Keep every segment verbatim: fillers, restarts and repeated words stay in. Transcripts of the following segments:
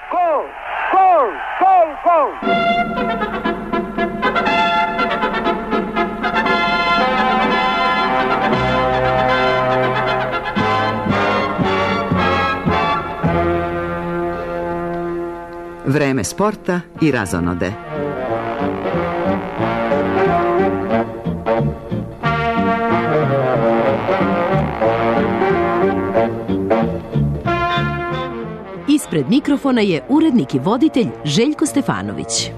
Gol! Gol! Gol! Gol! Vreme sporta i razonode. Ispred mikrofona je urednik i voditelj Željko Stefanović.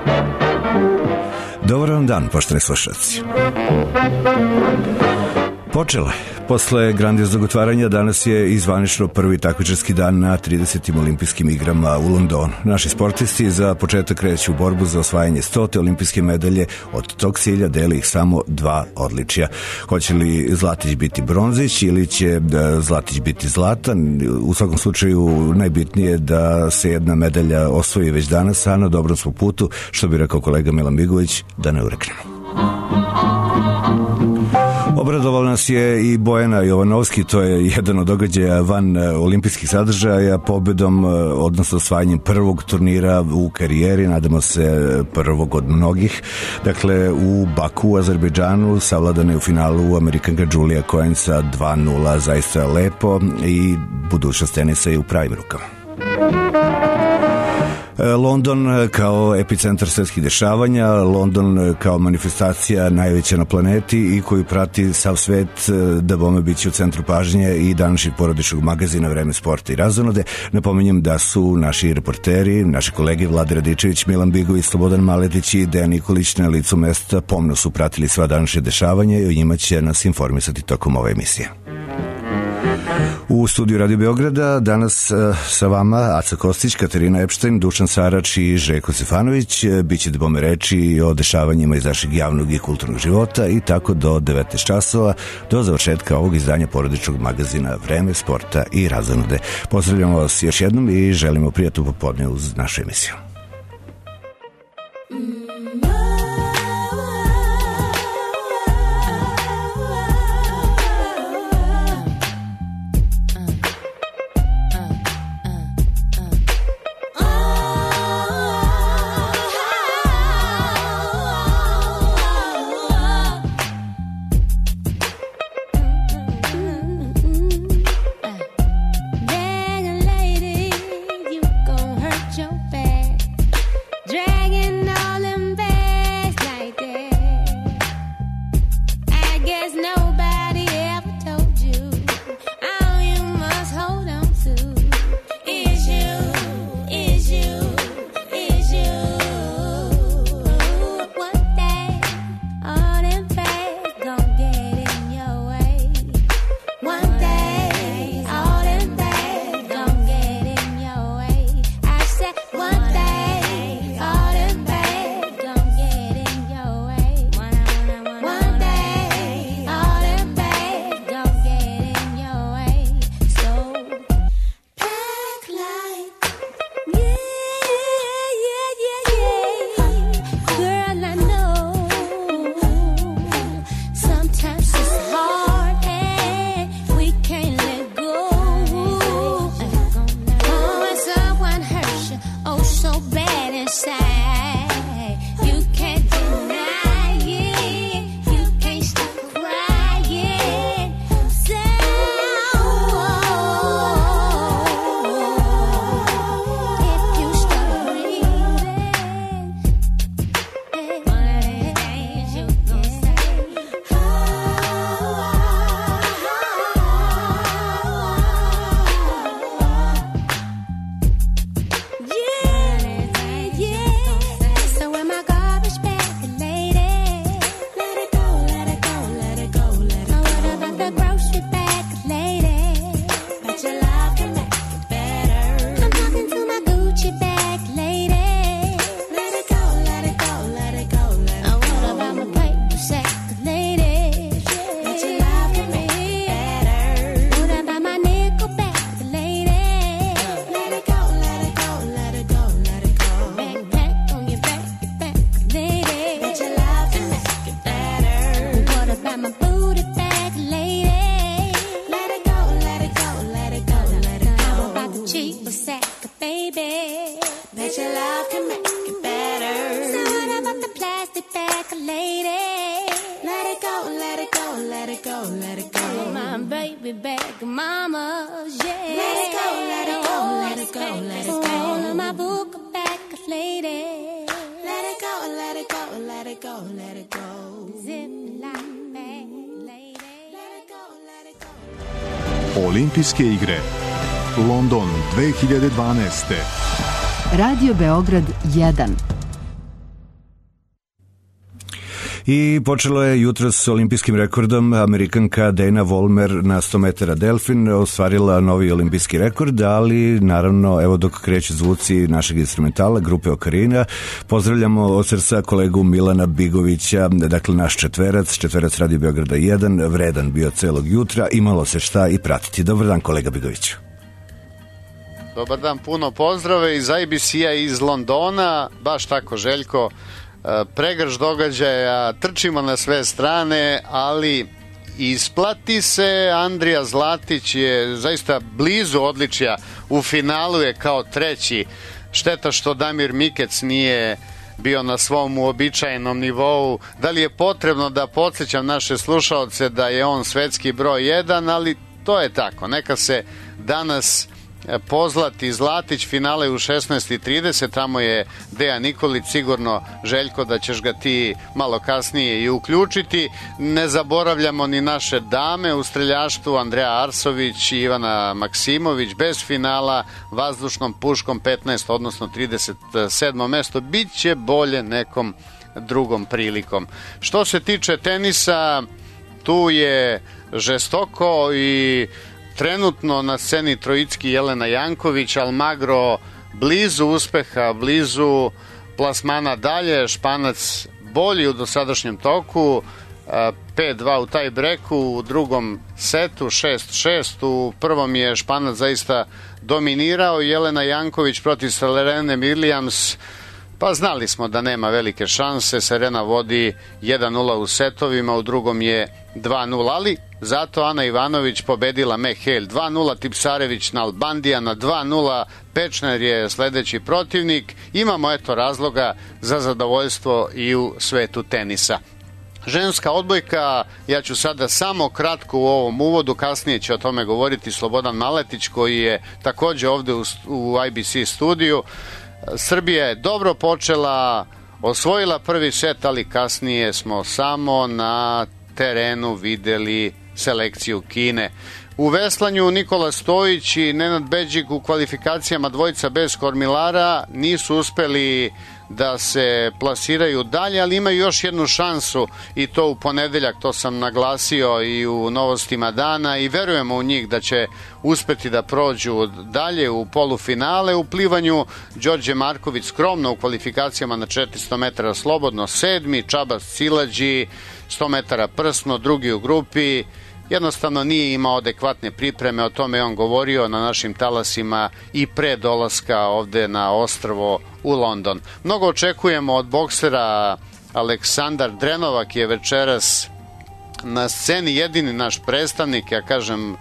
Dobar vam dan, poštovani slušalci. Počelo. Posle grandioznog otvaranja danas je izvanično prvi takmičarski dan na tridesetim olimpijskim igrama u Londonu. Naši sportisti za početak kreću u borbu za osvajanje stote olimpijske medalje. Od tog cilja deli ih samo dva odličja. Hoće li Zlatić biti bronzić ili će Zlatić biti zlatan? U svakom slučaju najbitnije je da se jedna medalja osvoji već danas, a na dobrom smo putu, što bi rekao kolega Milan Bigović, da ne ureknemo. Obradovala nas je i Bojana Jovanovski, to je jedan od događaja van olimpijskih sadržaja, pobedom, odnosno osvajanjem prvog turnira u karijeri, nadamo se prvog od mnogih. Dakle, u Baku, u Azerbejdžanu, savladana je u finalu Amerikanka Julia Cohen sa dva nula, zaista lepo i budućnost tenisa je u pravim rukama. London kao epicentar svetskih dešavanja, London kao manifestacija najveća na planeti i koju prati sav svet, da bome biće u centru pažnje i današnjeg porodičnog magazina Vreme sporta i razonode. Napominjem da su naši reporteri, naši kolege Vlade Radičević, Milan Bigović, Slobodan Maletić i Dejan Nikolić na licu mesta pomno su pratili sva današnje dešavanja i o njima će nas informisati tokom ove emisije. U studiju Radio Beograda danas sa vama Aca Kostić, Katarina Epštajn, Dušan Sarač i Željko Stefanović. Biće da bome reči o dešavanjima iz našeg javnog i kulturnog života i tako do devetnaest časova, do završetka ovog izdanja porodičnog magazina Vreme sporta i razonode. Pozdravljamo vas još jednom i želimo prijatno popodne uz našu emisiju. Your back. baby. Bet your love can make it better. So what about the plastic bag, lady? Let it go, let it go, let it go, let it go. My baby bag, mama, yeah. Let it go, let it go, let it go, let it go. My book bag, lady. Let it go, let it go, let it go, let it go. Zip line bag, lady. Let it go, let it go. Olimpijske igre London dve hiljade dvanaeste. Radio Beograd jedan. I počelo je jutro s olimpijskim rekordom. Amerikanka Dana Vollmer na sto metara delfin ostvarila novi olimpijski rekord, ali naravno, evo dok kreću zvuci našeg instrumentala, grupe Okarina, pozdravljamo od srca kolegu Milana Bigovića, dakle naš četverac, četverac Radio Beograda jedan, vredan bio celog jutra, imalo se šta i pratiti. Dobar dan, kolega Bigoviću. Dobar dan, puno pozdrave iz I B C-a iz Londona, baš tako Željko, pregrš događaja, trčimo na sve strane, ali isplati se. Andrija Zlatić je zaista blizu odličja, u finalu je kao treći. Šteta što Damir Mikec nije bio na svom uobičajenom nivou. Da li je potrebno da podsjećam naše slušaoce da je on svetski broj jedan, ali to je tako. Neka se danas pozlati Zlatić, finale u šesnaest i trideset, tamo je Dejan Nikolić, sigurno Željko da ćeš ga ti malo kasnije i uključiti. Ne zaboravljamo ni naše dame u streljaštvu, Andreja Arsović i Ivana Maksimović bez finala, vazdušnom puškom petnaest, odnosno trideset sedmo mesto, bit će bolje nekom drugom prilikom. Što se tiče tenisa, tu je žestoko i trenutno na sceni Trojicki Jelena Janković, Almagro blizu uspeha, blizu plasmana dalje, Španac bolji u dosadašnjem toku, pet dva u taj breku, u drugom setu šest šest, u prvom je Španac zaista dominirao, Jelena Janković protiv Serene Williams, pa znali smo da nema velike šanse, Serena vodi jedan nula u setovima, u drugom je dva nula, ali zato Ana Ivanović pobedila McHale dva nula, Tipsarević na Albandija na dva nula, Pečner je sledeći protivnik. Imamo eto razloga za zadovoljstvo i u svetu tenisa. Ženska odbojka, ja ću sada samo kratko u ovom uvodu, kasnije će o tome govoriti Slobodan Maletić koji je takođe ovde u, u I B C studiju. Srbija je dobro počela, osvojila prvi set, ali kasnije smo samo na terenu videli selekciju Kine. U veslanju Nikola Stojić i Nenad Beđik u kvalifikacijama dvojica bez kormilara nisu uspeli da se plasiraju dalje, ali imaju još jednu šansu i to u ponedeljak, to sam naglasio i u novostima dana i verujemo u njih da će uspeti da prođu dalje u polufinale. U plivanju Đorđe Marković skromno u kvalifikacijama na četiristo metara slobodno sedmi, Čabas Cilađi sto metara prsno, drugi u grupi, jednostavno nije imao adekvatne pripreme, o tome je on govorio na našim talasima i pre dolaska ovde na ostrvo u London. Mnogo očekujemo od boksera. Aleksandar Drenovak je večeras na sceni jedini naš predstavnik, ja kažem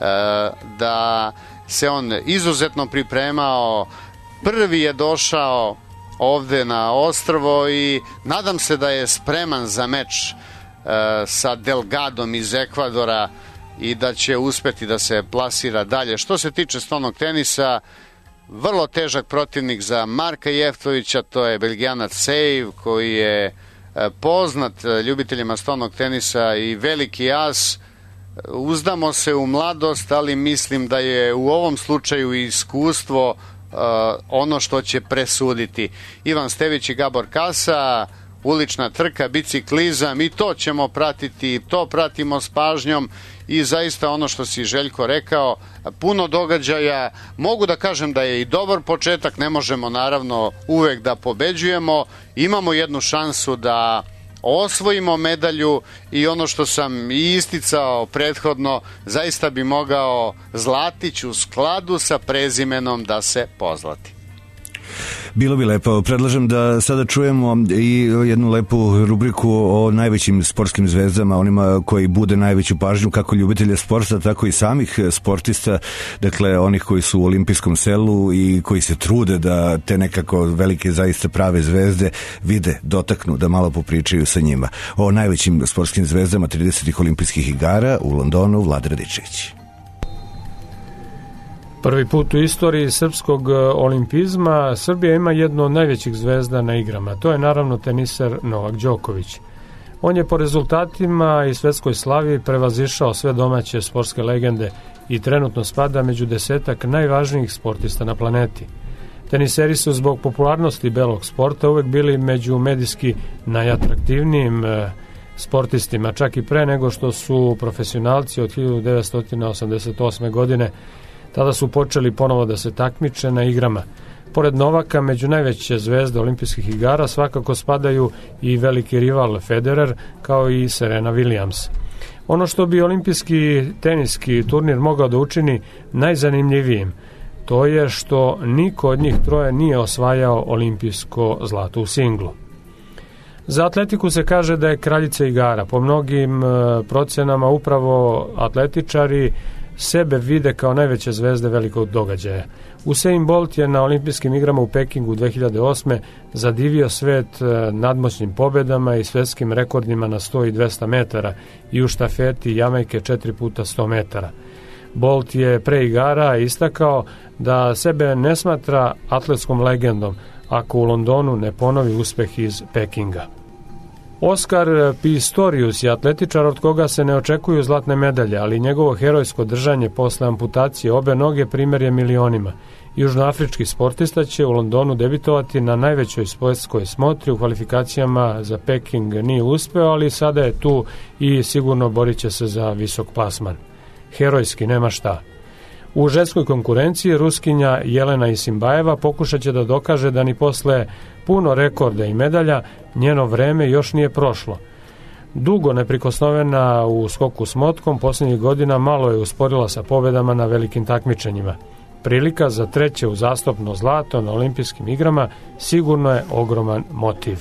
da se on izuzetno pripremao, prvi je došao ovde na ostrvo i nadam se da je spreman za meč sa Delgadom iz Ekvadora i da će uspeti da se plasira dalje. Što se tiče stolnog tenisa, vrlo težak protivnik za Marka Jeftovića, to je Belgijanac Sejv koji je poznat ljubiteljima stolnog tenisa i veliki as. Uzdamo se u mladost, ali mislim da je u ovom slučaju iskustvo uh, ono što će presuditi. Ivan Stević i Gabor Kasa, ulična trka, biciklizam, i to ćemo pratiti, to pratimo s pažnjom i zaista ono što si Željko rekao, puno događaja. Mogu da kažem da je i dobar početak, ne možemo naravno uvek da pobeđujemo, imamo jednu šansu da osvojimo medalju i ono što sam i isticao prethodno, zaista bi mogao Zlatić u skladu sa prezimenom da se pozlati. Bilo bi lepo. Predlažem da sada čujemo i jednu lepu rubriku o najvećim sportskim zvezdama, onima koji bude najveću pažnju kako ljubitelja sporta, tako i samih sportista, dakle onih koji su u olimpijskom selu i koji se trude da te nekako velike zaista prave zvezde vide, dotaknu, da malo popričaju sa njima. O najvećim sportskim zvezdama tridesetih olimpijskih igara u Londonu, Vlad Radičević. Prvi put u istoriji srpskog olimpizma Srbija ima jednu od najvećih zvezda na igrama. To je naravno teniser Novak Đoković. On je po rezultatima i svetskoj slavi prevazišao sve domaće sportske legende i trenutno spada među desetak najvažnijih sportista na planeti. Teniseri su zbog popularnosti belog sporta uvek bili među medijski najatraktivnijim sportistima, čak i pre nego što su profesionalci od hiljadu devetsto osamdeset osme. godine. Tada su počeli ponovo da se takmiče na igrama. Pored Novaka, među najveće zvezde olimpijskih igara svakako spadaju i veliki rival Federer, kao i Serena Williams. Ono što bi olimpijski teniski turnir mogao da učini najzanimljivijim, to je što niko od njih troje nije osvajao olimpijsko zlato u singlu. Za atletiku se kaže da je kraljica igara. Po mnogim procenama upravo atletičari sebe vide kao najveće zvezde velikog događaja. Usain Bolt je na olimpijskim igrama u Pekingu dve hiljade osme. zadivio svet nadmoćnim pobedama i svetskim rekordima na sto i dvesta metara i u štafeti Jamajke četiri puta sto metara. Bolt je pre igara istakao da sebe ne smatra atletskom legendom ako u Londonu ne ponovi uspeh iz Pekinga. Oskar Pistorius je atletičar od koga se ne očekuju zlatne medalje, ali njegovo herojsko držanje posle amputacije obe noge primer je milionima. Južnoafrički sportista će u Londonu debitovati na najvećoj sportskoj smotri. U kvalifikacijama za Peking nije uspeo, ali sada je tu i sigurno borit će se za visok plasman. Herojski, nema šta. U ženskoj konkurenciji Ruskinja Jelena Isimbajeva pokušat će da dokaže da ni posle puno rekorda i medalja njeno vreme još nije prošlo. Dugo neprikosnovena u skoku s motkom, posljednjih godina malo je usporila sa pobedama na velikim takmičenjima. Prilika za treće uzastopno zlato na olimpijskim igrama sigurno je ogroman motiv.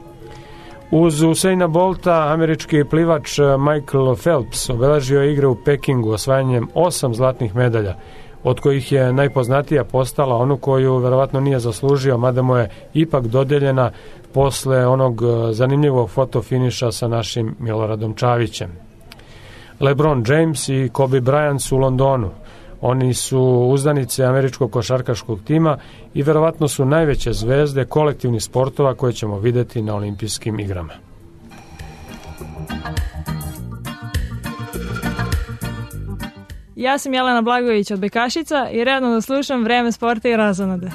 Uz Usaina Bolta, američki plivač Michael Phelps obeležio igre u Pekingu osvajanjem osam zlatnih medalja, od kojih je najpoznatija postala onu koju verovatno nije zaslužio, mada mu je ipak dodeljena posle onog zanimljivog fotofiniša sa našim Miloradom Čavićem. LeBron James i Kobe Bryant su u Londonu. Oni su uzdanice američkog košarkaškog tima i verovatno su najveće zvezde kolektivnih sportova koje ćemo videti na olimpijskim igrama. Ja sam Jelena Blagović od Bekašica i redno da slušam Vreme sporta i razonode.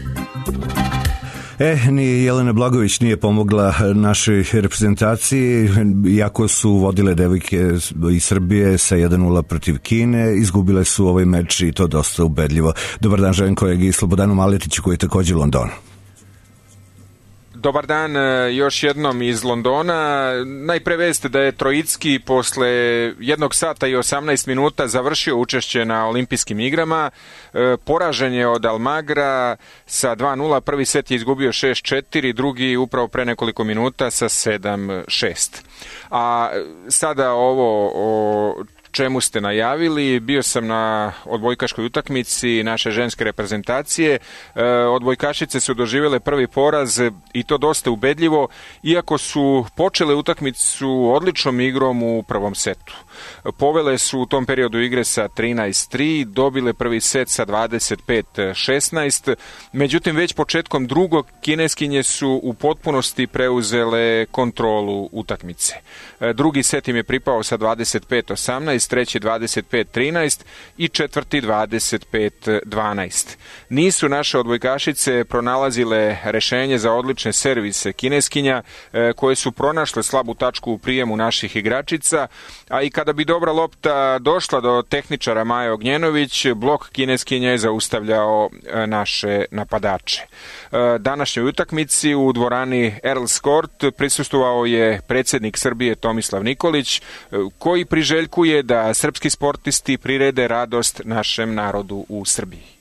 E, ni Jelena Blagović nije pomogla našoj reprezentaciji, iako su vodile devojke iz Srbije sa jedan nula protiv Kine, izgubile su ovaj meč i to dosta ubedljivo. Dobar dan, želim kolegi Slobodanu Maletiću koji je također u Londonu. Dobar dan još jednom iz Londona. Najpre veste da je Trojicki posle jednog sata i osamnaest minuta završio učešće na olimpijskim igrama. Poražen je od Almagra sa dva nula. Prvi set je izgubio šest četiri, drugi upravo pre nekoliko minuta sa sedam šest. A sada ovo o čemu ste najavili, bio sam na odbojkaškoj utakmici naše ženske reprezentacije. E, odbojkašice su doživjele prvi poraz i to dosta ubedljivo, iako su počele utakmicu odličnom igrom u prvom setu. Povele su u tom periodu igre sa trinaest tri, dobile prvi set sa dvadeset pet šesnaest, međutim već početkom drugog kineskinje su u potpunosti preuzele kontrolu utakmice. E, drugi set im je pripao sa dvadeset pet osamnaest, treći dvadeset pet trinaest i četvrti dvadeset pet dvanaest. Nisu naše odbojkašice pronalazile rešenje za odlične servise kineskinja e, koje su pronašle slabu tačku u prijemu naših igračica, a i kada bi dobra lopta došla do tehničara Maje Ognjenović, blok kineskinja je zaustavljao e, naše napadače. E, današnjoj utakmici u dvorani Earls Court prisustvovao je predsjednik Srbije Tomislav Nikolić, e, koji priželjkuje da srpski sportisti prirede radost našem narodu u Srbiji.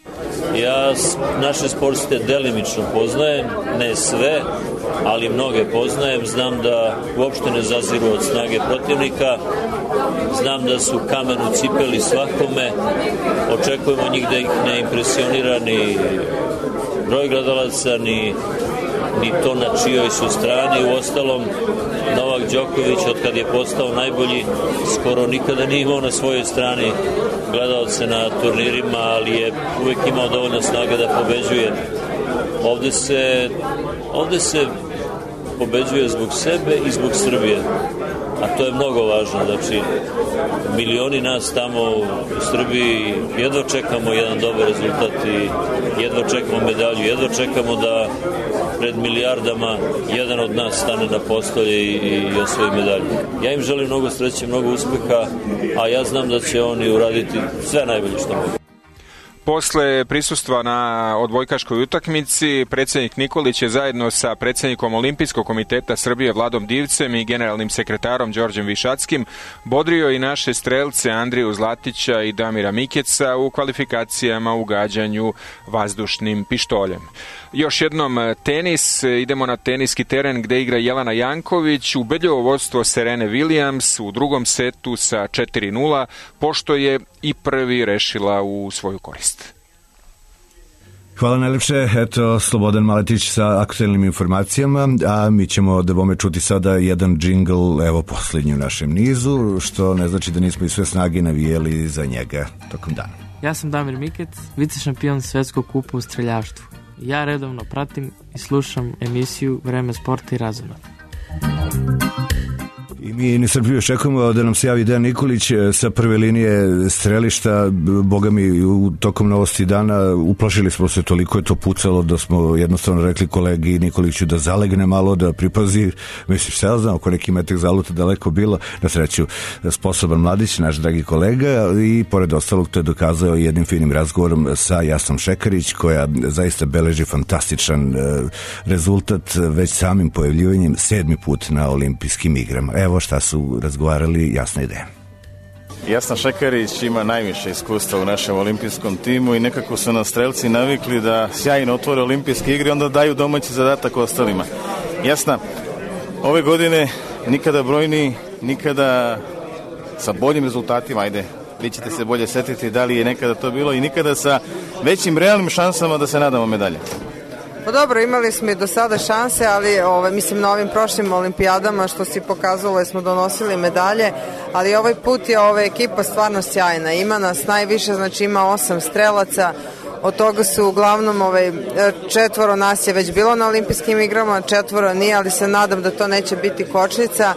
Ja naše sportiste delimično poznajem, ne sve, ali mnoge poznajem. Znam da uopšte ne zaziru od snage protivnika, znam da su kamen u cipeli svakome, očekujemo njih da ih ne impresionira ni broj gledalaca, ni, ni to na čijoj su strani. Uostalom, Novak Đoković, od kad je postao najbolji, skoro nikada nije imao na svojoj strani gledalce na turnirima, ali je uvek imao dovoljno snage da pobeđuje. Ovde se, ovde se pobeđuje zbog sebe i zbog Srbije, a to je mnogo važno. Znači, milioni nas tamo u Srbiji jedva čekamo jedan dobar rezultat i jedva čekamo medalju, jedva čekamo da pred milijardama jedan od nas stane na postolje i, i osvoji medalju. Ja im želim mnogo sreće, mnogo uspeha, a ja znam da će oni uraditi sve najbolje što mogu. Posle prisustva na odbojkaškoj utakmici, predsjednik Nikolić je zajedno sa predsjednikom Olimpijskog komiteta Srbije Vladom Divcem i generalnim sekretarom Đorđem Višackim bodrio i naše strelce Andriju Zlatića i Damira Mikeca u kvalifikacijama u gađanju vazdušnim pištoljem. Još jednom tenis, idemo na teniski teren gde igra Jelena Janković, ubedljivo vodstvo Serene Williams u drugom setu sa četiri nula, pošto je i prvi rešila u svoju korist. Hvala najlepše, eto Slobodan Maletić sa aktuelnim informacijama, a mi ćemo da bome čuti sada jedan džingl, evo posljednji u našem nizu, što ne znači da nismo i sve snage navijeli za njega tokom dana. Ja sam Damir Mikec, vice šampion svetskog kupa u streljaštvu. Ja redovno pratim i slušam emisiju Vreme sporta i razona. I mi nestrpljivo očekujemo da nam se javi Dejan Nikolić sa prve linije strelišta. Boga mi, u tokom novosti dana uplašili smo se, toliko je to pucalo da smo jednostavno rekli kolegi Nikoliću da zalegne malo, da pripazi. Misliš, se ja znam, oko neki metak zaluta daleko bilo. Na sreću, sposoban mladić, naš dragi kolega, i pored ostalog to je dokazao jednim finim razgovorom sa Jasnom Šekarić, koja zaista beleži fantastičan rezultat već samim pojavljivanjem, sedmi put na olimpijskim igrama. Evo šta su razgovarali, jasna ideja. Jasna Šekarić ima najviše iskustva u našem olimpijskom timu i nekako su nas strelci navikli da sjajno otvore olimpijske igre i onda daju domaći zadatak ostalima. Jasna, ove godine nikada brojni, nikada sa boljim rezultatima, ajde, vi ćete se bolje setiti da li je nekada to bilo, i nikada sa većim realnim šansama da se nadamo medalje. Pa dobro, imali smo i do sada šanse, ali ovaj, mislim na ovim prošlim olimpijadama što si pokazalo je smo donosili medalje, ali ovaj put je ova ekipa stvarno sjajna. Ima nas najviše, znači ima osam strelaca, od toga su uglavnom ovaj, četvoro nas je već bilo na olimpijskim igrama, četvoro nije, ali se nadam da to neće biti kočnica.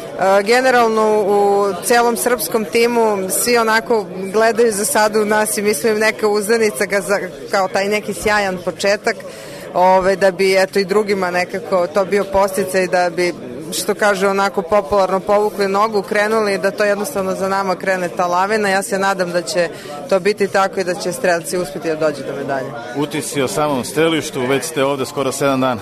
Generalno u celom srpskom timu svi onako gledaju za sada u nas i mislim neka uzdanica kao taj neki sjajan početak, Ove, da bi eto i drugima nekako to bio podsticaj, da bi, što kaže onako popularno, povukli nogu, krenuli, da to jednostavno za nama krene ta lavina. Ja se nadam da će to biti tako i da će strelci uspjeti da dođu do medalje. Utisci o samom strelištu, već ste ovde skoro sedam dana.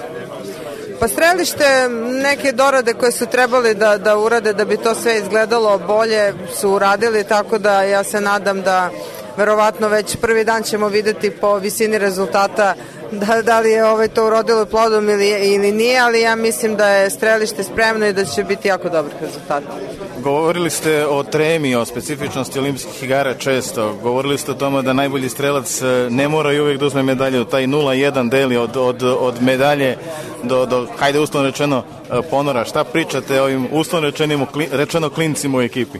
Pa strelište, neke dorade koje su trebali da, da urade da bi to sve izgledalo bolje su uradili, tako da ja se nadam da verovatno već prvi dan ćemo videti po visini rezultata da, da li je ovaj to urodilo plodom ili, ili nije, ali ja mislim da je strelište spremno i da će biti jako dobar rezultat. Govorili ste o tremi, o specifičnosti olimpijskih igara često. Govorili ste o tome da najbolji strelac ne mora i uvijek da uzme medalju. Taj nula jedan deli od, od, od medalje do, do, hajde uslovno rečeno, ponora. Šta pričate o ovim uslovno rečenim, rečeno klincima u ekipi?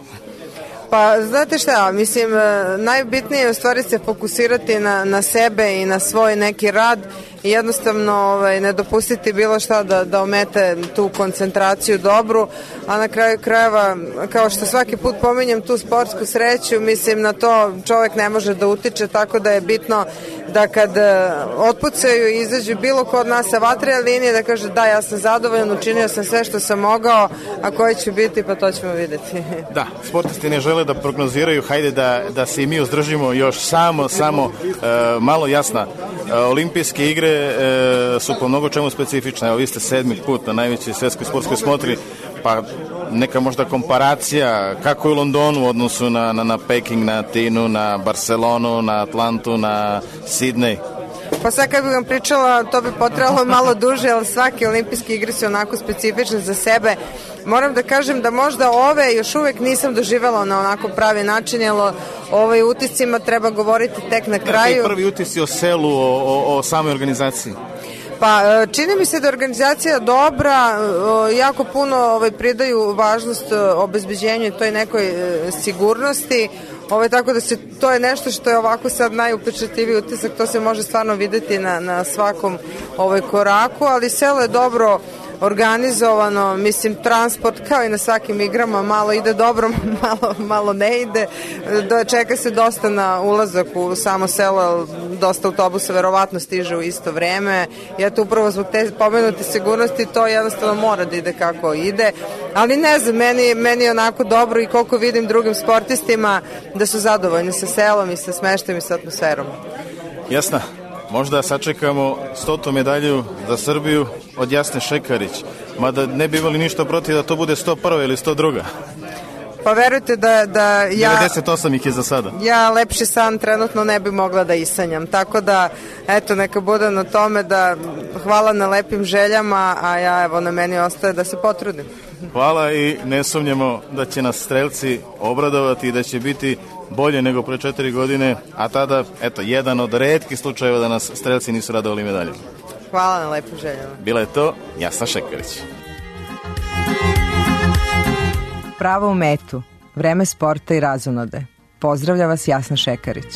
Pa, znate šta, mislim, najbitnije je u stvari se fokusirati na, na sebe i na svoj neki rad i jednostavno ovaj, ne dopustiti bilo šta da, da omete tu koncentraciju dobru, a na kraju krajeva, kao što svaki put pominjem tu sportsku sreću, mislim na to čovjek ne može da utiče, tako da je bitno da kad otpucaju i izađu bilo ko od nas sa vatre linije da kaže da, ja sam zadovoljan, učinio sam sve što sam mogao, a koji će biti, pa to ćemo vidjeti. Da, sportisti ne žele da prognoziraju, hajde da, da se i mi uzdržimo još samo, samo e, malo jasna. E, olimpijske igre e, su po mnogo čemu specifične. Evo, vi ste sedmi put na najvećoj svetskoj sportskoj smotri. pa neka možda komparacija kako je u Londonu u odnosu na, na, na Peking, na Atinu, na Barcelonu, na Atlantu, na Sidney. Pa sad kad bih vam pričala, to bi potrebalo malo duže, ali svake olimpijske igre su onako specifične za sebe. Moram da kažem da možda ove još uvek nisam doživjela na onako pravi način, jer o ovaj utiscima treba govoriti tek na kraju. Da, prvi utisci o selu, o, o, o samoj organizaciji. Pa čini mi se da je organizacija dobra, jako puno ovaj, pridaju važnost obezbeđenju i toj nekoj sigurnosti. Ovo, tako da se, to je nešto što je ovako sad najupečatljiviji utisak, to se može stvarno videti na, na svakom ovaj koraku, ali selo je dobro organizovano, mislim transport kao i na svakim igrama, malo ide dobro, malo, malo ne ide, da, čeka se dosta na ulazak u samo selo, dosta autobusa verovatno stiže u isto vreme i eto upravo zbog te pomenute sigurnosti to jednostavno mora da ide kako ide, ali ne znam, meni, meni je onako dobro i koliko vidim drugim sportistima da su zadovoljni sa selom i sa smeštajem i sa atmosferom. Jasna. Možda sačekamo stotu medalju za Srbiju od Jasne Šekarić, mada ne bi imali ništa protiv da to bude sto prva ili sto druga. Pa verujte da, da ja... devedeset osam ih je za sada. Ja lepši san trenutno ne bi mogla da isanjam, tako da, eto, neka bude na tome da hvala na lepim željama, a ja, evo, na meni ostaje da se potrudim. Hvala i ne sumnjamo da će nas strelci obradovati i da će biti bolje nego pre četiri godine, a tada, eto, jedan od retkih slučajeva da nas strelci nisu radovali medalje. Hvala na lepim željama. Bila je to Jasna Šekarić. Pravo u metu, vreme sporta i razonode. Pozdravlja vas Jasna Šekarić.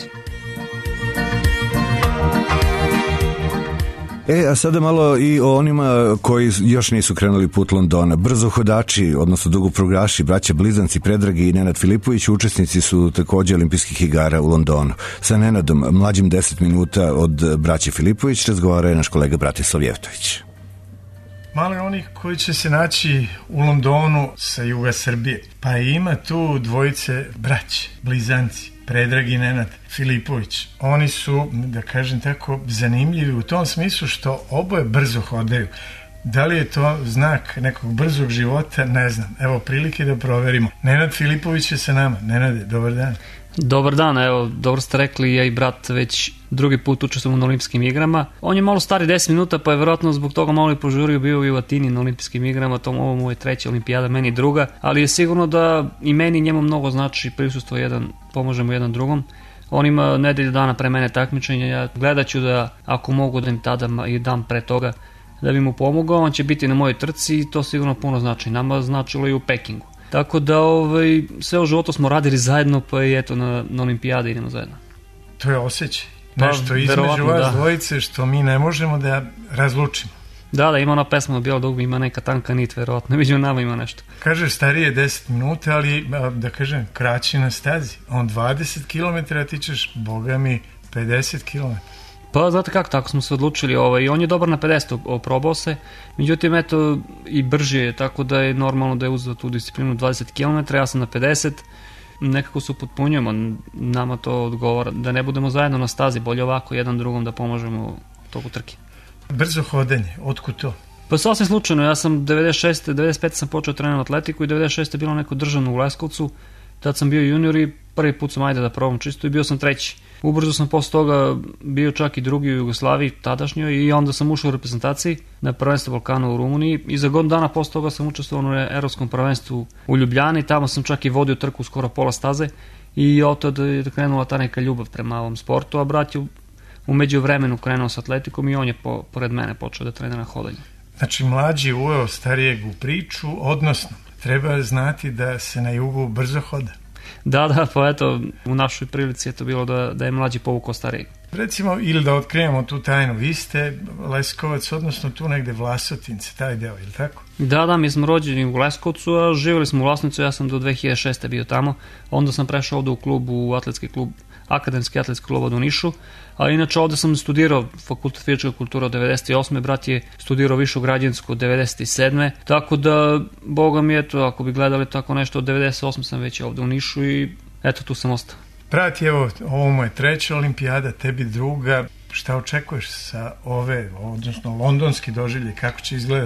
E, a sada malo i o onima koji još nisu krenuli put Londona. Brzo hodači, odnosno dugoprogaši, braća blizanci Predragi i Nenad Filipović, učesnici su takođe olimpijskih igara u Londonu. Sa Nenadom, mlađim deset minuta od braće Filipović, razgovara je naš kolega Bratislav Jevtović. Malo je onih koji će se naći u Londonu sa juga Srbije. Pa ima tu dvojice braće, blizanci, Predrag i Nenad Filipović. Oni su, da kažem tako, zanimljivi u tom smislu što oboje brzo hodaju. Da li je to znak nekog brzog života, ne znam. Evo prilike da proverimo. Nenad Filipović je sa nama. Nenade, dobar dan. Dobar dan, evo, dobro ste rekli, ja i brat već drugi put učestvujemo na olimpijskim igrama. On je malo stari deset minuta, pa je vjerojatno zbog toga malo i požurio, bio i u Atini na olimpijskim igrama, to ovo mu je treća olimpijada, meni druga, ali je sigurno da i meni njemu mnogo znači prisustvo jedan, pomožemo jedan drugom. On ima nedelju dana pre mene takmičenja, ja gledat ću da ako mogu da im tada i dam pre toga da bi mu pomogao, on će biti na mojoj trci i to sigurno puno znači, nama značilo i u Pekingu. Tako da ovaj, sve u životu smo radili zajedno, pa i eto na, na olimpijade idemo zajedno. To je osjećaj. Nešto pa, između vas da. Dvojice što mi ne možemo da razlučimo. Da, da, ima ona pesma Bijela dugme, ima neka tanka nit, verovatno, među nama ima nešto. Kažeš, starije deset minuta, ali da kažem, kraći na stazi. On dvadeset kilometara, ti ćeš, boga mi, pedeset kilometara. Pa, znate kako, tako smo se odlučili, ovaj, on je dobar na pedeset, oprobao se, međutim, eto, i brže je, tako da je normalno da je uzeo tu disciplinu dvadeset kilometara, ja sam na pedeset, nekako se upotpunjujemo, nama to odgovara, da ne budemo zajedno na stazi, bolje ovako, jedan drugom da pomožemo toku trke. Brzo hodanje, otkud to? Pa sasvim slučajno, ja sam devedeset šeste. devedeset pete sam počeo trenirati atletiku i devedeset šeste je bilo neko državno u Leskovcu, tad sam bio junior i prvi put sam ajde da probam čisto i bio sam treći. Ubrzo sam posle toga bio čak i drugi u Jugoslaviji, tadašnjoj, i onda sam ušao u reprezentaciji na prvenstvo Balkana u Rumuniji i za godinu dana posle toga sam učestvovao na evropskom prvenstvu u Ljubljani, tamo sam čak i vodio trku skoro pola staze i od tada je krenula ta neka ljubav prema ovom sportu, a brat je u međuvremenu krenuo s atletikom i on je po, pored mene počeo da trenira hodanje. Znači mlađi je uveo starijeg u priču, odnosno treba znati da se na jugu brzo hoda. Da, da, pa eto, u našoj prilici je to bilo da, da je mlađi povukao starijeg. Recimo, ili da otkrijemo tu tajnu, vi ste Leskovac, odnosno tu negde Vlasotince, taj deo, ili tako? Da, da, mi smo rođeni u Leskovcu, a živjeli smo u Vlasnicu, ja sam do dve hiljade šeste. bio tamo, onda sam prešao ovde u klub, u atletski klub, akademski atletski klub u Nišu, a inače ovde sam studirao fakultet fizičke kulture od devedeset osme. Brat je studirao višu građansku od devedeset sedme. Tako da, boga mi, eto, ako bi gledali tako nešto, od devedeset osme sam već ovde u Nišu i eto, tu sam ostao. Brat, evo, ovo mu je treća olimpijada, tebi druga. Šta očekuješ sa ove, odnosno londonski doživljaj, kako će izgledati?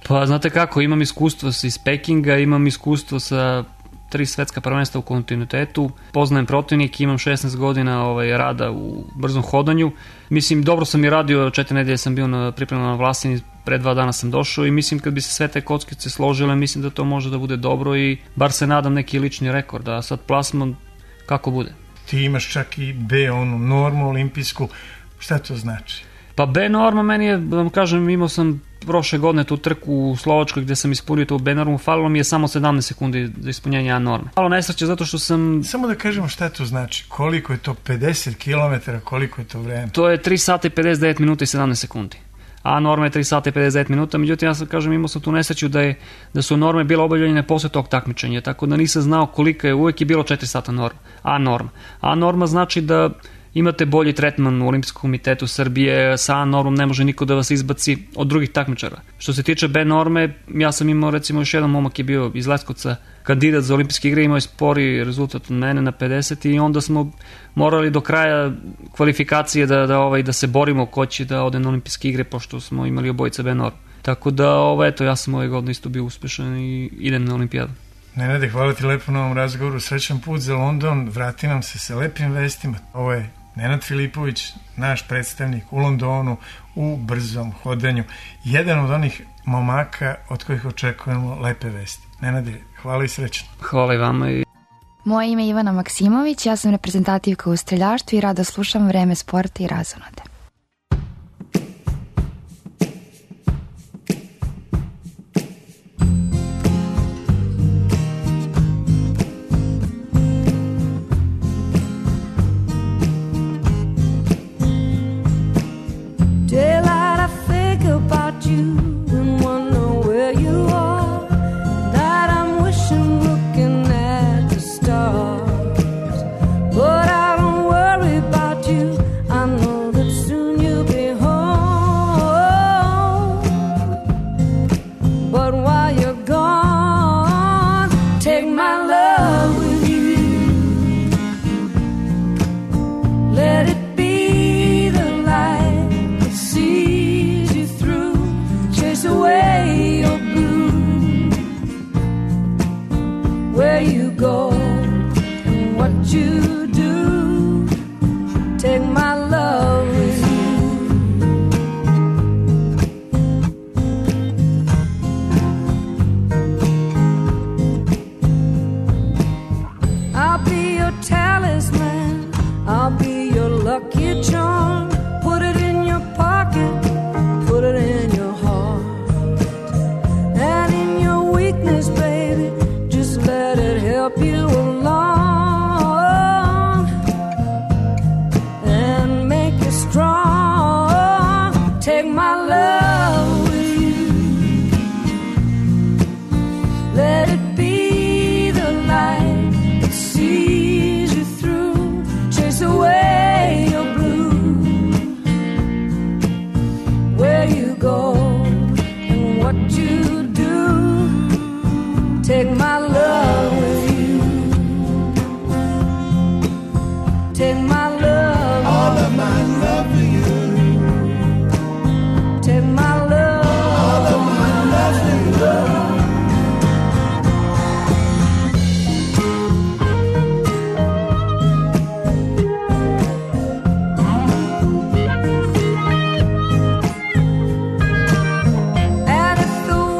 Pa znate kako, imam iskustvo iz Pekinga, imam iskustvo sa tri svetska prvenstva u kontinuitetu, poznajem protivnik, imam šesnaest godina ovaj, rada u brzom hodanju. Mislim, dobro sam i radio, četiri nedelje sam bio na pripremama na Vlasini, pre dva dana sam došao i mislim kad bi se sve te kockice složile, mislim da to može da bude dobro i bar se nadam neki lični rekord, a sad plasman kako bude. Ti imaš čak i B, onu normu olimpijsku, šta to znači? Pa B norma meni je, da vam kažem, imao sam prošle godine tu trku u Slovačkoj gde sam ispunio to u B normu, falilo mi je samo sedamnaest sekundi za ispunjenje A norme. Malo nesreće zato što sam... Samo da kažemo šta to znači, koliko je to pedeset kilometara, koliko je to vreme? To je tri sata i pedeset devet minuta i sedamnaest sekundi. A norma je tri sata i pedeset devet minuta, međutim ja sam kažem imao sam tu nesreću da, je, da su norme bile obavljene posle tog takmičenja, tako da nisam znao kolika je, uvek je bilo četiri sata norma, A norma. A norma znači da imate bolji tretman u Olimpijskom komitetu Srbije, sa A normom ne može niko da vas izbaci od drugih takmičara. Što se tiče B norme, ja sam imao recimo još jedan momak je bio iz Leskovca, kandidat za olimpijske igre, imao je spori rezultat od mene na pedeset i onda smo morali do kraja kvalifikacije da, da, ovaj, da se borimo ko će da ode na olimpijske igre, pošto smo imali obojica B norme. Tako da, ovaj, eto, ja sam ove godine isto bio uspešan i idem na olimpijadu. Nenade, hvala ti lepo na ovom razgovoru, srećan put za London, vrati nam se sa lepim vestima. Ovo je Nenad Filipović, naš predstavnik u Londonu u brzom hodanju. Jedan od onih momaka od kojih očekujemo lepe vesti. Nenade, hvala i srećno. Hvala i vama. I... Moje ime je Ivana Maksimović, ja sam reprezentativka u streljaštvu i rado slušam Vreme sporta i razonode. Daylight, I think about you and wonder where you are. Night, I'm wishing, looking at the stars. But I don't worry about you, I know that soon you'll be home. But while you're gone, take my love with you. Let it away your blue. Where you go and what you do, take my love with you. I'll be your talisman, I'll be your lucky charm. Put it in your pocket, put it in your baby, just let it help you along and make you strong. Take my love with you. Let it be the light that sees you through. Chase away your blue. Where you go and what you do, take my love with you. Take my love, all of my love for you. Take my love, all of my love for you. And if the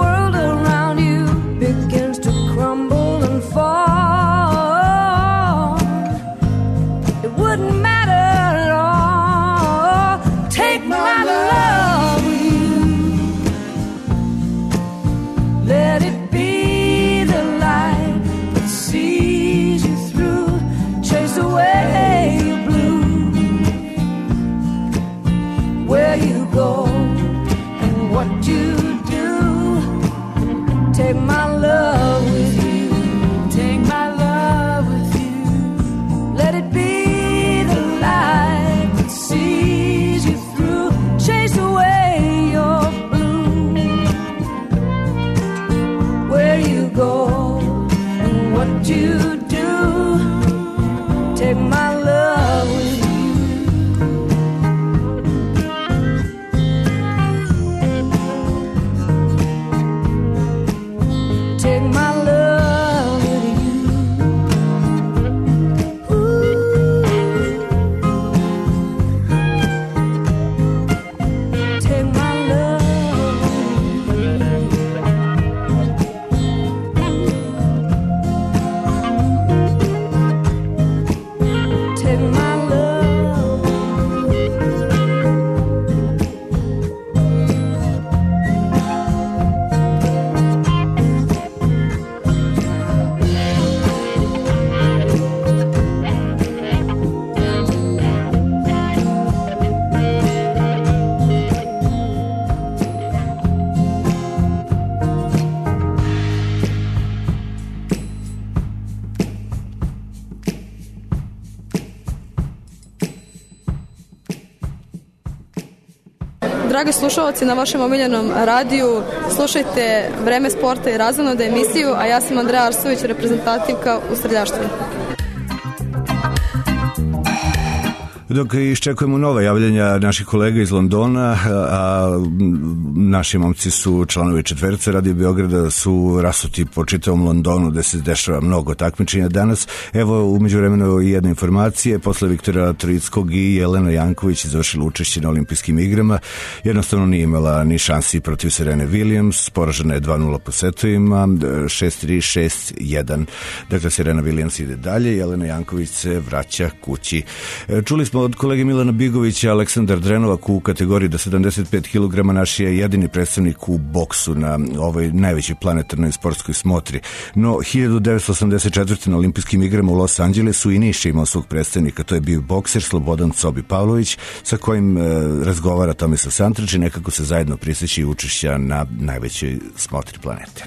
Dragi slušalci na vašem omiljenom radiju, slušajte Vreme sporta i razonode emisiju, a ja sam Andreja Arsović, reprezentativka u streljaštvu. Dok iščekujemo nova javljanja naših kolega iz Londona, a naši momci su članovi četverce Radio Beograda, su rasuti po čitavom Londonu gde se dešava mnogo takmičenja danas. Evo, umeđu vremenu jedna informacija, posle Viktora Troickog i Jelena Janković završila učešće na olimpijskim igrama. Jednostavno nije imala ni šansi protiv Serene Williams, poražena je dva nula po setovima, šest tri, šest jedan. Dakle, Serena Williams ide dalje, Jelena Janković se vraća kući. Čuli smo od kolege Milana Bigovića, Aleksandar Drenovak u kategoriji do sedamdeset pet kilograma naš je jedini predstavnik u boksu na ovoj najvećoj planetarnoj sportskoj smotri. No, hiljadu devetsto osamdeset četvrte. na olimpijskim igrama u Los Angelesu i Niš imao svog predstavnika, to je bio bokser Slobodan Cobi Pavlović, sa kojim e, razgovara Tomislav Santrač i nekako se zajedno prisjeći učešća na najvećoj smotri planete.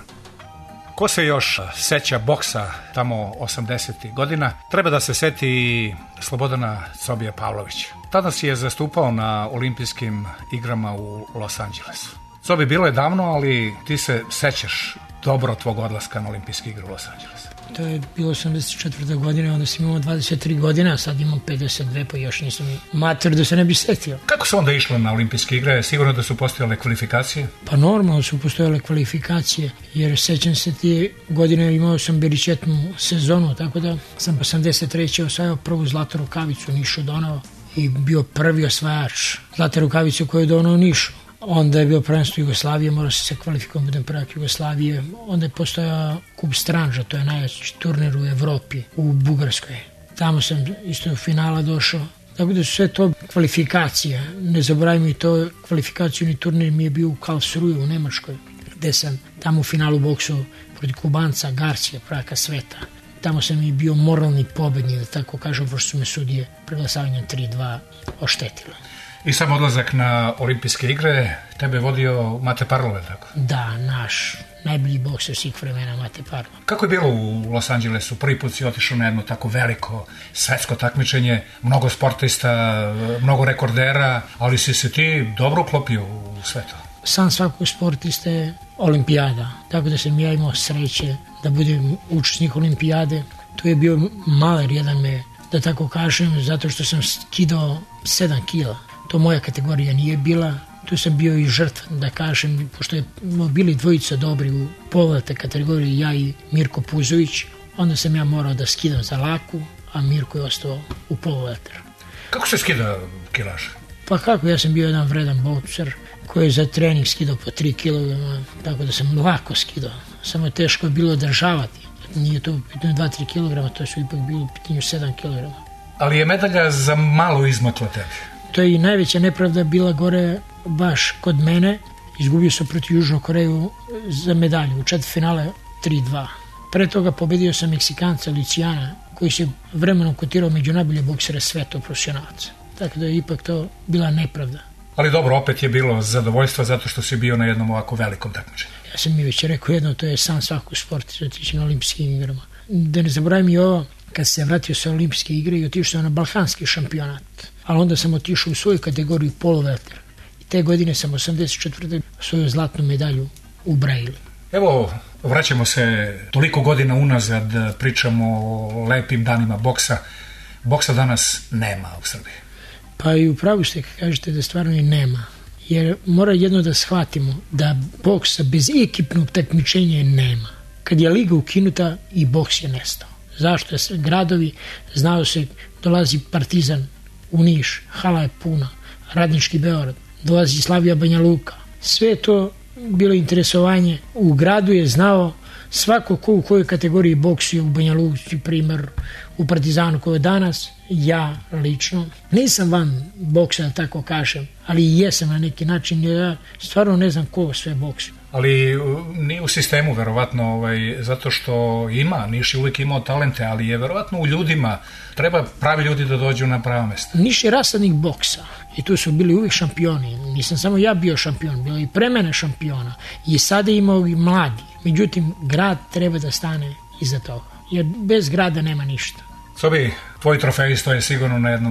Ko se još seća boksa tamo osamdesetih godina, treba da se seti i Slobodana Cobija Pavlovića. Tada si je zastupao na olimpijskim igrama u Los Angelesu. Cobi, bilo je davno, ali ti se sećaš dobro tvog odlaska na olimpijske igre u Los Angelesu. To je bilo osamdeset četvrte. godine, onda sam imao dvadeset tri godine, a sad imam pedeset dve, pa još nisam mater da se ne bi setio. Kako se onda išlo na olimpijske igre? Sigurno da su postojale kvalifikacije? Pa normalno su postojale kvalifikacije, jer sećam se ti godine imao sam beričetnu sezonu, tako da sam osamdeset treće. osvajao prvu zlatu rukavicu u Nišu donao i bio prvi osvajač zlate rukavice koju je donao u Nišu. Onda je bio prvenstvo Jugoslavije, morao se se kvalifikovati, budem prvak Jugoslavije. Onda je postojao Kup Stranža, to je najveći turnir u Evropi, u Bugarskoj. Tamo sam isto u finala došao. Tako da su sve to kvalifikacije. Ne zaboravim i to kvalifikacijni turnir mi je bio u Karlsruhe u Nemačkoj, gde sam tamo u finalu boksu protiv Kubanca, Garcija, prvaka sveta. Tamo sam i bio moralni pobednik, da tako kažem, pošto su me sudije preglasavanjem tri dva oštetile. I sam odlazak na olimpijske igre tebe je vodio Mate Parlov, tako? Da, naš najbolji bokser svih vremena, Mate Parlov. Kako je bilo u Los Angelesu? Prvi put si otišao na jedno tako veliko svetsko takmičenje, mnogo sportista, mnogo rekordera, ali si se ti dobro uklopio u sve to. San svakog sportista je olimpijada, tako da sam ja imao sreće da budem učesnik olimpijade. Tu je bio Maler, jedan me, da tako kažem, zato što sam skidao sedam kila. To moja kategorija nije bila, tu sam bio i žrtva, da kažem, pošto je bili dvojica dobri u polovate kategoriji, ja i Mirko Puzović, onda sam ja morao da skidam za laku, a Mirko je ostao u polovater. Kako se skida kilaž? Pa kako, ja sam bio jedan vredan bokser koji je za trening skidao po tri kilograma, tako da sam lako skidao, samo teško je bilo održavati. Nije to u pitanju dva do tri kilograma, to su ipak bilo u pitanju sedam kilograma. Ali je medalja za malo izmakla tebi. To je i najveća nepravda bila gore baš kod mene. Izgubio sam protiv Južnu Koreju za medalju u četvrtfinale tri dva. Pre toga pobedio sam Meksikanca Lucijana, koji se vremenom kotirao među najbolje boksere sveta profesionalca. Tako da je ipak to bila nepravda. Ali dobro, opet je bilo zadovoljstvo zato što si bio na jednom ovako velikom takmičenju. Ja sam mi već rekao jedno, to je san svakog sporta, otići na olimpijskim igrama. Da ne zaboravim i ovo, kad se vratio sa olimpijske igre i otišao na balkanski šampionat. Ali onda sam otišao u svoju kategoriju poloveter. I te godine sam osamdeset četvrte. svoju zlatnu medalju u Brajili. Evo, vraćamo se toliko godina unazad, pričamo o lepim danima boksa. Boksa danas nema u Srbiji. Pa i upravo ste kad kažete da stvarno i nema. Jer mora jedno da shvatimo da boksa bez ekipnog takmičenja nema. Kad je liga ukinuta i boks je nestao. Zašto je gradovi, znao se, dolazi Partizan u Niš, hala je puna, Radnički Beograd, dolazi Slavija Banja Luka. Sve to bilo interesovanje. U gradu je znao svako ko u kojoj kategoriji boksuje u Banja Luci, primjer u Partizanu koji je danas, ja lično. Nisam van boksa, da tako kažem, ali jesam na neki način, ja stvarno ne znam ko sve boksuje. Ali nije u sistemu, verovatno, ovaj, zato što ima, Niš je uvijek imao talente, ali je verovatno u ljudima, treba pravi ljudi da dođu na pravo mesto. Niš je rasadnik boksa i tu su bili uvijek šampioni, nisam samo ja bio šampion, bilo i pre mene šampiona i sada imao i mladi, međutim grad treba da stane iza toga, jer bez grada nema ništa. Sobi, tvoj trofej stoje sigurno na jednom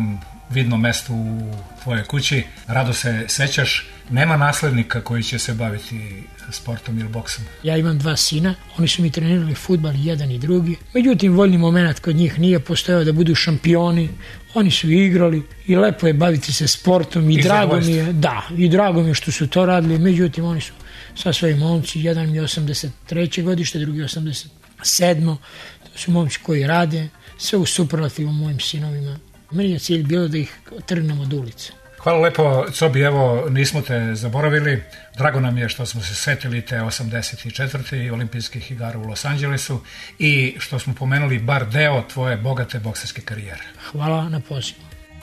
vidno mesto u tvojoj kući. Rado se sećaš, nema naslednika koji će se baviti sportom ili boksom. Ja imam dva sina, oni su mi trenirali fudbal, jedan i drugi. Međutim, voljni moment kod njih nije postojao da budu šampioni. Oni su igrali i lepo je baviti se sportom i, I drago mi je, da, i drago mi je što su to radili. Međutim, oni su sa svojim momci, jedan mi je osamdeset treće godište, drugi osamdeset sedmo To su momci koji rade, sve u superlativu mojim sinovima. Meni je cilj bilo da ih trgnemo od ulice. Hvala lepo, Cobi, evo nismo te zaboravili. Drago nam je što smo se setili te osamdeset četvrte olimpijskih igara u Los Angelesu i što smo pomenuli bar deo tvoje bogate bokserske karijere. Hvala na pozivu.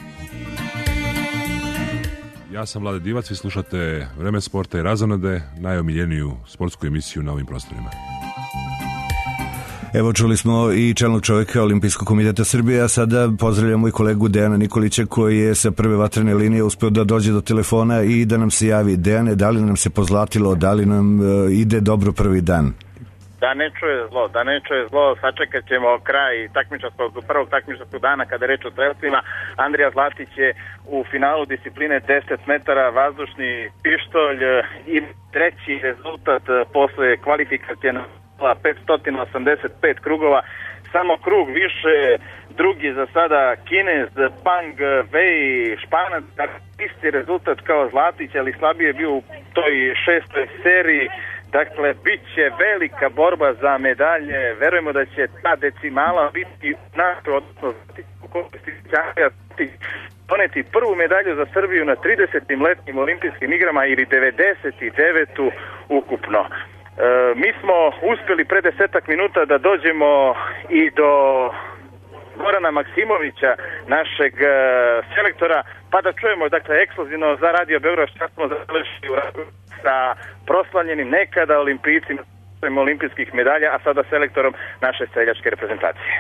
Ja sam Vlade Divac, vi slušate Vreme sporta i razonode, najomiljeniju sportsku emisiju na ovim prostorima. Evo, čuli smo i čelnog čovjeka Olimpijskog komiteta Srbije, a sada pozdravljamo i kolegu Dejana Nikolića koji je sa prve vatrene linije uspeo da dođe do telefona i da nam se javi. Dejane, da li nam se pozlatilo, da li nam uh, ide dobro prvi dan? Da ne čuje zlo, da ne čuje zlo, sačekat ćemo kraj takmičarskog, prvog takmičarskog dana kada je reč o strelcima. Andrija Zlatić je u finalu discipline deset metara vazdušni pištolj i treći rezultat posle kvalifikacije na petsto osamdeset pet krugova, samo krug više, drugi za sada Kinez, Pang Wei, Španac, isti rezultat kao Zlatić, ali slabije je bio u toj šestoj seriji. Dakle, bit će velika borba za medalje, verujemo da će ta decimala biti naša, odnosno doneti prvu medalju za Srbiju na tridesetim letnjim olimpijskim igrama ili devedeset devetu ukupno. E, mi smo uspjeli pre desetak minuta da dođemo i do Gorana Maksimovića, našeg e, selektora, pa da čujemo, dakle, ekskluzivno za Radio Beograd šta smo završili u razgovoru sa proslavljenim nekada olimpijcima olimpijskih medalja, a sada selektorom naše streljačke reprezentacije.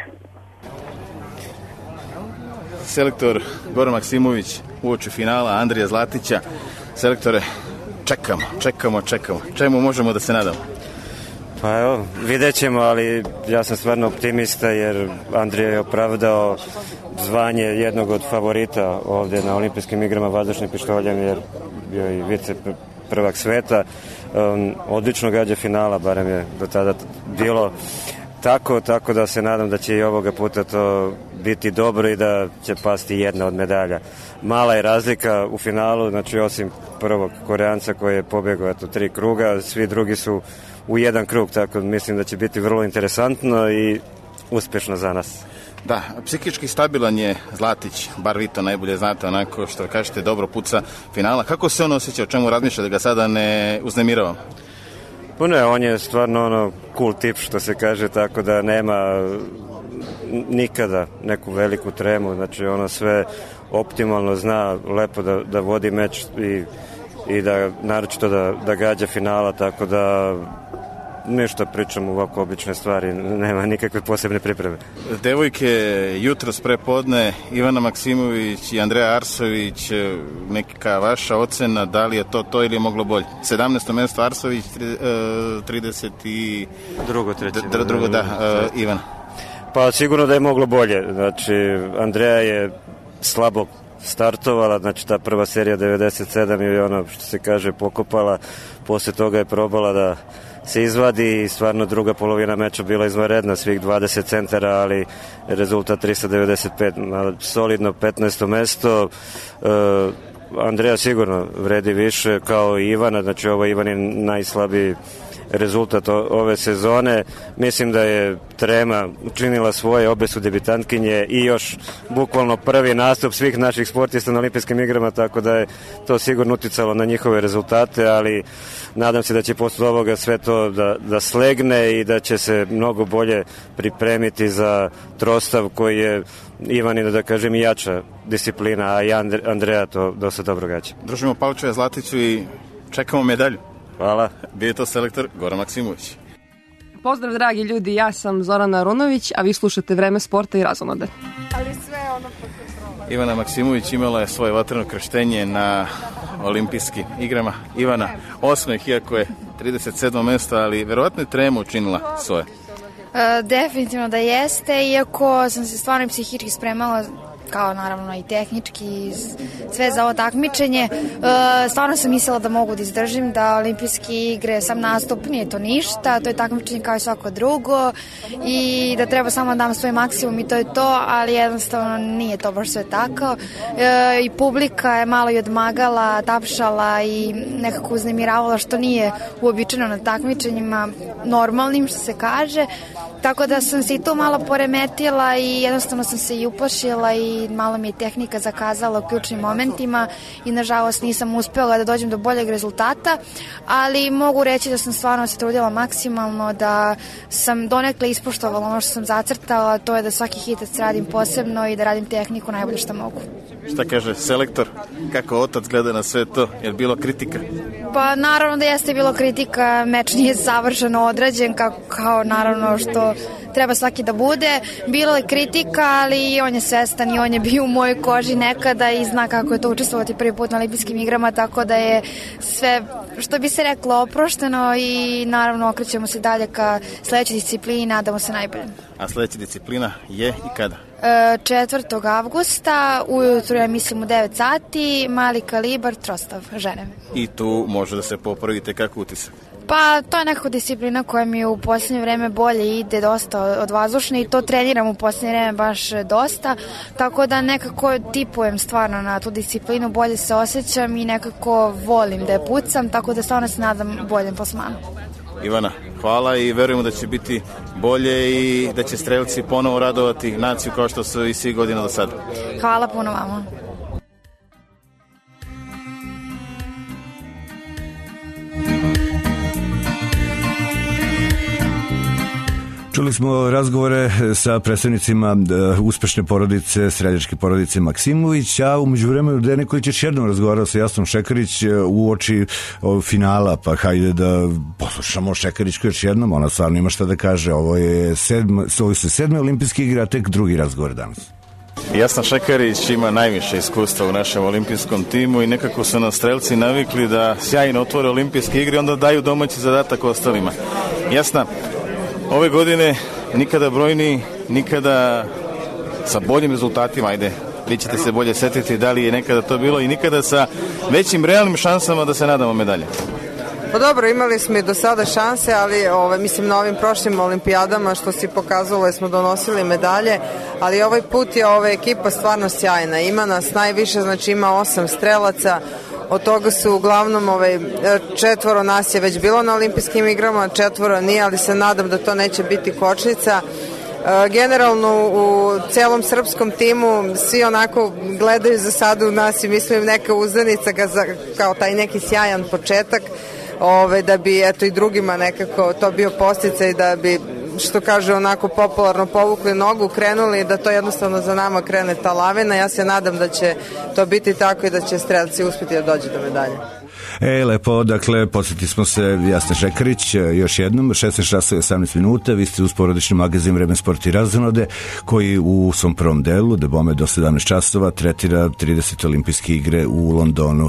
Selektor Goran Maksimović uoči finala Andrija Zlatića. Selektore, čekamo, čekamo, čekamo. Čemu možemo da se nadamo? Pa evo, vidjet ćemo, ali ja sam stvarno optimista jer Andrija je opravdao zvanje jednog od favorita ovdje na olimpijskim igrama vazdušnim pištoljem jer bio i vice prvak sveta. Um, odlično gađa finala, barem je do tada bilo tako, tako da se nadam da će i ovoga puta to biti dobro i da će pasti jedna od medalja. Mala je razlika u finalu, znači osim prvog Koreanca koji je pobjegao eto tri kruga, svi drugi su u jedan krug, tako mislim da će biti vrlo interesantno i uspješno za nas. Da, psihički stabilan je Zlatić, bar vi to najbolje znate, onako što kažete dobro puca finala. Kako se on osjeća, o čemu razmišlja, da ga sada ne uznemiravam? Pa ne, on je stvarno ono cool tip što se kaže, tako da nema nikada neku veliku tremu, znači ono sve optimalno zna lepo da, da vodi meč i, i da naročito da, da gađa finala, tako da ništa pričam u ovako obične stvari, nema nikakve posebne pripreme. Devojke jutros prepodne, Ivana Maksimović i Andreja Arsović, neka vaša ocena, da li je to to ili je moglo bolje? sedamnaesto mesto Arsović, trideset i... Drugo, treće. D- drugo, da, uh, Ivana. Pa sigurno da je moglo bolje, znači Andreja je slabo startovala, znači ta prva serija devedeset sedam je ono što se kaže pokopala, poslije toga je probala da se izvadi i stvarno druga polovina meča bila izvanredna, svih dvadeset centara, ali rezultat tristo devedeset pet, solidno petnaesto mesto. Uh, Andreja sigurno vredi više kao i Ivana, znači ovo Ivan je najslabiji rezultat ove sezone. Mislim da je Trema učinila svoje, obe su debitantkinje i još bukvalno prvi nastup svih naših sportista na olimpijskim igrama, tako da je to sigurno uticalo na njihove rezultate, ali nadam se da će posle ovoga sve to da, da slegne i da će se mnogo bolje pripremiti za trostav koji je Ivanina, da kažem, jača disciplina, a i Andreja to dosta dobro gađa. Družimo Palčeva Zlatiću i čekamo medalju. Hvala. Bio je to selektor Goran Maksimović. Pozdrav dragi ljudi, ja sam Zorana Arunović, a vi slušate Vreme sporta i razonode. Ali sve ono pod kontrolom. Ivana Maksimović imala je svoje vatreno krštenje na olimpijskim igrama. Ivana, osmeh, iako je trideset sedmo mesto, ali verovatno je Trema učinila svoje. E, definitivno da jeste, iako sam se stvarno psihički spremala kao naravno i tehnički, sve za ovo takmičenje. Stvarno sam mislila da mogu da izdržim, da olimpijske igre, sam nastup, nije to ništa, to je takmičenje kao i svako drugo i da treba samo da dam svoj maksimum i to je to, ali jednostavno nije to baš sve tako. I publika je malo i odmagala, tapšala i nekako uznemiravala, što nije uobičajeno na takmičenjima, normalnim što se kaže. Tako da sam se i tu malo poremetila i jednostavno sam se i uplašila i malo mi je tehnika zakazala u ključnim momentima i nažalost nisam uspela da dođem do boljeg rezultata, ali mogu reći da sam stvarno se trudila maksimalno, da sam donekle ispoštovala ono što sam zacrtala, to je da svaki hitac radim posebno i da radim tehniku najbolje što mogu. Šta kaže selektor? Kako otac gleda na sve to? Je li bilo kritika? Pa naravno da jeste bilo kritika, meč nije savršeno odrađen kao, kao naravno što treba svaki da bude. Bilo je kritika, ali on je svestan i on je bio u mojoj koži nekada i zna kako je to učestvovati prvi put na olimpijskim igrama, tako da je sve, što bi se reklo, oprošteno i naravno okrećemo se dalje ka sledećoj disciplini i nadamo se najbolje. A sledeća disciplina je i kada? četvrtog avgusta, ujutru ja mislim u devet sati, mali kalibar, trostav, žene. I tu može da se popravite kako utisak? Pa to je nekako disciplina koja mi u posljednje vreme bolje ide, dosta od vazdušne i to treniram u posljednje vreme baš dosta, tako da nekako tipujem stvarno na tu disciplinu, bolje se osjećam i nekako volim da je pucam, tako da stvarno se nadam boljem plasmanu. Ivana, hvala i verujemo da će biti bolje i da će strelci ponovo radovati naciju kao što su i svi godina do sada. Hvala puno vama. Čuli smo razgovore sa predstavnicima uspešne porodice, streljačke porodice Maksimović, a umeđu vremenu Dejan Nikolić još jednom razgovarao sa Jasnom Šekarić u oči finala, pa hajde da poslušamo Šekarićku još jednom, ona stvarno ima šta da kaže. Ovo je sedma, ovo su sedme olimpijske igre, a tek drugi razgovor danas. Jasna Šekarić ima najviše iskustva u našem olimpijskom timu i nekako su nas strelci navikli da sjajno otvore olimpijske igre i onda daju domaći zadatak ostalima. Jasna, ove godine nikada brojni, nikada sa boljim rezultatima, ajde, vi ćete se bolje setiti da li je nekada to bilo i nikada sa većim realnim šansama da se nadamo medalje. Pa dobro, imali smo i do sada šanse, ali ove, mislim na ovim prošlim olimpijadama što si pokazalo smo donosili medalje, ali ovaj put je ova ekipa stvarno sjajna. Ima nas najviše, znači ima osam strelaca, od toga su uglavnom ovaj, četvoro nas je već bilo na olimpijskim igrama, četvoro nije, ali se nadam da to neće biti kočnica. Generalno u celom srpskom timu svi onako gledaju za sada u nas i mislim neka uzdanica kao taj neki sjajan početak, ove, da bi eto i drugima nekako to bio posticaj, da bi, što kaže onako popularno, povukli nogu, krenuli, da to jednostavno za nama krene ta lavina. Ja se nadam da će to biti tako i da će strelci uspjeti da dođe do medalje. E, lepo, dakle, podsjeti smo se Jasne Šekarić još jednom, šesnaest časova i osamnaest minuta, vi ste uz porodični magazin Vreme sport i razonode, koji u svom prvom delu, da bome do sedamnaest časova, tretira trideset olimpijske igre u Londonu.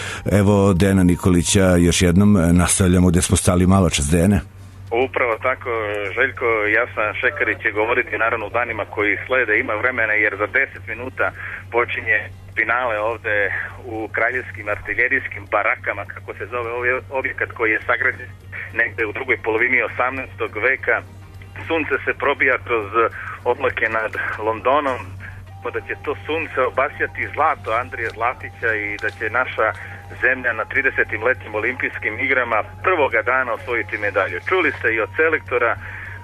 Evo, Dejana Nikolića još jednom nastavljamo gde smo stali malo čas. Dejane. Upravo tako, Željko. Jasna Šekarić će govoriti naravno u danima koji slede, ima vremena jer za deset minuta počinje finale ovde u kraljevskim artiljerijskim barakama, kako se zove ovaj objekat koji je sagrađen negde u drugoj polovini osamnaestog veka. Sunce se probija kroz oblake nad Londonom, da će to sunce obasjati zlato Andrije Zlatića i da će naša zemlja na tridesetim letnjim olimpijskim igrama prvoga dana osvojiti medalju. Čuli ste i od selektora e,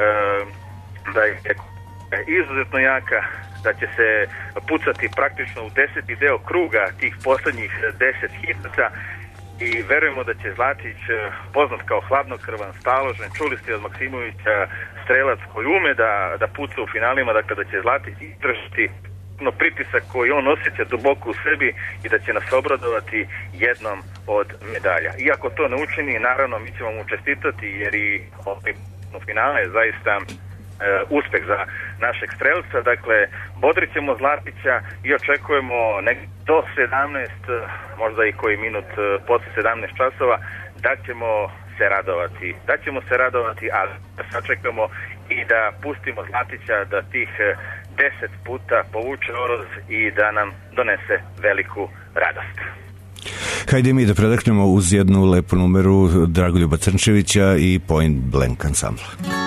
da je izuzetno jaka, da će se pucati praktično u deseti deo kruga tih poslednjih deset hitaca i verujemo da će Zlatić, poznat kao hladnokrvan, staložen, čuli ste od Maksimovića, strelac koji ume da, da puca u finalima, dakle da će Zlatić izdržati pritisak koji on osjeća duboko u sebi i da će nas obradovati jednom od medalja. Iako to ne učini, naravno mi ćemo mu čestitati jer i ovaj finale je zaista e, uspeh za našeg strelca. Dakle, bodrit ćemo Zlatića i očekujemo nek do sedamnaest, možda i koji minut posle sedamnaest časova, da ćemo se radovati. Da ćemo se radovati, ali da sačekamo i da pustimo Zlatića da tih deset puta povuče oroz i da nam donese veliku radost. Hajde mi da predaknemo uz jednu lepu numeru Dragoljuba Crnčevića i Point Blank ansambla.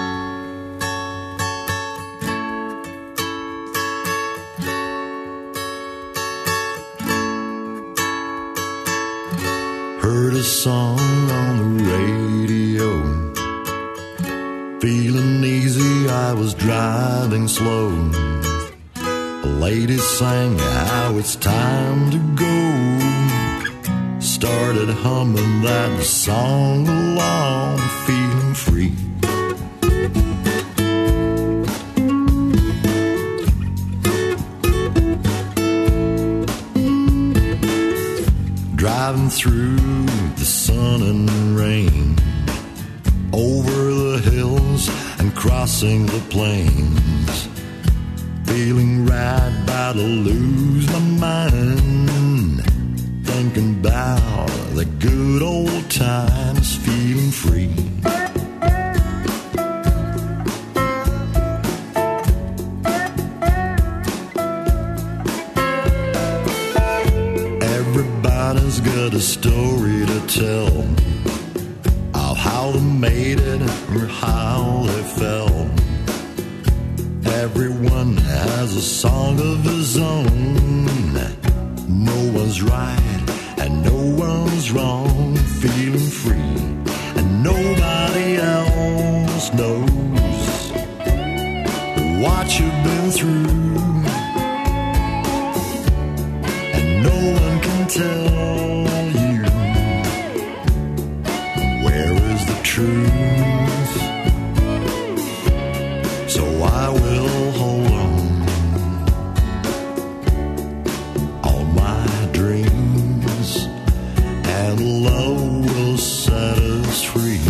Heard a song on the radio, feeling easy, I was driving slow. A lady sang how it's time to go. Started humming that song along, feeling free. Driving through the sun and rain, over the hills and crossing the plains, feeling right, about to lose my mind, thinking about the good old times, feeling free. Everybody's got a story to tell of how they made it or how they fell. Everyone has a song of his own. No one's right and no one's wrong, feeling free, and nobody else knows what you've been through, and no one can tell you where is the truth. So I will hold on all my dreams, and love will set us free.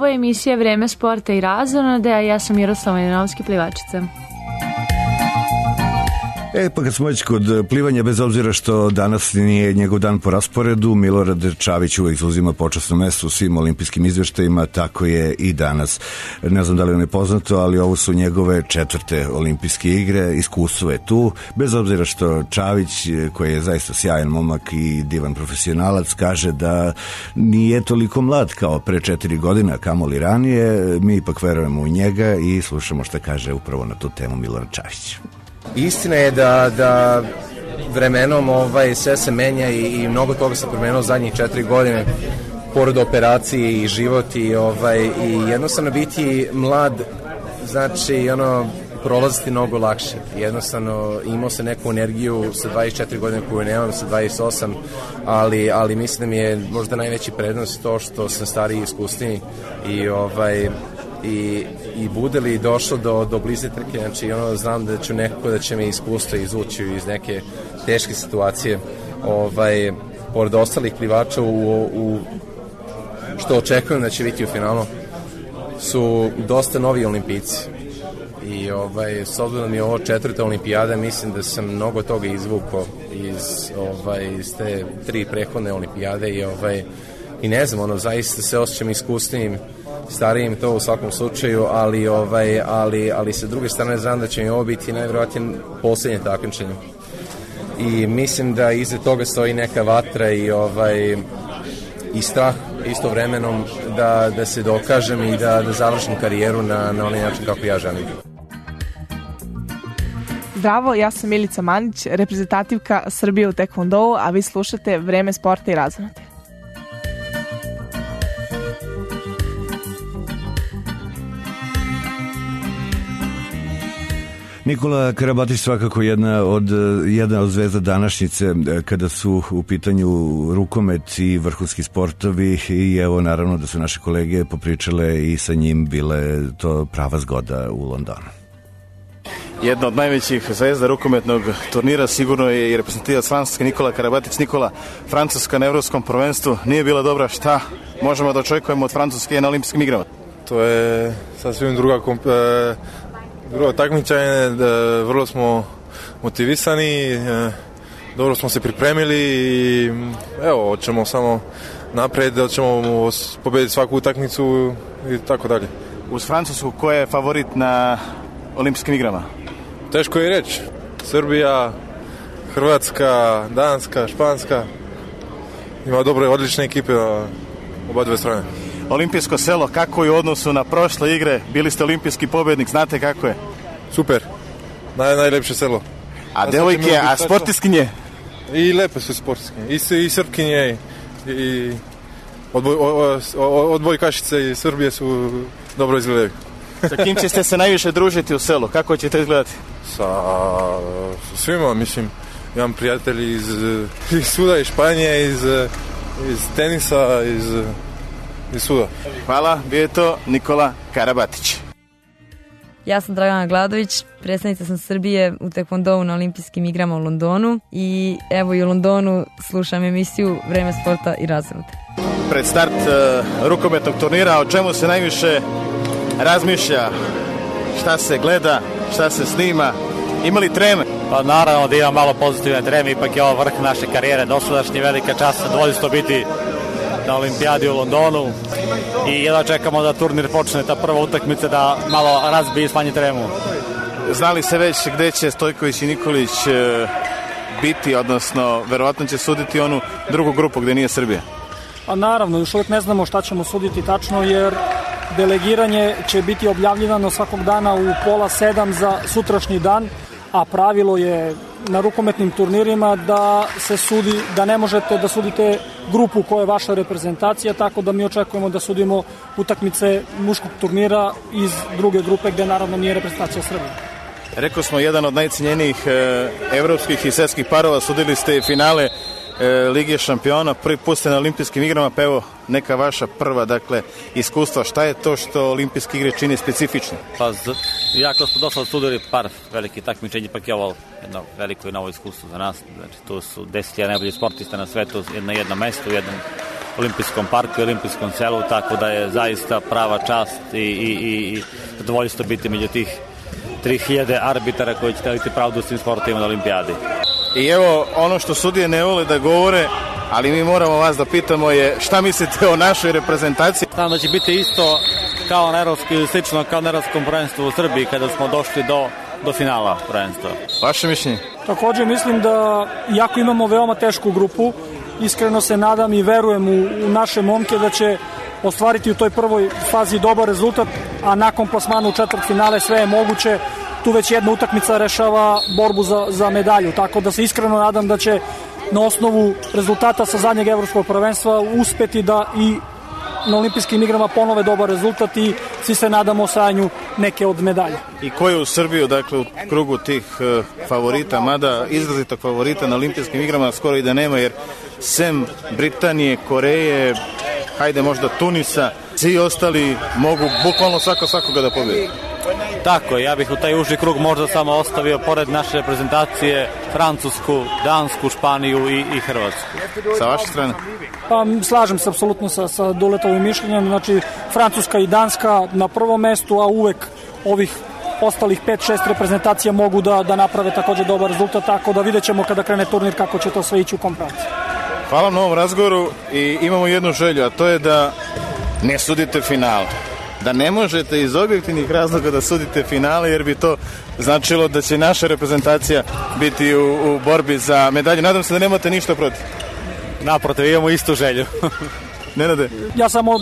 je emisija Vreme sporta i razonode, a ja sam Miroslava Janovski, plivačica. E, pa kad smo već kod plivanja, bez obzira što danas nije njegov dan po rasporedu, Milorad Čavić uvek zauzima počasno mesto u svim olimpijskim izveštajima, tako je i danas. Ne znam da li vam je poznato, ali ovo su njegove četvrte olimpijske igre, iskustvo je tu, bez obzira što Čavić, koji je zaista sjajan momak i divan profesionalac, kaže da nije toliko mlad kao pre četiri godina, kamoli ranije, mi ipak verujemo u njega i slušamo šta kaže upravo na tu temu Milorad Čavić. Istina je da, da vremenom ovaj, sve se menja i, i mnogo toga se promenilo zadnjih četiri godine, pored operacije i život i, ovaj, i jednostavno biti mlad znači ono prolaziti mnogo lakše. Jednostavno imao se neku energiju sa dvadeset četiri godine koju nemam, sa dvadeset osam, ali, ali mislim da mi je možda najveći prednost to što sam stariji i iskusniji i ovaj i, i bude li došlo do, do blize trke, znači ono znam da ću nekako da će me iskustvo izvući iz neke teške situacije, ovaj, pored ostalih plivača u, u što očekujem da će biti u finalu su dosta novi olimpijci i ovaj, s obzirom da mi je ovo četvrta olimpijada, mislim da sam mnogo toga izvukao iz, ovaj, iz te tri prethodne olimpijade i, ovaj, i ne znam, ono, zaista se osjećam iskusnijim, starijim to u svakom slučaju, ali, ovaj, ali, ali sa druge strane znam da će mi ovo biti najvjerojatnije posljednje takmičenje. I mislim da iza toga stoji neka vatra i, ovaj, i strah istovremenom da, da se dokažem i da, da završim karijeru na, na onaj način kako ja želim. Zdravo, ja sam Milica Mandić, reprezentativka Srbije u tekvondou, a vi slušate Vreme sporta i razonode. Nikola Karabatić svakako jedna od, jedna od zvezda današnjice kada su u pitanju rukomet i vrhunski sportovi i evo naravno da su naše kolege popričale i sa njim, bile to prava zgoda u Londonu. Jedna od najvećih zvezda rukometnog turnira sigurno je i reprezentativac Francuske Nikola Karabatić. Nikola, Francuska na evropskom prvenstvu nije bila dobra, šta možemo da očekujemo od Francuske na olimpijskim igrama? To je sasvim druga komp... drugo takmičenje, vrlo smo motivisani, dobro smo se pripremili i evo, hoćemo samo napred, hoćemo pobediti svaku utakmicu i tako dalje. Uz Francusku, ko je favorit na olimpijskim igrama? Teško je reći. Srbija, Hrvatska, Danska, Španska. Ima dobre, odlične ekipe na oba dve strane. Olimpijsko selo, kako je u odnosu na prošle igre? Bili ste olimpijski pobednik, znate kako je? Super, Naj, najlepše selo. A ja devojke, a sportiskinje? I lepe su sportiskinje, i, i srpkinje, i, i odboj, odbojkašice i Srbije su dobro izgledaju. Sa kim ćete se najviše družiti u selu? Kako ćete izgledati? Sa svima, mislim. Imam prijatelji iz, iz svuda, iz Španije, iz, iz tenisa, iz... iz svuda. Hvala, bio je to Nikola Karabatić. Ja sam Dragana Gladović, predstavnica sam Srbije u tekvondou na olimpijskim igrama u Londonu i evo i u Londonu slušam emisiju Vreme sporta i razonode. Pred start uh, rukometnog turnira, o čemu se najviše razmišlja, šta se gleda, šta se snima, ima li treme? Pa naravno da ima malo pozitivne treme, ipak je ovo vrh naše karijere, dosadašnji, velika čast, zadovoljstvo biti na olimpijadi u Londonu i jedva čekamo da turnir počne, ta prva utakmica da malo razbije i smanji tremu. Znali se već gde će Stojković i Nikolić e, biti, odnosno verovatno će suditi onu drugu grupu gde nije Srbija? A naravno, još uvijek ne znamo šta ćemo suditi tačno, jer delegiranje će biti objavljivano svakog dana u pola sedam za sutrašnji dan, a pravilo je na rukometnim turnirima da se sudi, da ne možete da sudite grupu koja je vaša reprezentacija, tako da mi očekujemo da sudimo utakmice muškog turnira iz druge grupe gde naravno nije reprezentacija Srbije. Rekao smo, jedan od najcenjenijih e, evropskih i svetskih parova, sudili ste finale e, Lige šampiona, prvi put ste na olimpijskim igrama, pa evo neka vaša prva, dakle, iskustva, šta je to što olimpijske igre čini specifično? Pa, jako smo dosta sudili par velikih takmičenja, ipak je ovo jedno veliko i novo iskustvo za nas, znači tu su deset najboljih sportista na svetu na jednom mestu, u jednom olimpijskom parku i olimpijskom selu, tako da je zaista prava čast i, i, i zadovoljstvo biti među tih tri hiljade arbitara koji će teliti pravdu svim sportovima na olimpijadi. I evo, ono što sudije ne vole da govore, ali mi moramo vas da pitamo je šta mislite o našoj reprezentaciji? Znam da će biti isto kao na evropskom ili slično kao na evropskom prvenstvu u Srbiji kada smo došli do, do finala prvenstva. Vaše mišljenje? Takođe mislim da iako imamo veoma tešku grupu, iskreno se nadam i verujem u, u naše momke da će ostvariti u toj prvoj fazi dobar rezultat, a nakon plasmana u četvrtfinale sve je moguće. Tu već jedna utakmica rešava borbu za, za medalju, tako da se iskreno nadam da će na osnovu rezultata sa zadnjeg evropskog prvenstva uspeti da i na olimpijskim igrama ponove dobar rezultat i svi se nadamo osajanju neke od medalja. I ko je u Srbiju, dakle, u krugu tih uh, favorita, mada izrazitog favorita na olimpijskim igrama skoro i da nema, jer sem Britanije, Koreje, hajde možda Tunisa, svi ostali mogu bukvalno svako svakoga da pobedi. Tako je, ja bih u taj uži krug možda samo ostavio pored naše reprezentacije Francusku, Dansku, Španiju i, i Hrvatsku. Sa vaše strane? Pa slažem se apsolutno sa, sa Duletovim mišljenjem, znači Francuska i Danska na prvom mestu, a uvek ovih ostalih pet šest reprezentacija mogu da, da naprave takođe dobar rezultat, tako da vidjet ćemo kada krene turnir kako će to sve ići u komparaciji. Hvala na ovom razgovoru i imamo jednu želju, a to je da ne sudite finale. Da ne možete iz objektivnih razloga da sudite finale, jer bi to značilo da će naša reprezentacija biti u, u borbi za medalje. Nadam se da nemate ništa protiv. Naprotiv, imamo istu želju. Nenade? Ja samo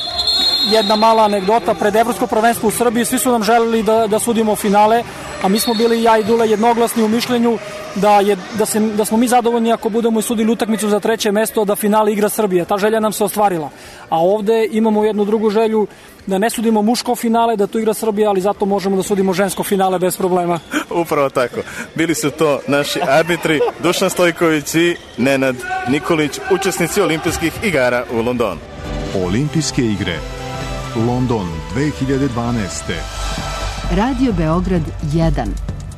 jedna mala anegdota, pred evropsko prvenstvo u Srbiji svi su nam želeli da, da sudimo finale, a mi smo bili, ja i Dule, jednoglasni u mišljenju da, je, da, se, da smo mi zadovoljni ako budemo i sudili utakmicu za treće mesto, da finale igra Srbija. Ta želja nam se ostvarila. A ovde imamo jednu drugu želju, da ne sudimo muško finale, da to igra Srbija, ali zato možemo da sudimo žensko finale bez problema. Upravo tako. Bili su to naši arbitri Dušan Stojković i Nenad Nikolić, učesnici olimpijskih igara u Londonu. Olimpijske igre London dve hiljade dvanaeste. Radio Beograd jedan.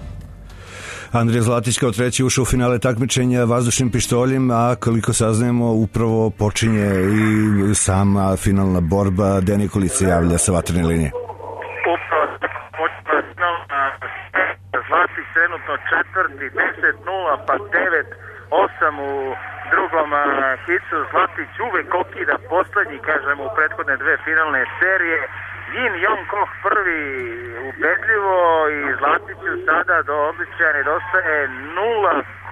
Andrija Zlatić kao treći ušao u finale takmičenja vazdušnim pištoljem, a koliko saznajemo upravo počinje i sama finalna borba. Dejan Nikolić se javlja sa vatrene linije. Upravo počinje finalna Zlatić trenutno četvrti, deset nula, pa devet osam u drugom hicu. Zlatić uvek okida poslednji, kažemo, u prethodne dve finalne serije. Jin Jong Koh prvi ubedljivo i Zlatiću sada do odličja nedostaje nula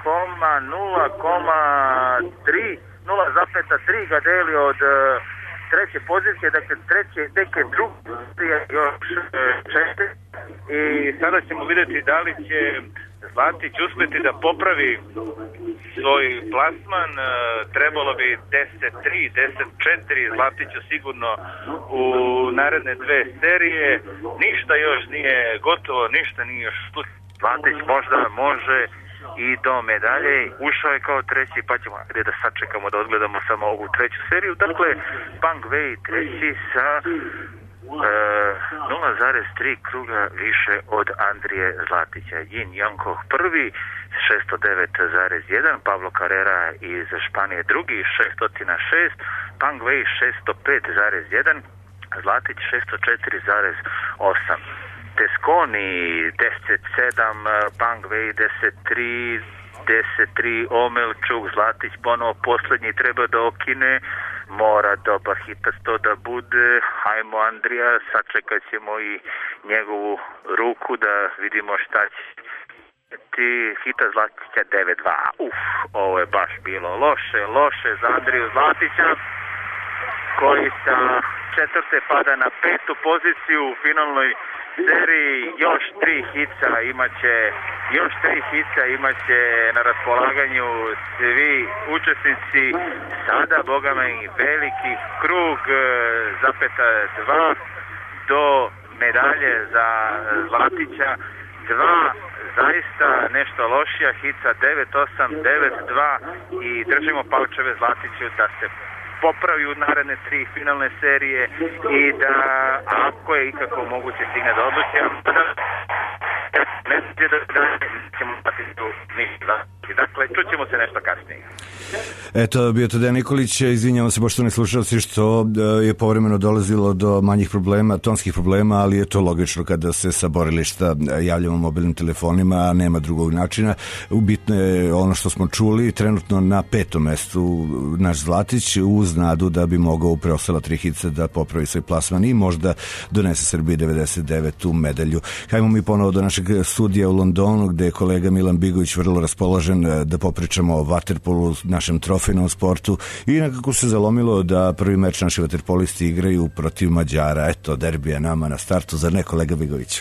zarez tri ga deli od treće pozicije, dakle treće, neke druge još četiri i sada ćemo vidjeti da li će Zlatić uspeti da popravi svoj plasman. Trebalo bi deset tri, deset četiri Zlatiću sigurno u naredne dve serije. Ništa još nije gotovo, ništa nije još. Zlatić možda može i do medalje. Ušao je kao treći, pa ćemo da sačekamo da odgledamo samo ovu treću seriju. Dakle, Pang Wei treći sa nula zarez tri kruga više od Andrije Zlatića. Jin Jankoh prvi, šesto devet zarez jedan, Pablo Carrera iz Španije drugi, šesto šest, Pang Wei šesto pet zarez jedan, Zlatić šesto četiri zarez osam. Tesconi deset sedam, Pang Wei deset tri, deset tri, Omelčuk, Zlatić ponovo poslednji treba da okine, mora dobar hitac to da bude. Hajmo Andrija, sačekat ćemo i njegovu ruku da vidimo šta će ti. Hita Zlatića devet dva. Uf, ovo je baš bilo loše, loše za Andriju Zlatića koji sa četvrte pada na petu poziciju u finalnoj seriji. Još tri hica imaće, još tri hica imaće na raspolaganju svi učesnici. Sada, boga me, veliki krug, zapeta dva do medalje za Zlatića. Dva zaista nešto lošija hica, devet osam, devet dva i držimo palčeve Zlatiću da se popravi u naredne tri finalne serije i da, ako je ikako moguće, stigne do odlučja. ne će da ćemo dati tu ništa. Dakle, čućemo se nešto kasnije. Eto, bio to Dejan Nikolić, izvinjamo se poštovani slušalci što je povremeno dolazilo do manjih problema, tonskih problema, ali je to logično kada se sa borilišta javljamo mobilnim telefonima, a nema drugog načina. Bitno je ono što smo čuli, trenutno na petom mestu naš Zlatić, uz nadu da bi mogao u preostala tri hica da popravi svoj plasman i možda donese Srbiji devedeset devetu medalju. Hajmo mi ponovo do našeg studija u Londonu, gde je kolega Milan Bigović vrlo raspoložen da popričamo o vaterpolu, našem trofejnom sportu, i nekako se zalomilo da prvi meč naši vaterpolisti igraju protiv Mađara. Eto, derbija nama na startu, zar ne, kolega Bigović?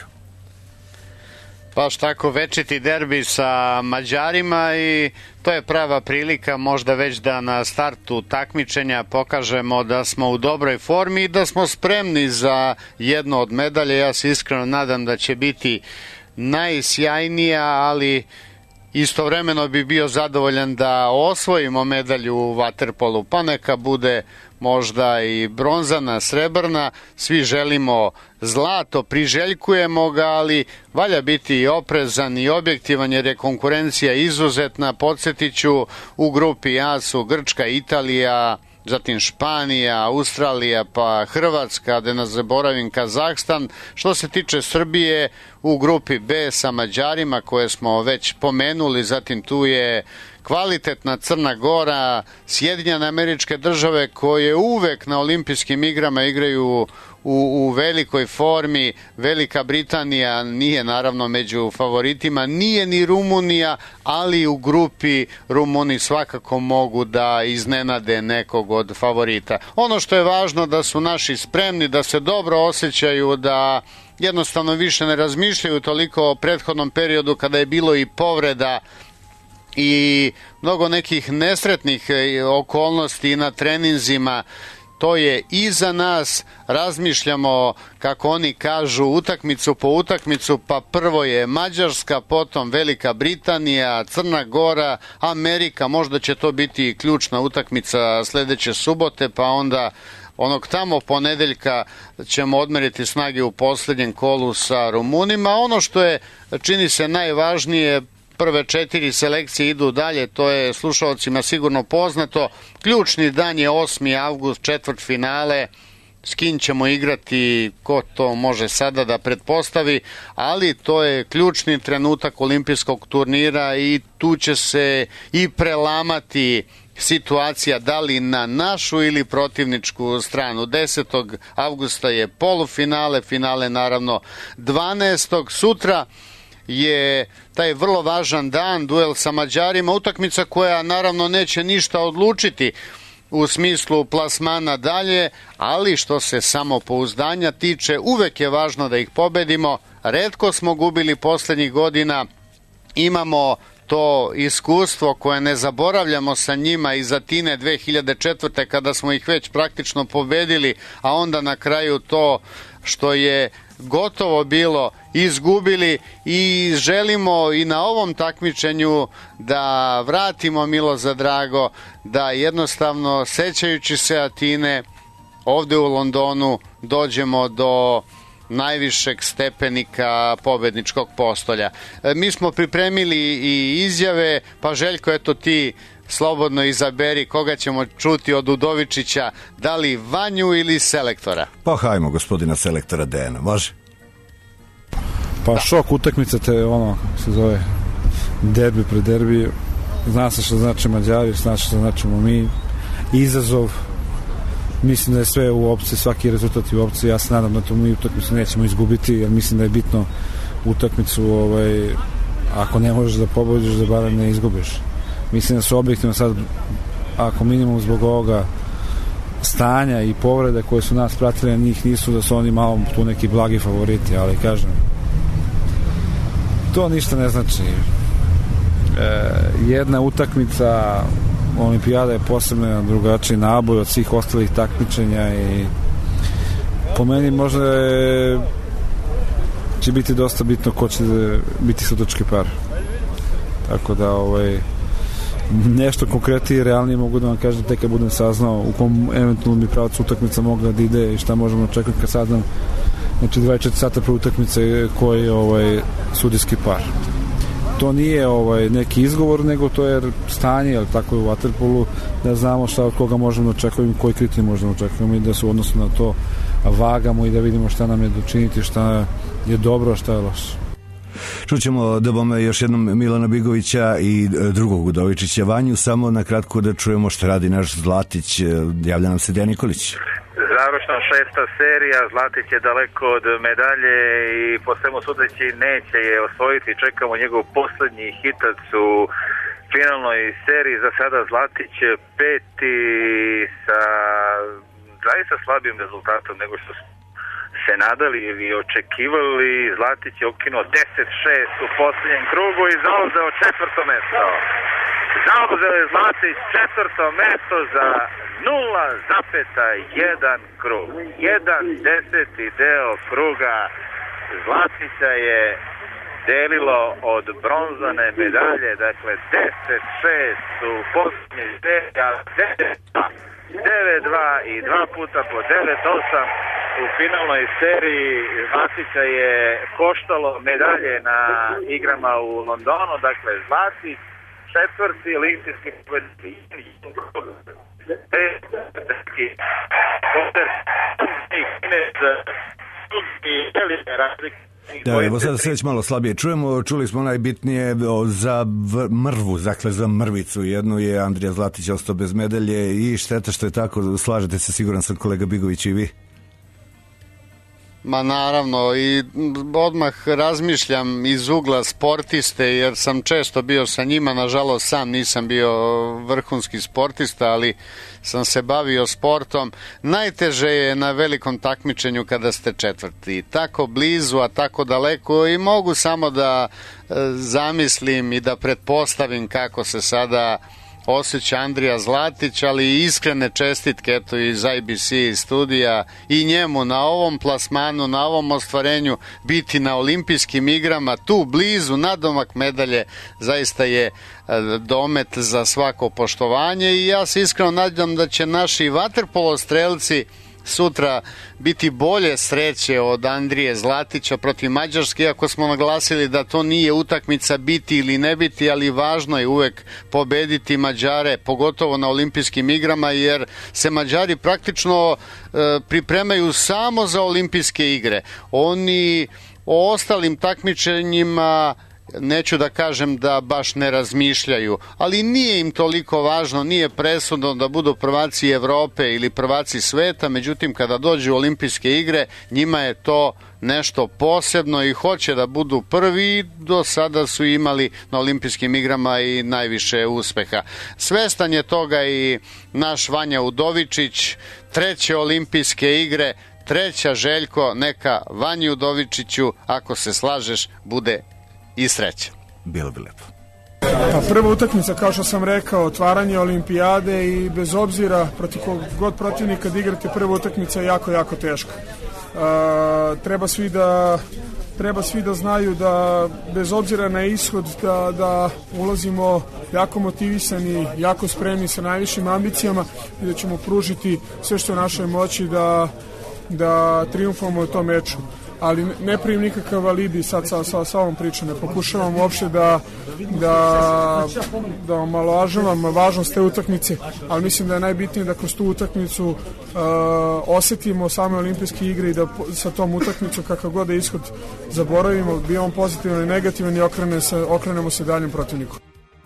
Baš tako, večiti derbi sa Mađarima i to je prava prilika možda već da na startu takmičenja pokažemo da smo u dobroj formi i da smo spremni za jedno od medalje. Ja se iskreno nadam da će biti najsjajnija, ali istovremeno bi bio zadovoljan da osvojimo medalju u vaterpolu, pa neka bude možda i bronzana, srebrna. Svi želimo zlato, priželjkujemo ga, ali valja biti i oprezan i objektivan jer je konkurencija izuzetna. Podsjetit ću, u grupi A su Grčka, Italija, zatim Španija, Australija, pa Hrvatska, da ne zaboravim Kazahstan. Što se tiče Srbije, u grupi B sa Mađarima koje smo već pomenuli, zatim tu je kvalitetna Crna Gora, Sjedinjene Američke Države koje uvek na olimpijskim igrama igraju u, u velikoj formi. Velika Britanija nije naravno među favoritima, nije ni Rumunija, ali u grupi Rumuni svakako mogu da iznenade nekog od favorita. Ono što je važno da su naši spremni, da se dobro osjećaju, da jednostavno više ne razmišljaju toliko o prethodnom periodu kada je bilo i povreda i mnogo nekih nesretnih okolnosti na treninzima. To je iza nas, razmišljamo, kako oni kažu, utakmicu po utakmicu, pa prvo je Mađarska, potom Velika Britanija, Crna Gora, Amerika, možda će to biti ključna utakmica sledeće subote, pa onda onog tamo ponedeljka ćemo odmeriti snage u posljednjem kolu sa Rumunima. Ono što je, čini se, najvažnije, prve četiri selekcije idu dalje, to je slušalcima sigurno poznato. Ključni dan je osmi avgust, četvrt finale, s kim ćemo igrati, ko to može sada da pretpostavi, ali to je ključni trenutak olimpijskog turnira i tu će se i prelamati situacija da li na našu ili protivničku stranu. desetog avgusta je polufinale, finale naravno dvanaestog Sutra je taj vrlo važan dan, duel sa Mađarima, utakmica koja naravno neće ništa odlučiti u smislu plasmana dalje, ali što se samopouzdanja tiče, uvek je važno da ih pobedimo. Retko smo gubili poslednjih godina, imamo to iskustvo koje ne zaboravljamo sa njima iz Atine dve hiljade četvrte kada smo ih već praktično pobedili, a onda na kraju to što je gotovo bilo izgubili, i želimo i na ovom takmičenju da vratimo milo za drago, da jednostavno sećajući se Atine ovde u Londonu dođemo do najvišeg stepenika pobedničkog postolja. Mi smo pripremili i izjave, pa Željko, eto ti slobodno izaberi koga ćemo čuti od Udovičića, da li Vanju ili selektora. Pa hajmo gospodina selektora Dejana, može? Pa šok utakmica, te ono se zove derbi pred derbi, zna se što znači Mađari, zna se što značimo mi, izazov, mislim da je sve u opciji, svaki rezultat je u opciji. Ja se nadam da to mi utakmicu nećemo izgubiti, jer mislim da je bitno utakmicu, ovaj, ako ne možeš da pobediš, da barem ne izgubiš. Mislim da su objektivno sad, ako minimum zbog ovoga stanja i povrede koje su nas pratili, a njih nisu, da su oni malo tu neki blagi favoriti, ali kažem, to ništa ne znači. E, jedna utakmica, olimpijada je posebno drugačiji naboj od svih ostalih takmičenja i po meni možda je, će biti dosta bitno ko će biti sudački par. Tako da ovaj, nešto konkretnije i realnije mogu da vam kažem tek kad budem saznao u kom eventualno bi pravac utakmica mogla da ide i šta možemo očekati kad saznam znači dvadeset četiri sata pre utakmice koji je ovaj, sudijski par. To nije ovaj, neki izgovor, nego to je stanje, ali tako je u vaterpolu, da znamo šta od koga možemo da očekujemo, koji kriterij možemo da očekujemo i da se u odnosu na to vagamo i da vidimo šta nam je dočiniti, šta je dobro, a šta je loše. Čućemo da bome još jednom Milana Bigovića i drugog Udovičića. Vanju, samo na kratko da čujemo šta radi naš Zlatić. Javlja nam se Dejan Nikolić. Završna šesta serija, Zlatić je daleko od medalje i po svemu sudeći neće je osvojiti. Čekamo njegov poslednji hitac u finalnoj seriji. Za sada Zlatić peti sa zaista slabijim rezultatom nego što se nadali ili očekivali. Zlatić je okinuo deset šest u posljednjem krugu i zauzeo četvrto mesto. Zauzeo je Zlatić četvrto mesto za nula zarez jedan krug. Jedan deseti deo kruga Zlatića je delilo od bronzane medalje, dakle deset šest u posljednje serija, devet dva i dva puta po devet osam u finalnoj seriji. Zlatića je koštalo medalje na igrama u Londonu, dakle Zlatić četvrti olimpijski pobednik. Da, evo sada se već malo slabije čujemo, čuli smo najbitnije za mrvu, dakle za mrvicu jednu je Andrija Zlatić ostao bez medalje i šteta što je tako, slažete se, siguran sam kolega Bigović i vi? Ma naravno, i odmah razmišljam iz ugla sportiste, jer sam često bio sa njima, nažalost sam nisam bio vrhunski sportista, ali sam se bavio sportom. Najteže je na velikom takmičenju kada ste četvrti, tako blizu, a tako daleko, i mogu samo da zamislim i da pretpostavim kako se sada osjeća Andrija Zlatić, ali iskrene čestitke eto iz I B C studija i njemu na ovom plasmanu, na ovom ostvarenju, biti na olimpijskim igrama tu blizu, nadomak medalje, zaista je domet za svako poštovanje i ja se iskreno nadam da će naši vaterpolo strelci sutra biti bolje sreće od Andrije Zlatića protiv Mađarske, iako smo naglasili da to nije utakmica biti ili ne biti, ali važno je uvek pobediti Mađare, pogotovo na olimpijskim igrama, jer se Mađari praktično e, pripremaju samo za olimpijske igre. Oni o ostalim takmičenjima neću da kažem da baš ne razmišljaju, ali nije im toliko važno, nije presudno da budu prvaci Evrope ili prvaci sveta, međutim kada dođu u olimpijske igre njima je to nešto posebno i hoće da budu prvi. Do sada su imali na olimpijskim igrama i najviše uspeha. Svestan je toga i naš Vanja Udovičić, treće olimpijske igre, treća Željko, neka Vanji Udovičiću, ako se slažeš, bude i sreća. Bilo bi lepo. Pa prva utakmica, kao što sam rekao, otvaranje olimpijade i bez obzira protiv kog god protivnika da igrate, prva utakmica je jako, jako teška. Uh, treba svi da treba svi da znaju da bez obzira na ishod da, da ulazimo jako motivisani, jako spremni sa najvišim ambicijama i da ćemo pružiti sve što je u našoj moći da, da triumfamo u tom meču. Ali ne primim nikakav alibi sad sa, sa, sa ovom pričom, ne pokušavam uopšte da, da, da omalovažavam važnost te utakmice, ali mislim da je najbitnije da kroz tu utakmicu uh, osetimo same olimpijske igre i da sa tom utakmicu kakav god da ishod zaboravimo, bio on pozitivan i negativan i okrene se, okrenemo se daljem protivniku.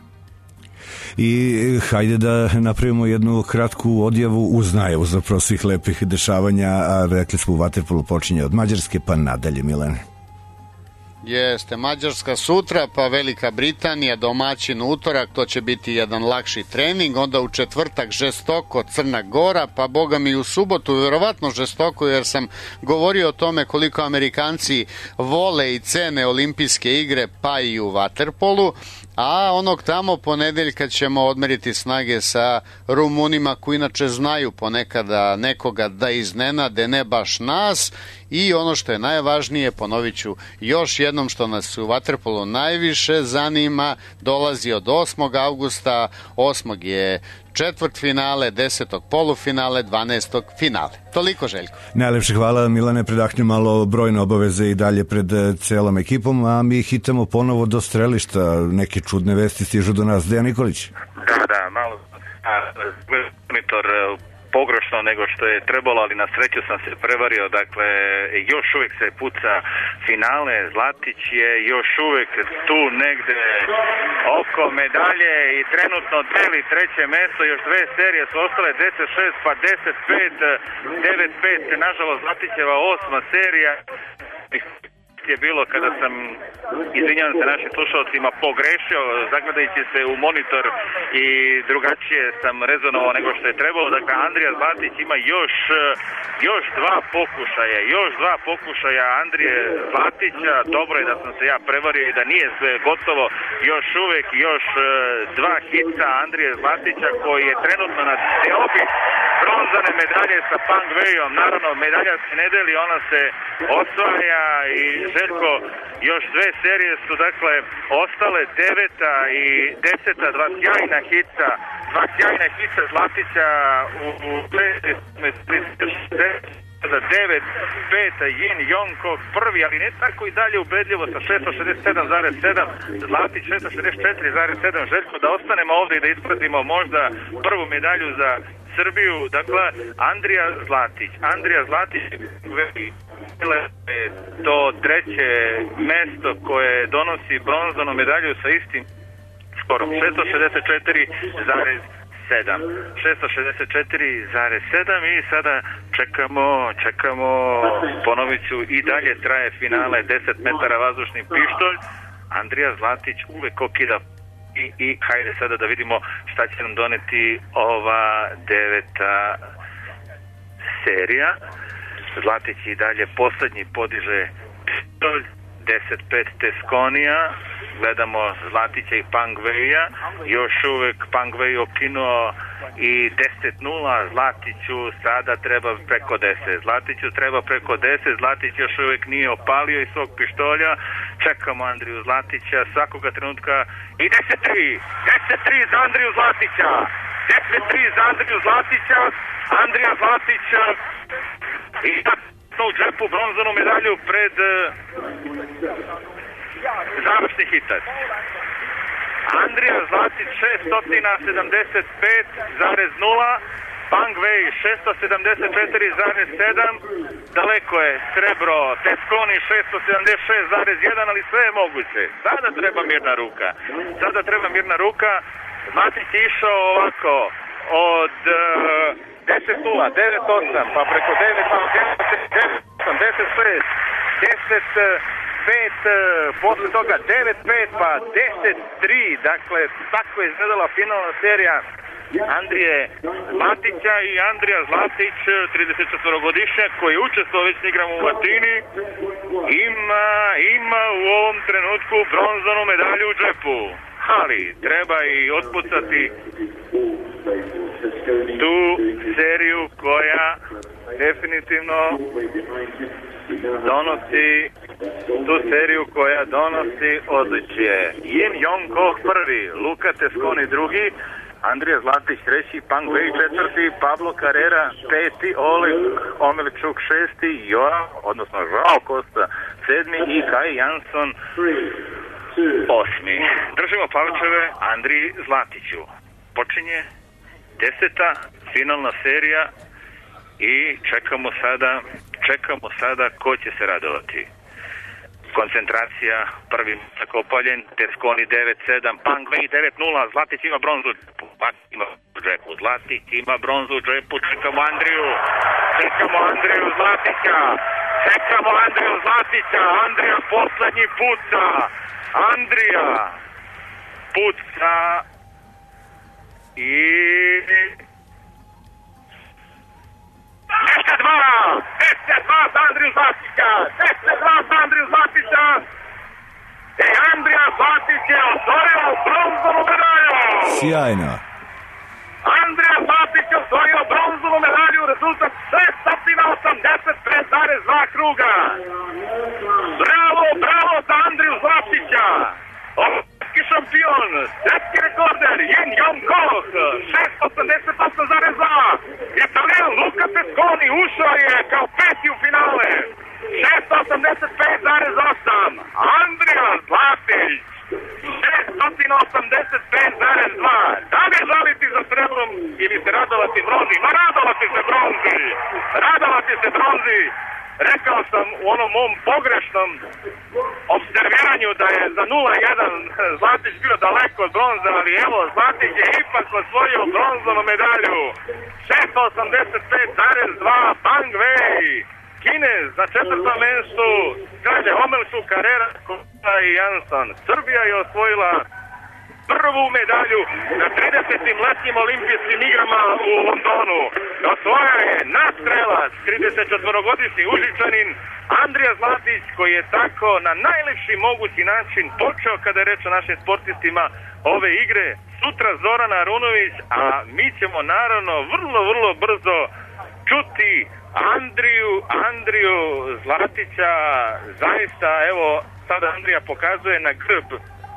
I hajde da napravimo jednu kratku odjavu uz najavu zapravo svih lepih dešavanja, a rekli smo u vaterpolu počinje od Mađarske pa nadalje, Milane. Jeste, Mađarska sutra, pa Velika Britanija, domaćin utorak, to će biti jedan lakši trening, onda u četvrtak žestoko Crna Gora, pa boga mi u subotu verovatno žestoko, jer sam govorio o tome koliko Amerikanci vole i cene olimpijske igre, pa i u vaterpolu, a onog tamo ponedeljka ćemo odmeriti snage sa Rumunima koji inače znaju ponekada nekoga da iznenade, ne baš nas. I ono što je najvažnije, ponovit ću još jednom što nas u vaterpolu najviše zanima, dolazi od osmog avgusta, osmog je četvrtfinale, desetog polufinale, dvanaestog finale. Toliko, Željko. Najlepše hvala, Milane, predahni malo brojne obaveze i dalje pred celom ekipom, a mi hitamo ponovo do strelišta. Neke čudne vesti stižu do nas. Dejan Nikolić. Da, da, malo monitor pogrešno nego što je trebalo, ali na sreću sam se prevario, dakle još uvijek se puca finale, Zlatić je još uvijek tu negde oko medalje i trenutno deli treće mesto, još dve serije su ostale, deset šest pa deset pet, devet pet, nažalost Zlatićeva osma serija je bilo kada sam, izvinjavam se našim slušalcima, pogrešio zagledajući se u monitor i drugačije sam rezonovao nego što je trebalo. Dakle, Andrija Zlatić ima još, još dva pokušaja, još dva pokušaja Andrije Zlatića. Dobro je da sam se ja prevario i da nije sve gotovo. Još uvijek, još dva hica Andrije Zlatića koji je trenutno na deobi bronzane medalje sa Pang Weiom. Naravno, medalja se ne deli, ona se osvaja i Željko, još dve serije su dakle ostale, deveta i deseta, dva sjajna hica, dva sjajna hica Zlatića u, u za devet pet Yin Jong-kok prvi, ali ne tako i dalje ubedljivo sa šesto šezdeset sedam zarez sedam, Zlatić šesto šezdeset četiri zarez sedam. Željko, da ostanemo ovdje i da ispratimo možda prvu medalju za Srbiju, dakle Andrija Zlatić. Andrija Zlatić je to treće mesto koje donosi bronzanu medalju sa istim skorom, šesto šezdeset četiri zarez sedam. šesto šezdeset četiri zarez sedam i sada čekamo, čekamo, ponovit ću, i dalje traje finale deset metara vazdušni pištolj. Andrija Zlatić uvek okida i, i hajde sada da vidimo šta će nam doneti ova deveta serija. Zlatić i dalje poslednji podiže pištolj, deset pet Teskonija, gledamo Zlatića i Pang Weia, još uvek Pang Wei okinuo i deset nula, Zlatiću sada treba preko deset, Zlatiću treba preko deset, Zlatić još uvek nije opalio iz svog pištolja, čekamo Andriju Zlatića svakoga trenutka i deset tri, deset tri za Andriju Zlatića, deset tri za Andriju Zlatića, Andrija Zlatića i u džepu bronzanu medalju pred uh, završni hitac. Andrija Zlatić šesto sedamdeset pet zarez nula, Pang Wei šesto sedamdeset četiri zarez sedam, daleko je srebro Tesconi šesto sedamdeset šest zarez jedan, ali sve je moguće. Sada treba mirna ruka. Sada treba mirna ruka. Zlatić je išao ovako od uh, deset nula, devet osam, pa preko devet osam, deset šest, deset pet, posle toga devet pet, pa deset tri, dakle tako je izgledala finalna serija Andrije Zlatića i Andrija Zlatić, tridesetčetvorogodišnjak koji je učestvovao već igramo u Atini, ima, ima u ovom trenutku bronzanu medalju u džepu, ali treba i otpucati tu seriju koja definitivno donosi tu seriju koja donosi odličje. Yin Jong-kok prvi, Luka Tesconi drugi, Andrija Zlatić treći, Pang Wei četvrti, Pablo Carrera peti, Oleg Omeličuk šesti, Joao, odnosno Joao Costa sedmi i Kai Jansson osmi. Držimo palčeve Andriji Zlatiću. Počinje deseta finalna serija i čekamo sada, čekamo sada ko će se radovati. Koncentracija, prvi tako opaljen, Tesconi devet sedam, Pang Wei devet nula, Zlatić ima bronzu ima u džepu, Zlatić ima bronzu u džepu, čekamo Andriju, čekamo Andriju Zlatića, čekamo Andriju Zlatića, Andrija poslednji puca, Andrija puca i deset dva, deset dva za Andriju Zlatića, deset dva za Andriju Zlatića i Andrija Zlatić je osvorio bronzanu medalju. Sjajno. Andrija Zlatić je osvorio bronzanu medalju, rezultat šesto osamdeset pet zarez dva kruga. Bravo, bravo za Andriju Zlatića. Olimpijski šampion, svetski rekord rekorder Yin Jong Koh, šesto osamdeset osam zarez dva. Italijan Luca Pesconi ušao je kao peti u finale, šesto osamdeset pet zarez osam. Andrija Zlatić, šesto osamdeset pet zarez dva. Da li žaliti za srebrom ili se radovati bronzi? Ma radovati se bronzi! Radovati se bronzi! Rekao sam u onom mom pogrešnom observiranju da je za nula jedan Zlatić bio daleko od bronza, ali evo, Zlatić je ipak osvojio bronzonu medalju. šesto osamdeset pet zarez dva, Bang Wei, Kinez na četvrtom mjestu, kaže Homelsu, Carrera, Kota i Jansson. Srbija je osvojila prvu medalju na tridesetim letnjim olimpijskim igrama u Londonu. Osvoja je naš strelac, tridesetčetvorogodišnji Užičanin Andrija Zlatić, koji je tako na najlepši mogući način počeo, kada je reč o našim sportistima, ove igre. Sutra Zoran Arunović, a mi ćemo naravno vrlo, vrlo brzo čuti Andriju, Andriju Zlatića. Zaista, evo, sada Andrija pokazuje na grb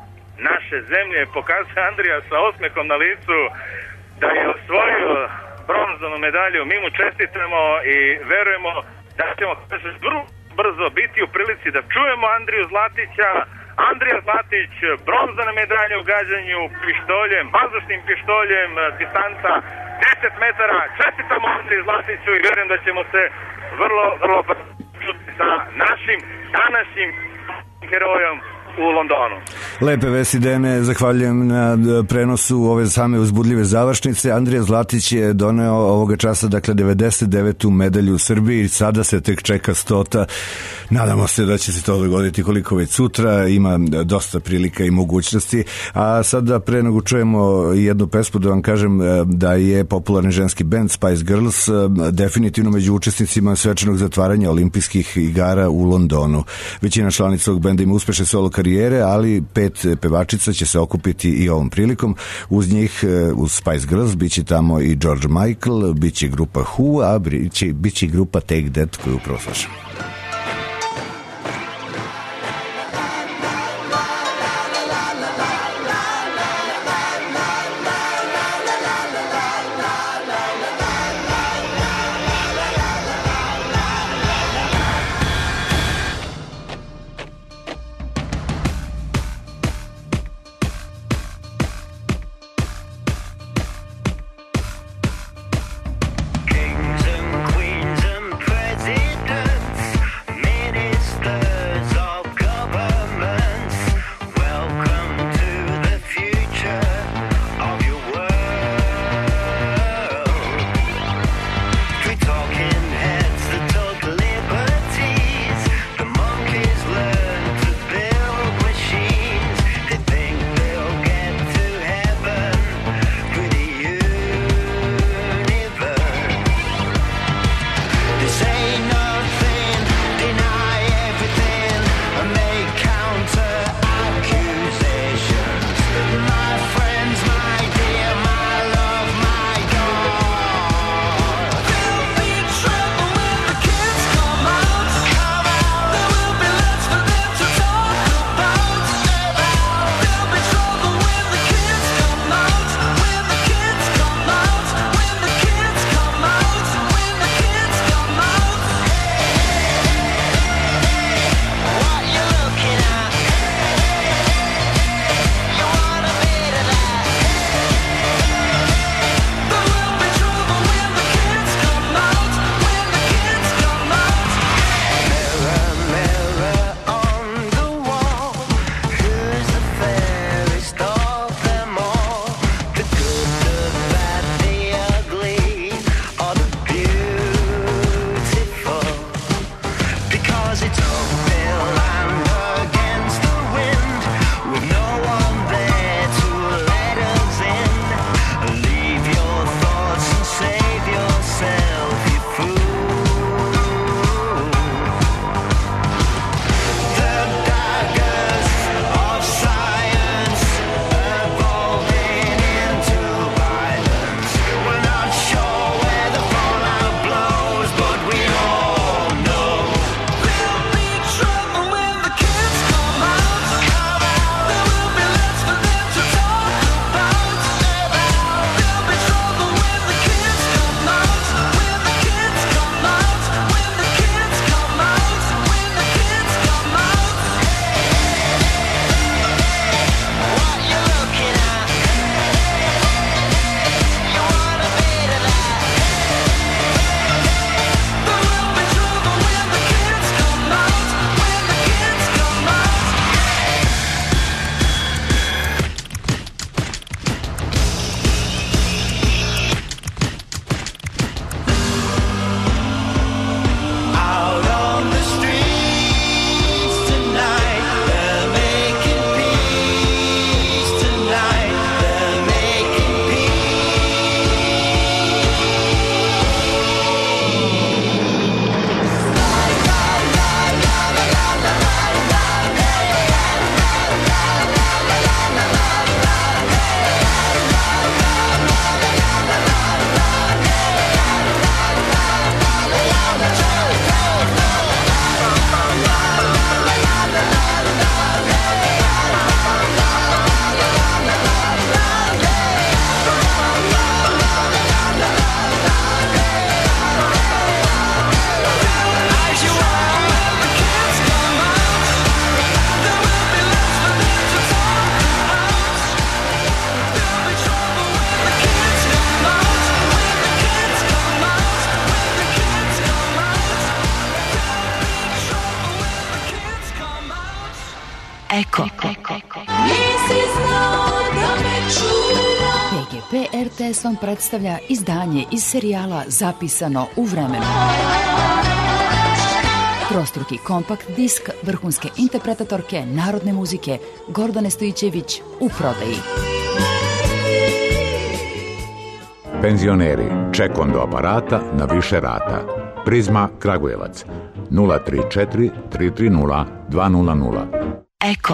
naše zemlje, pokazuje Andrija sa osmehom na licu da je osvojio bronzanu medalju. Mi mu čestitamo i verujemo da ćemo vrlo brzo biti u prilici da čujemo Andriju Zlatića. Andrija Zlatić, bronzana medalja u gađanju pištoljem, vazdušnim pištoljem, distanca deset metara. Čestitamo Andriju Zlatiću i vjerujem da ćemo se vrlo, vrlo čuti sa našim današnjim herojom u Londonu. Lepe vesti, Dene, zahvaljujem na prenosu ove same uzbudljive završnice. Andrija Zlatić je doneo ovoga časa, dakle, devedeset devetu medalju u Srbiji, sada se tek čeka stota. Nadamo se da će se to dogoditi koliko već sutra, ima dosta prilika i mogućnosti. A sada, pre nego čujemo jednu pesmu, da vam kažem da je popularni ženski band Spice Girls definitivno među učesnicima svečanog zatvaranja olimpijskih igara u Londonu. Većina članica ovog benda ima uspešne solo karijere, ali pet pevačica će se okupiti i ovom prilikom. Uz njih, uz Spice Girls, bit će tamo i George Michael, bit će grupa Who, a bit će i grupa Take That, koju upravo slušamo. Kings and queens and presidents R T S vam predstavlja izdanje iz serijala Zapisano u vremenu. Trostruki kompakt disk vrhunske interpretatorke narodne muzike Gordane Stojićević u prodaji. Penzioneri, čekom do aparata na više rata. Prizma Kragujevac nula tri četiri tri tri nula dva nula nula. Eko.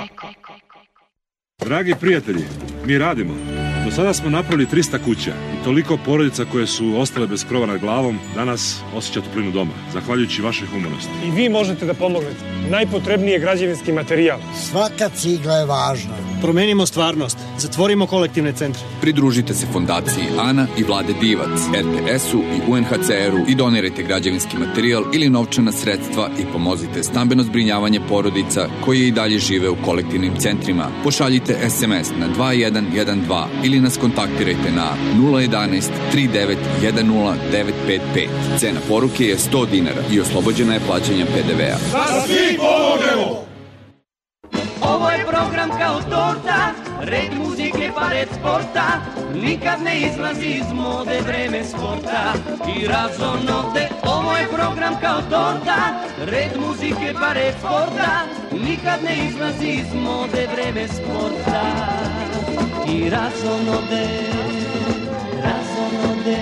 Dragi prijatelji, mi radimo. Do sada smo napravili trista kuća i toliko porodica koje su ostale bez krova nad glavom danas osjeća toplinu doma, zahvaljujući vašoj humanosti. I vi možete da pomognete. Najpotrebniji je građevinski materijal. Svaka cigla je važna. Promenimo stvarnost. Zatvorimo kolektivne centre. Pridružite se fondaciji Ana i Vlade Divac, R T S-u i U N H C R-u i donirajte građevinski materijal ili novčana sredstva i pomozite stambeno zbrinjavanje porodica koje i dalje žive u kolektivnim centrima. Pošaljite es em es na dva jedan jedan dva ili nas kontaktirajte na nula jedanaest tri devet jedan nula devet pet pet. Cena poruke je sto dinara i oslobođena je plaćanja pe de vea. Da svi pomognemo! Ovo je program kao torta, red muzike pa red sporta, nikad ne izlazi iz mode vreme sporta i razonode. Ovo je program kao torta, red muzike pa red sporta, nikad ne izlazi iz mode vreme sporta i razonode, razonode.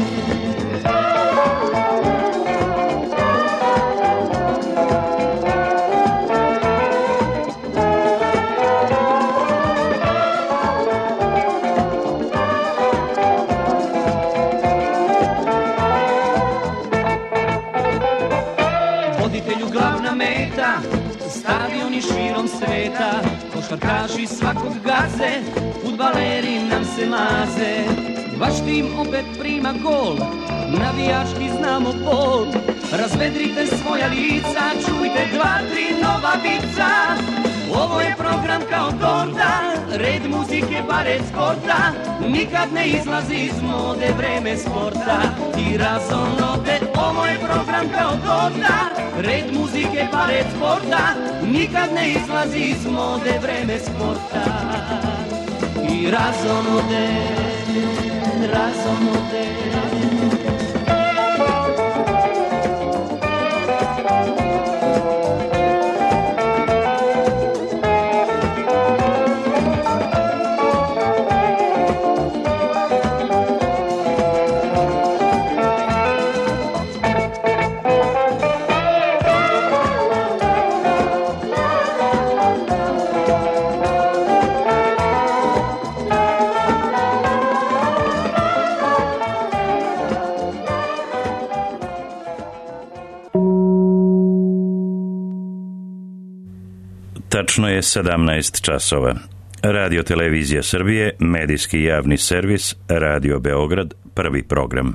Stadioni širom sveta, košarkaši svakog gaze, fudbaleri nam se maze. Vaš tim opet prima gol, navijački znamo bol. Razvedrite svoja lica, čujte dva, tri nova vica. Ovo je program kao torta, red muzike pa red sporta, nikad ne izlazi iz mode vreme sporta i razonode. Ovo je program kao torta, red muzike pa red sporta, nikad ne izlazi iz mode vreme sporta i razonode, razonode. Tačno je sedamnaest časova. Radio Televizija Srbije, medijski javni servis, Radio Beograd, prvi program.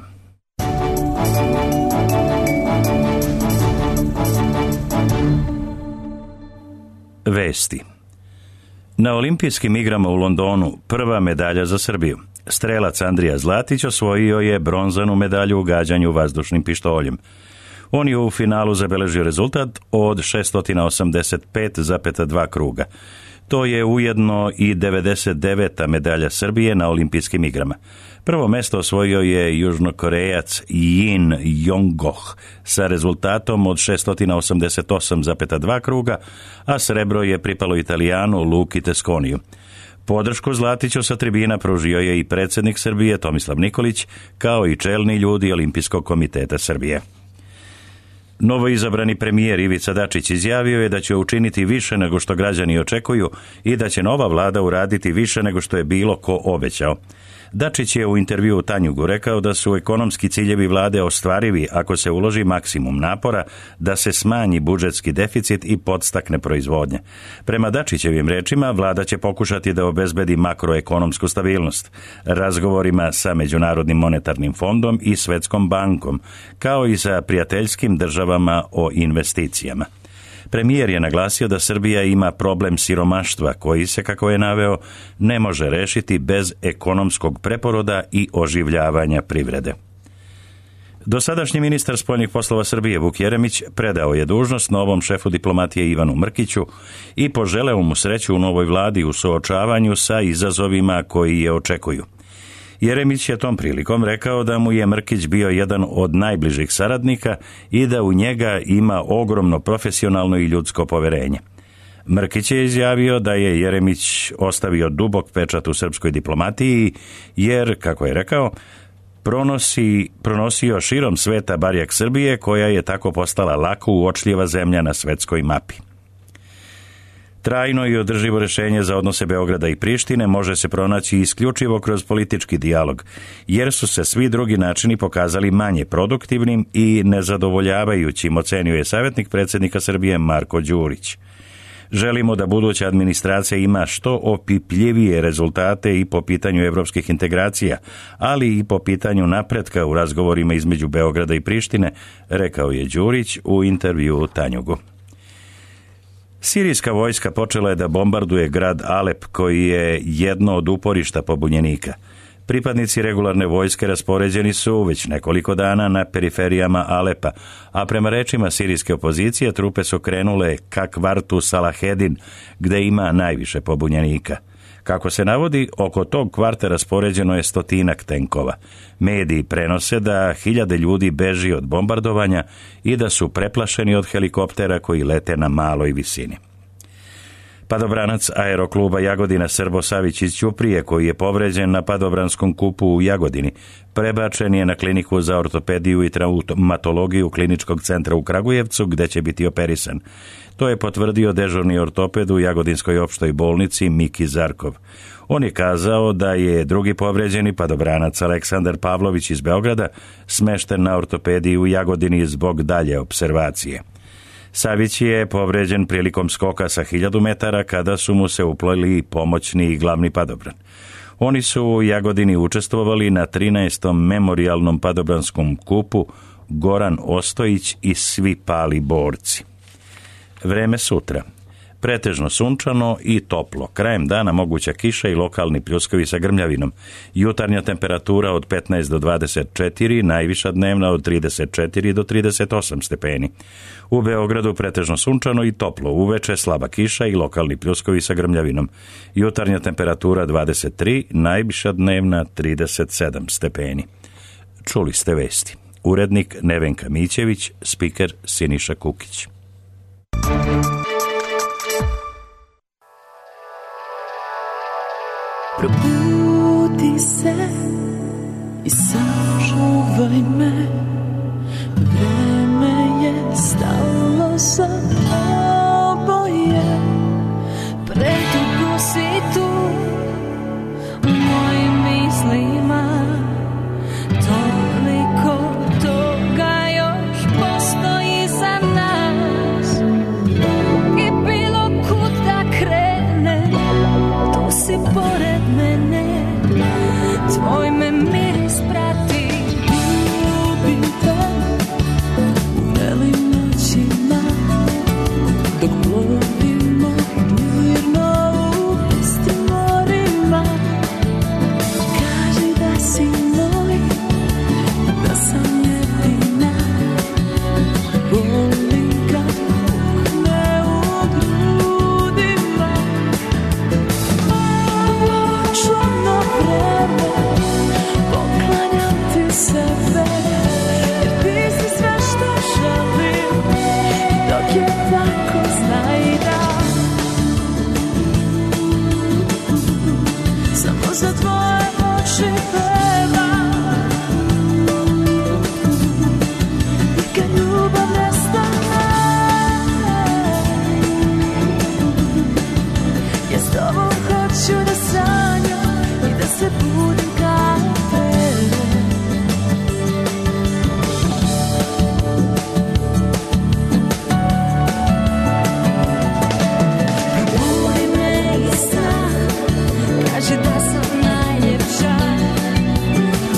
Vesti. Na olimpijskim igrama u Londonu prva medalja za Srbiju. Strelac Andrija Zlatić osvojio je bronzanu medalju u gađanju vazdušnim pištoljem. On je u finalu zabeležio rezultat od šesto osamdeset pet zarez dva kruga. To je ujedno i devedeset deveta medalja Srbije na olimpijskim igrama. Prvo mesto osvojio je južnokorejac Jin Jong-goh sa rezultatom od šesto osamdeset osam zarez dva kruga, a srebro je pripalo Italijanu Luki Tesconiju. Podršku Zlatiću sa tribina pružio je i predsjednik Srbije Tomislav Nikolić, kao i čelni ljudi Olimpijskog komiteta Srbije. Novoizabrani premijer Ivica Dačić izjavio je da će učiniti više nego što građani očekuju i da će nova vlada uraditi više nego što je bilo ko obećao. Dačić je u intervjuu Tanjugu rekao da su ekonomski ciljevi vlade ostvarivi ako se uloži maksimum napora da se smanji budžetski deficit i podstakne proizvodnja. Prema Dačićevim rečima, vlada će pokušati da obezbedi makroekonomsku stabilnost razgovorima sa Međunarodnim monetarnim fondom i Svetskom bankom, kao i sa prijateljskim državama o investicijama. Premijer je naglasio da Srbija ima problem siromaštva koji se, kako je naveo, ne može rešiti bez ekonomskog preporoda i oživljavanja privrede. Dosadašnji ministar spoljnih poslova Srbije Vuk Jeremić predao je dužnost novom šefu diplomatije Ivanu Mrkiću i poželeo mu sreću u novoj vladi u suočavanju sa izazovima koji je očekuju. Jeremić je tom prilikom rekao da mu je Mrkić bio jedan od najbližih saradnika i da u njega ima ogromno profesionalno i ljudsko poverenje. Mrkić je izjavio da je Jeremić ostavio dubok pečat u srpskoj diplomatiji jer, kako je rekao, pronosi, pronosio širom sveta barjak Srbije koja je tako postala lako uočljiva zemlja na svetskoj mapi. Trajno i održivo rješenje za odnose Beograda i Prištine može se pronaći isključivo kroz politički dijalog, jer su se svi drugi načini pokazali manje produktivnim i nezadovoljavajućim, ocenio je savjetnik predsjednika Srbije Marko Đurić. Želimo da buduća administracija ima što opipljivije rezultate i po pitanju evropskih integracija, ali i po pitanju napretka u razgovorima između Beograda i Prištine, rekao je Đurić u intervjuu Tanjugu. Sirijska vojska počela je da bombarduje grad Alep, koji je jedno od uporišta pobunjenika. Pripadnici regularne vojske raspoređeni su već nekoliko dana na periferijama Alepa, a prema rečima sirijske opozicije trupe su krenule ka kvartu Salahedin, gde ima najviše pobunjenika. Kako se navodi, oko tog kvarta raspoređeno je stotinak tenkova. Mediji prenose da hiljade ljudi beži od bombardovanja i da su preplašeni od helikoptera koji lete na maloj visini. Padobranac aerokluba Jagodina Srbo Savić iz Ćuprije, koji je povređen na padobranskom kupu u Jagodini, prebačen je na kliniku za ortopediju i traumatologiju Kliničkog centra u Kragujevcu, gde će biti operisan. To je potvrdio dežurni ortoped u Jagodinskoj opštoj bolnici Miki Zarkov. On je kazao da je drugi povređeni padobranac Aleksandar Pavlović iz Beograda smešten na ortopediji u Jagodini zbog dalje observacije. Savić je povređen prilikom skoka sa hiljadu metara kada su mu se upleli pomoćni i glavni padobran. Oni su u Jagodini učestvovali na trinaestom memorijalnom padobranskom kupu Goran Ostojić i svi pali borci. Vreme sutra. Pretežno sunčano i toplo. Krajem dana moguća kiša i lokalni pljuskovi sa grmljavinom. Jutarnja temperatura od petnaest do dvadeset četiri, najviša dnevna od trideset četiri do trideset osam stepeni. U Beogradu pretežno sunčano i toplo. Uveče slaba kiša i lokalni pljuskovi sa grmljavinom. Jutarnja temperatura dvadeset tri, najviša dnevna trideset sedam stepeni. Čuli ste vesti. Urednik Nevenka Mićević, spiker Siniša Kukić. Probudi se i sačuvaj me, vreme je stalo za oboje, predugo si tu u mojim mislima, toliko toga još postoji za nas i bilo kud da krene, tu si pored mene, tvoj me miris prati. Ljubim te u velim noćima, dok plovimo mirno u pustim morima. Kaži da si moj, da sam jedina, volim kad pukne u grudima. Čudno vreme, poklanjam ti sebe, jer ti si sve što želim, dok je tako znaj da samo za tvoje oči pevam. I kad ljubav nestane, ja s tobom hoću da sanjam i da se budim kao tebe. Proboj me i strah, kaže da sam najljepša,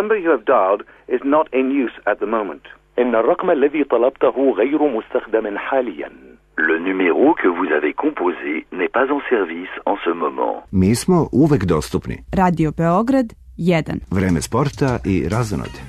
number you have dialed is not in use at the moment. إن الرقم الذي طلبته غير مستخدم حاليا. Le numéro que vous avez composé n'est pas en service en ce moment. Mi smo uvek dostupni. Radio Beograd jedan. Vreme sporta i razonode.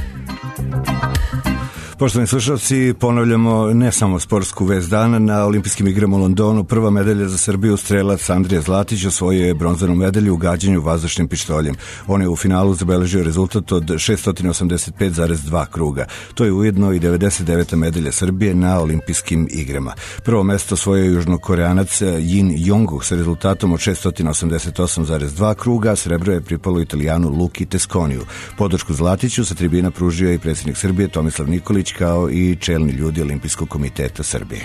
Poštovani slušalci, ponavljamo ne samo sportsku vest dana. Na olimpijskim igrama u Londonu prva medalja za Srbiju, strelac Andrija Zlatić osvojio je bronzanu medalju u gađanju vazdušnim pištoljem. On je u finalu zabeležio rezultat od šest osamdeset pet zarez dva kruga. To je ujedno i devedeset deveta medalja Srbije na olimpijskim igrama. Prvo mesto osvojio je južnokoreanac Jin Jongu sa rezultatom od šest osamdeset osam zarez dva kruga, srebro je pripalo Italijanu Luki Tesconiju. Podršku Zlatiću sa tribina pružio i predsjednik Srbije Tomislav Nikolić, kao i čelni ljudi Olimpijskog komiteta Srbije.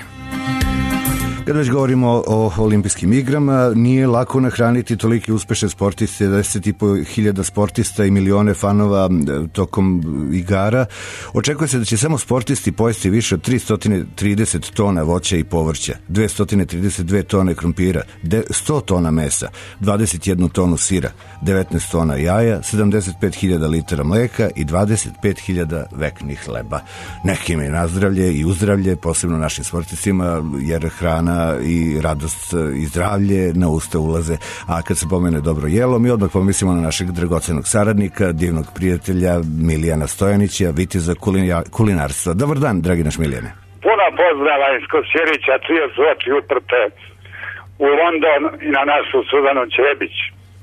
Kad već govorimo o olimpijskim igrama, nije lako nahraniti toliki uspešne sportiste, deset i po hiljada sportista i milione fanova tokom igara. Očekuje se da će samo sportisti pojesti više od tristo trideset tona voća i povrća, dvesta trideset dve tone krompira, sto tona mesa, dvadeset jednu tonu sira, devetnaest tona jaja, sedamdeset pet hiljada litara mleka i dvadeset pet hiljada veknih hleba. Nekim je nazdravlje i uzdravlje, posebno našim sportistima, jer hrana i radost i zdravlje na usta ulaze, a kad se pomene dobro jelo, mi odmah pomislimo na našeg dragocenog saradnika, divnog prijatelja Milijana Stojanića, viteza kulinarstva. Dobar dan, dragi naš Milijane. Puno pozdrava iz Kosjerića, čije su oči uprte u London i na našu Suzanu Čebić.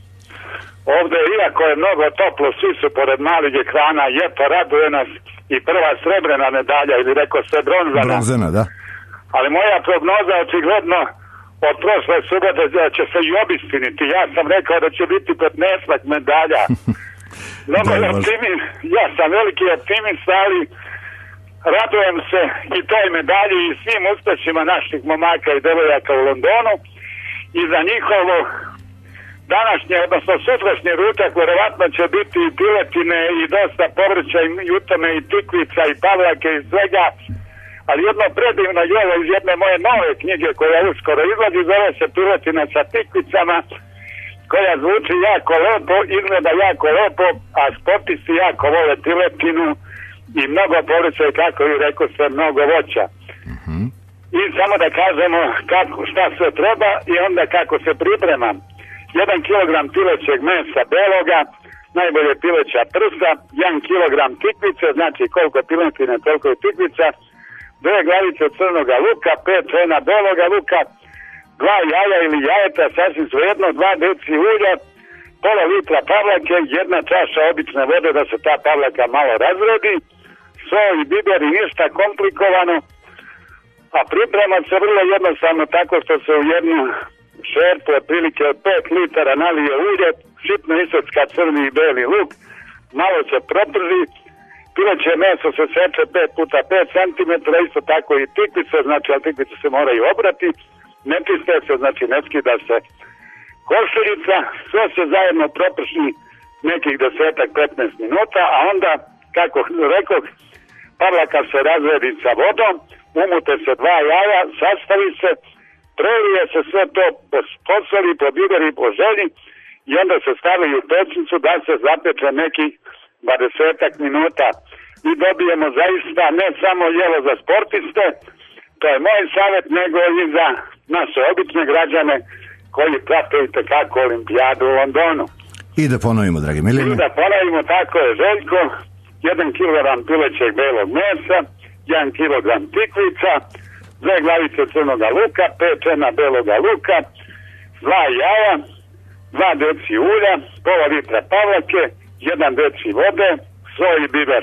Ovde, iako je mnogo toplo, svi su pored malih ekrana, jeto, raduje nas i prva srebrena medalja, ili rekao se bronzana. Bronzana, da. Ali moja prognoza očigledno od prošle subote da će se i obistiniti. Ja sam rekao da će biti petnaest medalja. Mnogo je optimist, ja sam veliki optimist, ali radujem se i toj medalji i svim uspešima naših momaka i devojaka u Londonu i za njihovo današnje, odnosno sutrašnji ručak verovatno će biti i piletine i dosta povrća i jutone i tikvica i pavlake i svega. Ali jedno predivno jelo iz jedne moje nove knjige koja uskoro izlazi, zove se Piletina sa tikvicama, koja zvuči jako lepo, izgleda jako lepo, a sportisti jako vole piletinu i mnogo povrća i kako i rekao se mnogo voća. Mm-hmm. I samo da kažemo kako, šta sve treba i onda kako se priprema. Jedan kilogram pilećeg mesa beloga, najbolje pileća prsa, jedan kilogram tikvice, znači koliko piletine, toliko je tikvica, dve glavice crnoga luka, pet cena beloga luka, dva jaja ili jajeta, sasvim svejedno, dva deci ulja, pola litra pavlake, jedna čaša obične vode da se ta pavlaka malo razredi, so i biber i ništa komplikovano, a priprema se vrlo jednostavno tako što se u jednu šerpu otprilike od pet litara nalije ulje, sitno isecka crni i beli luk, malo se proprži, pileće meso se seče pet puta pet centimetara, isto tako i tikvice, znači, ali tikvice se moraju obrati, ne čiste se, znači ne skida se košuljica, sve se zajedno proprši nekih desetak petnaest minuta, a onda, kako rekoh, pavlaka se razredi sa vodom, umute se dva jaja, sastavi se, prelije se sve to, posoli, po biberi, po želji i onda se stavi u pećnicu da se zapeče nekih dvadesetak minuta i dobijemo zaista ne samo jelo za sportiste, to je moj savjet, nego i za naše obične građane koji prate i tekako olimpijadu u Londonu. I da ponovimo, dragi Milijane. I da ponovimo, tako je, Željko, jedan kilogram pilećeg belog mesa, jedan kilogram tikvica, dve glavice crnoga luka, pet čena beloga luka, dva jaja, dva deci ulja, pola litra pavlake, jedan deci vode, so i biber.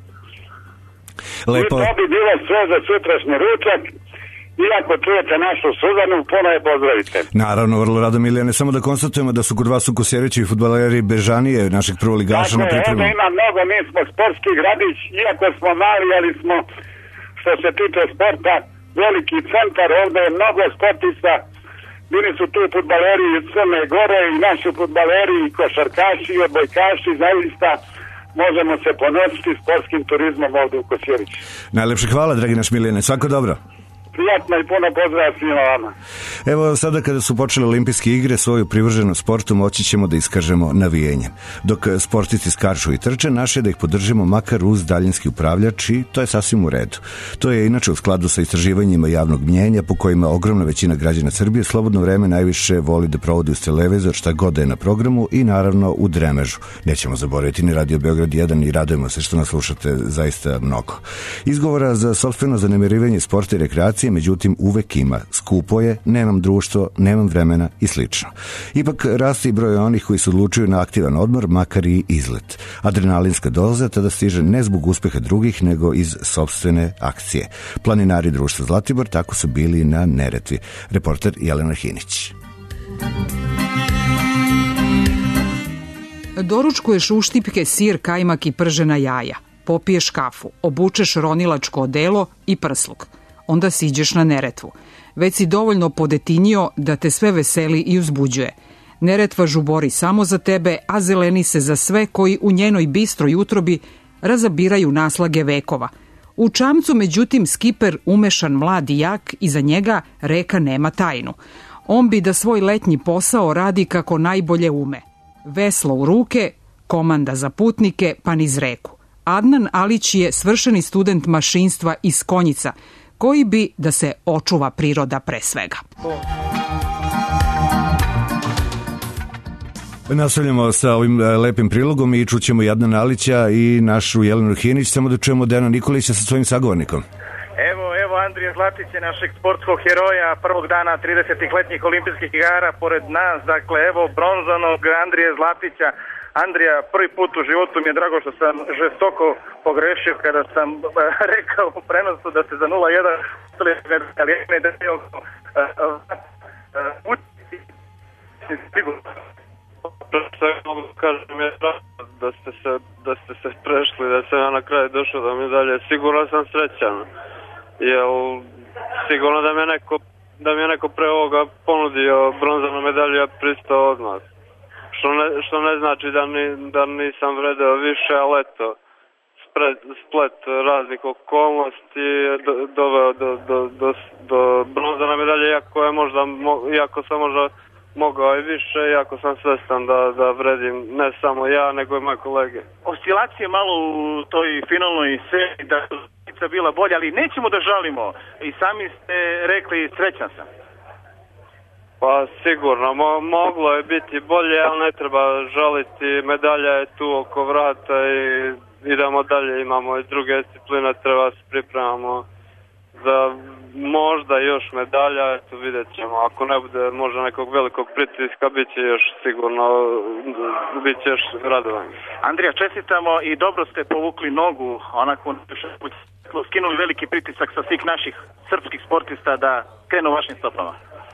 Lepo. I to bi bilo sve za sutrašnji ručak. Iako čujete našu Suzanu, puno je pozdravite. Naravno, vrlo rado, Milijane. Samo da konstatujemo da su kod vas u Kosjeriću i fudbaleri Bežanije, našeg prvoligaša na pripremu. Dakle, ima mnogo, mi smo sportski gradić, iako smo mali, ali smo, što se tiče sporta, veliki centar, ovde je mnogo sportista. Bili su tu fudbaleri iz Crne Gore i naši fudbaleri i košarkaši i odbojkaši, zaista možemo se ponositi sportskim turizmom ovde u Kosjeriću. Najlepše hvala, dragi naš Milijane, svako dobro. prijatno i puno pozdrav svima vama. Evo sada kada su počele olimpijske igre, svoju privrženost sportu moći ćemo da iskažemo navijenjem. Dok sportisti skarču i trče, naše da ih podržimo makar uz daljinski upravljač i to je sasvim u redu. To je inače u skladu sa istraživanjima javnog mnjenja po kojima ogromna većina građana Srbije slobodno vreme najviše voli da provodi uz televizor šta god da je na programu i naravno u dremežu. Nećemo zaboraviti ni Radio Beograd jedan i radujemo se što nas slušate zaista mnogo. Izgovora za sopstveno zanemarivanje sporta i rekreacije, međutim uvek ima. Skupo je, nemam društvo, nemam vremena i slično. Ipak raste i broj onih koji se odlučuju na aktivan odmor, makar i izlet. Adrenalinska doza tada stiže ne zbog uspeha drugih, nego iz sopstvene akcije. Planinari društva Zlatibor tako su bili na Neretvi. Reporter Jelena Hinić. Doručkuješ uštipke, sir, kajmak i pržena jaja. Popiješ kafu, obučeš ronilačko odelo i prsluk. Onda siđeš na Neretvu. Već si dovoljno podetinio da te sve veseli i uzbuđuje. Neretva žubori samo za tebe, a zeleni se za sve koji u njenoj bistroj utrobi razabiraju naslage vekova. U čamcu, međutim, skiper umešan mlad i jak i za njega reka nema tajnu. On bi da svoj letnji posao radi kako najbolje ume. Veslo u ruke, komanda za putnike, pa niz reku. Adnan Alić je svršeni student mašinstva iz Konjica, koji bi da se očuva priroda pre svega. Nastavljamo sa ovim lepim prilogom i čućemo i Adnana Alića i našu Jelenu Hinić, samo da čujemo Dejana Nikolića sa svojim sagovornikom. Evo, evo Andrija Zlatić je našeg sportskog heroja prvog dana tridesetih letnjih olimpijskih igara pored nas, dakle evo bronzanog Andrije Zlatića. Andrija, prvi put u životu mi je drago što sam žestoko pogrešio kada sam rekao u prenosu da se za nula jedan ali ne da je oko sve mogu kažem je da ste se da ste se prešli, da sam ja na kraju došao do medalje. Sigurno sam srećan, jer sigurno da mi je neko da mi je neko pre ovoga ponudio bronzanu medalju, ja pristao odmah. Što ne, što ne znači da, ni, da nisam vredeo više, ali eto, spred, splet raznih okolnosti do, doveo do, do, do, do bronzane medalje, iako, je možda, iako sam možda mogao i više, iako sam svestan da, da vredim ne samo ja, nego i moje kolege. Oscilacije malo u toj finalnoj seriji, da je bila bolja, ali nećemo da žalimo. I sami ste rekli, srećan sam. Pa sigurno, Mo, moglo je biti bolje, ali ne treba žaliti, medalja je tu oko vrata i idemo dalje, imamo i druge discipline, treba se pripremamo za možda još medalja, eto vidjet ćemo, ako ne bude možda nekog velikog pritiska, bit će još sigurno, bit će još radovanje. Andrija, čestitamo i dobro ste povukli nogu, onako skinuli veliki pritisak sa svih naših srpskih sportista da krenu vašim stopama.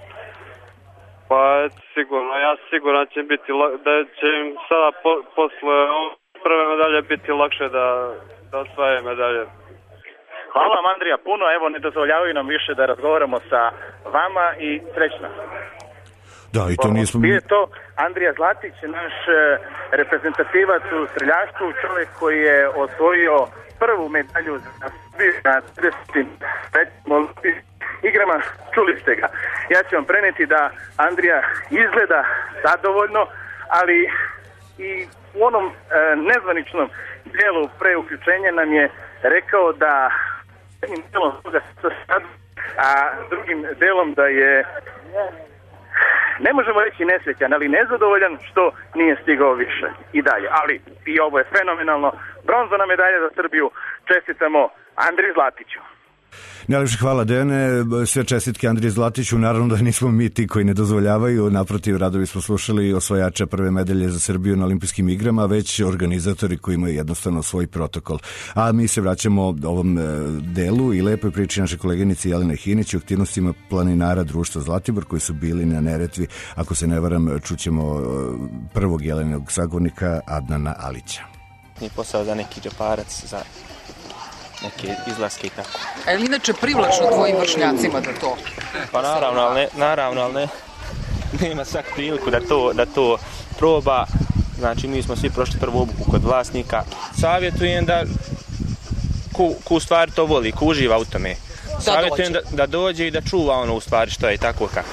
Pa sigurno, ja siguran će biti, da će im sada po, posle prve medalje biti lakše da, da osvaje medalje. Hvala vam Andrija puno, evo ne dozvoljavaju nam više da razgovaramo sa vama i srećno. Da, i to nismo... Bio je to Andrija Zlatić, naš reprezentativac u streljaštvu, čovjek koji je osvojio prvu medalju za na tridesetim igrama, čuli ste ga. Ja ću vam preneti da Andrija izgleda zadovoljno, ali i u onom e, nezvaničnom dijelu pre uključenja nam je rekao da jednim delom toga sa sad, a drugim delom da je, ne možemo reći nesrećan, ali nezadovoljan što nije stigao više i dalje. Ali i ovo je fenomenalno. Bronzana medalja za Srbiju. Čestitamo Andriji Zlatiću. Najlepše hvala Dejane, sve čestitke Andriji Zlatiću, naravno da nismo mi ti koji ne dozvoljavaju, naprotiv radovi smo slušali osvajača prve medalje za Srbiju na olimpijskim igrama, već organizatori koji imaju jednostavno svoj protokol. A mi se vraćamo ovom delu i lepoj priči naše koleginice Jelene Hinić o aktivnostima planinara društva Zlatibor koji su bili na Neretvi. Ako se ne varam, čućemo prvog Jelenog sagovornika Adnana Alića. Nije posao za neki džeparac, za neke izlaske i tako. A je li inače privlačno tvojim vršnjacima da to? Pa naravno, ali ne, naravno, ali ne, nema svak priliku da to, da to proba. Znači, mi smo svi prošli prvu obuku kod vlasnika. Savjetujem da ko, ko stvari to voli, ko uživa u tome. savjetujem da, da dođe i da čuva ono u stvari što je tako kako.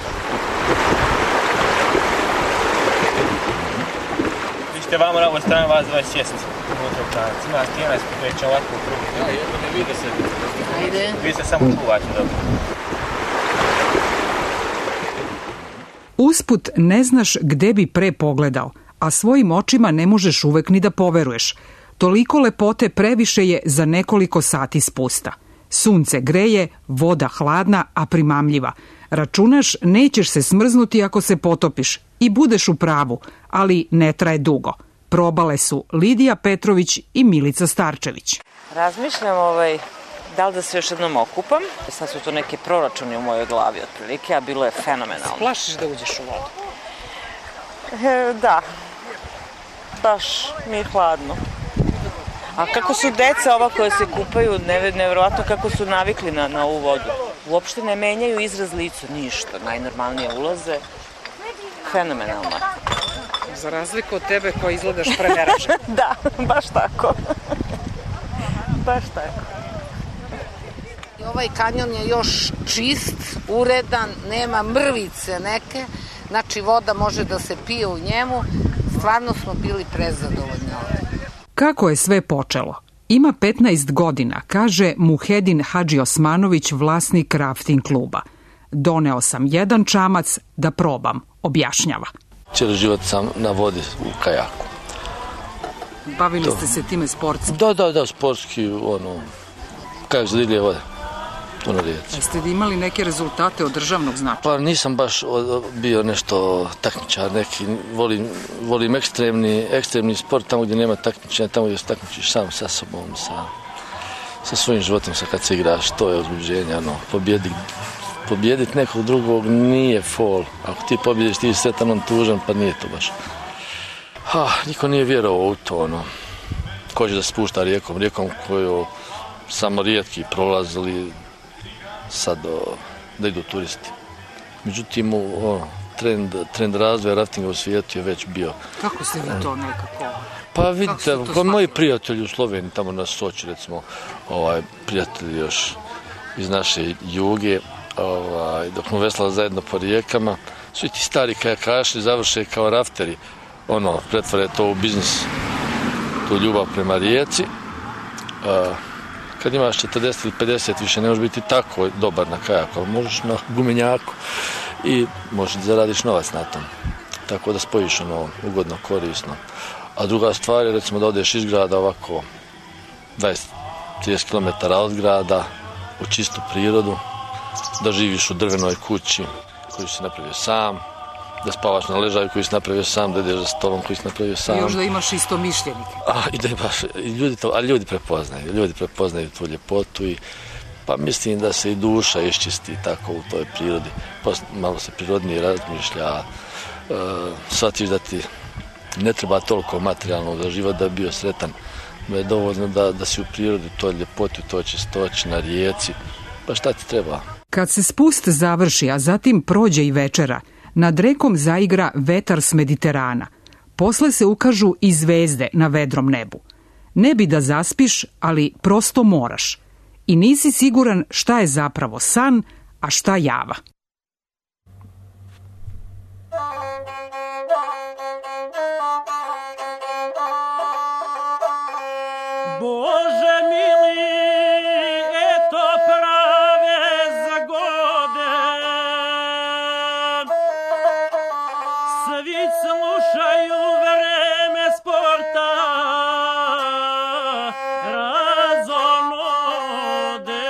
Vi ćete vamo na ovoj strani vas dvadeset šest unutra u čanac. Ima stijena ispreća ovako u krugu. Ja, jedno ne vide se. Ajde. Vi se samo čuvate dobro. Usput ne znaš gde bi pre pogledao, a svojim očima ne možeš uvek ni da poveruješ. Toliko lepote previše je za nekoliko sati spusta. Sunce greje, voda hladna, a primamljiva. Računaš, nećeš se smrznuti ako se potopiš i budeš u pravu, ali ne traje dugo. Probale su Lidija Petrović i Milica Starčević. Razmišljam ovaj, da li da se još jednom okupam. Sad su to neki proračuni u mojoj glavi otprilike, a bilo je fenomenalno. Plašiš da uđeš u vodu? E, da. Baš mi je hladno. A kako su deca ova koja se kupaju, nevjerovatno kako su navikli na, na ovu vodu. Uopšte ne menjaju izraz licu, ništa. Najnormalnije ulaze. Fenomenalno. Za razliku od tebe koja izgledaš premeražen. Da, baš tako. Baš tako. Ovaj kanjon je još čist, uredan, nema mrvice neke, znači voda može da se pije u njemu. Stvarno smo bili prezadovoljni ovdje. Kako je sve počelo? Ima petnaest godina, kaže Muhedin Hadži Osmanović, vlasnik rafting kluba. Doneo sam jedan čamac da probam, objašnjava. Cijeli život sam na vodi u kajaku. Bavili to. ste se time sportski? Da, da, da, sportski, ono, kajak za divlje vode. To na rijeci. Jeste li imali neke rezultate od državnog značaja? Pa nisam baš bio nešto takmičar neki, volim, volim ekstremni, ekstremni sport tamo gdje nema takmičenja, tamo gdje se takmičiš sam sa sobom, sa, sa svojim životom, sa kad se igraš, to je uzbuđenje, ono, pobjediti pobjedit nekog drugog nije fol. Ako ti pobjediš, ti si sretan, on tužan, pa nije to baš. Ha, niko nije vjerovao u to, ono, ko će da spušta rijekom, rijekom koju samo rijetki prolazili, sad o, da idu turisti. Međutim, o, trend, trend razvoja raftinga u svijetu je već bio. Kako se vi to nekako... Pa vidite, kao moji prijatelji u Sloveniji, tamo na Soči, recimo, ovaj, prijatelji još iz naše Juge, ovaj, dok smo veslali zajedno po rijekama, svi ti stari kajakaši završe kao rafteri, ono, pretvore to u biznis, tu ljubav prema rijeci. Uh, kad imaš četrdeset ili pedeset, više ne možeš biti tako dobar na kajaku, ali možeš na gumenjaku i možeš da zaradiš novac na tom. Tako da spojiš ono ugodno, korisno. A druga stvar je, recimo, da odeš iz grada ovako dvadeset do trideset kilometara od grada u čistu prirodu, da živiš u drvenoj kući koju si napravio sam, da spavaš na ležaju koji si napravio sam, da ideš za stolom koji si napravio sam. I još da imaš isto mišljenike. A, i da imaš, ljudi to, a ljudi prepoznaju, ljudi prepoznaju tu ljepotu i pa mislim da se i duša iščisti tako u toj prirodi. Post, malo se prirodnije razmišlja, uh, shvatiš da ti ne treba toliko materijalno za život da bi bio sretan, da je dovoljno da, da si u prirodi, toj ljepoti, toj čistoći, na rijeci, pa šta ti treba? Kad se spust završi, a zatim prođe i večera, nad rekom zaigra vetar s Mediterana. Posle se ukažu i zvezde na vedrom nebu. Ne bi da zaspiš, ali prosto moraš. I nisi siguran šta je zapravo san, a šta java. Bože mili, eto prave zagode. Svi slušaju vreme sporta, razonode.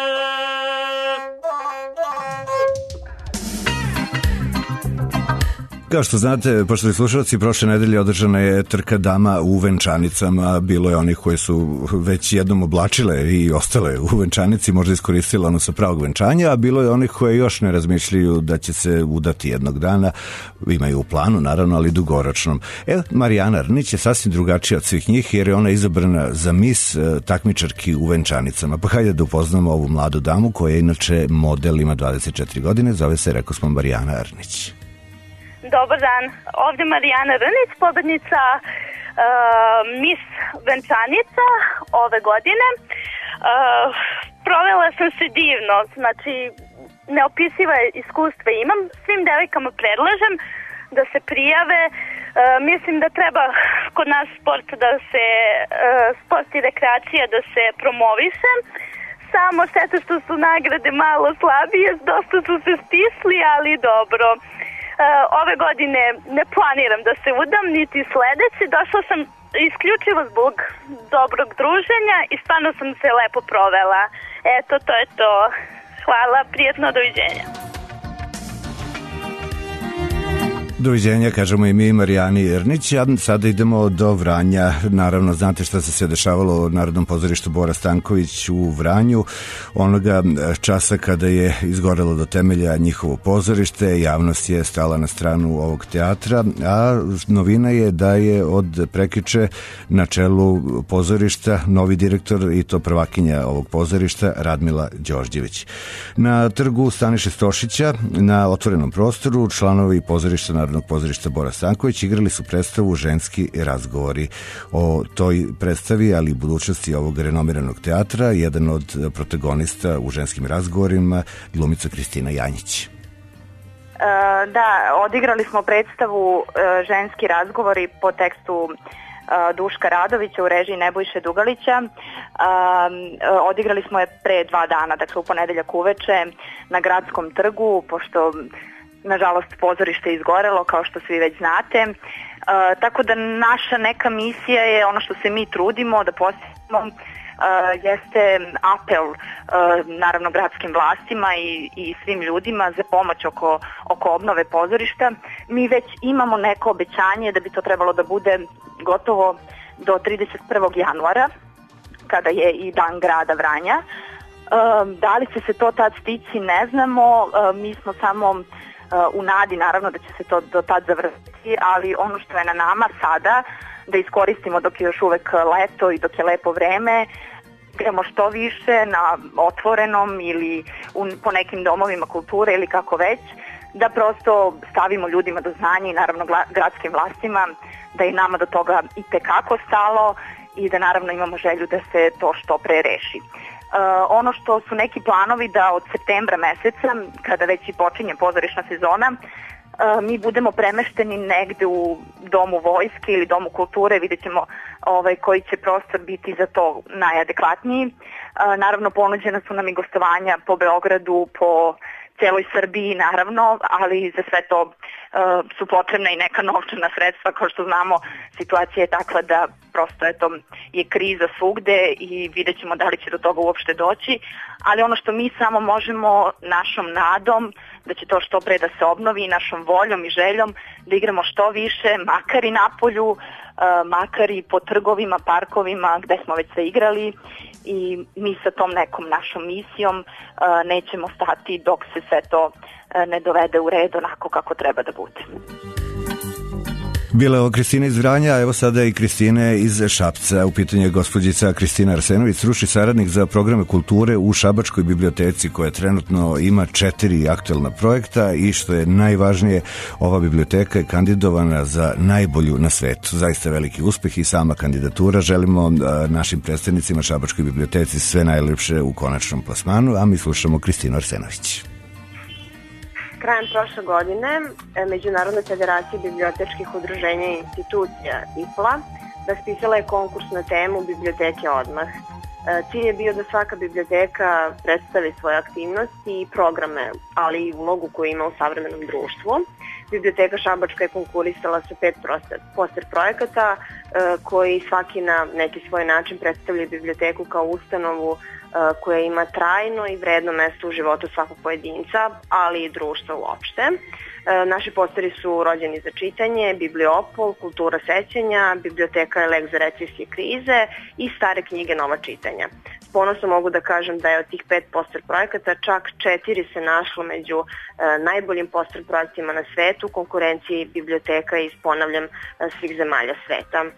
Kao što znate, poštovani slušalci, prošle nedelje održana je trka dama u venčanicama. Bilo je onih koji su već jednom oblačile i ostale u venčanici, možda iskoristile ono sa pravog venčanja, a bilo je onih koji još ne razmišljaju da će se udati jednog dana. Imaju u planu, naravno, ali dugoročnom. Evo, Marijana Rnić je sasvim drugačija od svih njih, jer je ona izabrana za mis takmičarki u venčanicama. Pa hajde da upoznamo ovu mladu damu koja je inače model, ima dvadeset četiri godine, zove se, rekao smo, Marijana Rnić. Dobar dan, ovdje Marijana Rnić, pobednica uh, Mis Venčanica ove godine. Uh, provela sam se divno, znači neopisiva iskustva imam. Svim devojkama predlažem da se prijave. E, mislim da treba kod nas sport da se, e, sport i rekreacija da se promoviše. Samo šteta što su nagrade malo slabije, dosta su se stisli, ali dobro. E, ove godine ne planiram da se udam, niti sledeće. Došla sam isključivo zbog dobrog druženja i stvarno sam se lepo provela. Eto, to je to. Hvala, prijetno, doviđenja. Doviđenja, kažemo i mi Marijani Ernić, a sada idemo do Vranja. Naravno, znate šta se sve dešavalo u Narodnom pozorištu Bora Stanković u Vranju. Onoga časa kada je izgorelo do temelja njihovo pozorište, javnost je stala na stranu ovog teatra, a novina je da je od prekjuče na čelu pozorišta novi direktor i to prvakinja ovog pozorišta Radmila Đorđević. Na trgu Staniše Stošića, na otvorenom prostoru, članovi pozorišta Narodnog pozorišta Bora Stanković igrali su predstavu Ženski razgovori. O toj predstavi, ali i budućnosti ovog renomiranog teatra, jedan od protagonista u Ženskim razgovorima, glumica Kristina Janjić. E, da, odigrali smo predstavu e, Ženski razgovori po tekstu e, Duška Radovića u režiji Nebojše Dugalića. E, odigrali smo je pre dva dana, dakle u ponedeljak uveče na Gradskom trgu, pošto nažalost pozorište je izgorelo, kao što svi već znate. E, tako da naša neka misija je ono što se mi trudimo da postignemo, e, jeste apel e, naravno gradskim vlastima i, i svim ljudima za pomoć oko, oko obnove pozorišta. Mi već imamo neko obećanje da bi to trebalo da bude gotovo do trideset prvog januara, kada je i dan grada Vranja. E, da li će se to tad stići, ne znamo. E, mi smo samo u nadi naravno da će se to do tad završiti, ali ono što je na nama sada da iskoristimo dok je još uvek leto i dok je lepo vreme, igramo što više na otvorenom ili u, po nekim domovima kulture ili kako već, da prosto stavimo ljudima do znanja i naravno gradskim vlastima da je nama do toga i tekako stalo i da naravno imamo želju da se to što pre reši. Uh, ono što su neki planovi da od septembra meseca, kada već i počinje pozorišna sezona, uh, mi budemo premešteni negde u domu vojske ili domu kulture, vidjet ćemo ovaj, koji će prostor biti za to najadekvatniji. Uh, naravno ponuđena su nam i gostovanja po Beogradu, po celoj Srbiji naravno, ali za sve to uh, su potrebna i neka novčana sredstva, kao što znamo situacija je takva da prosto eto, je kriza svugde i vidjet ćemo da li će do toga uopšte doći, ali ono što mi samo možemo našom nadom da će to što pre da se obnovi i našom voljom i željom da igramo što više, makar i napolju, uh, makar i po trgovima, parkovima gde smo već se igrali i mi sa tom nekom našom misijom uh, nećemo stati dok se sve to uh, ne dovede u red onako kako treba da bude. Bila je ovo Kristina iz Vranja, a evo sada i Kristine iz Šapca. U pitanju je gospođica Kristina Arsenović, stručni saradnik za programe kulture u Šabačkoj biblioteci, koja trenutno ima četiri aktuelna projekta i što je najvažnije, ova biblioteka je kandidovana za najbolju na svetu. Zaista veliki uspeh i sama kandidatura. Želimo našim predstavnicima Šabačkoj biblioteci sve najlepše u konačnom plasmanu, a mi slušamo Kristinu Arsenović. Krajem prošle godine Međunarodna federacija bibliotečkih udruženja i institucija I P L A raspisala je konkurs na temu Biblioteke odmah. Cilj je bio da svaka biblioteka predstavi svoje aktivnosti i programe, ali i ulogu koju ima u savremenom društvu. Biblioteka Šabačka je konkurisala sa pet poster projekata koji svaki na neki svoj način predstavlja biblioteku kao ustanovu koja ima trajno i vredno mesto u životu svakog pojedinca, ali i društva uopšte. Naši posteri su Rođeni za čitanje, Bibliopol, Kultura sećanja, Biblioteka je lek za recesije krize i Stare knjige nova čitanja. S ponosom mogu da kažem da je od tih pet poster projekata čak četiri se našlo među najboljim poster projektima na svetu, konkurenciji biblioteka iz, ponavljam, svih zemalja sveta.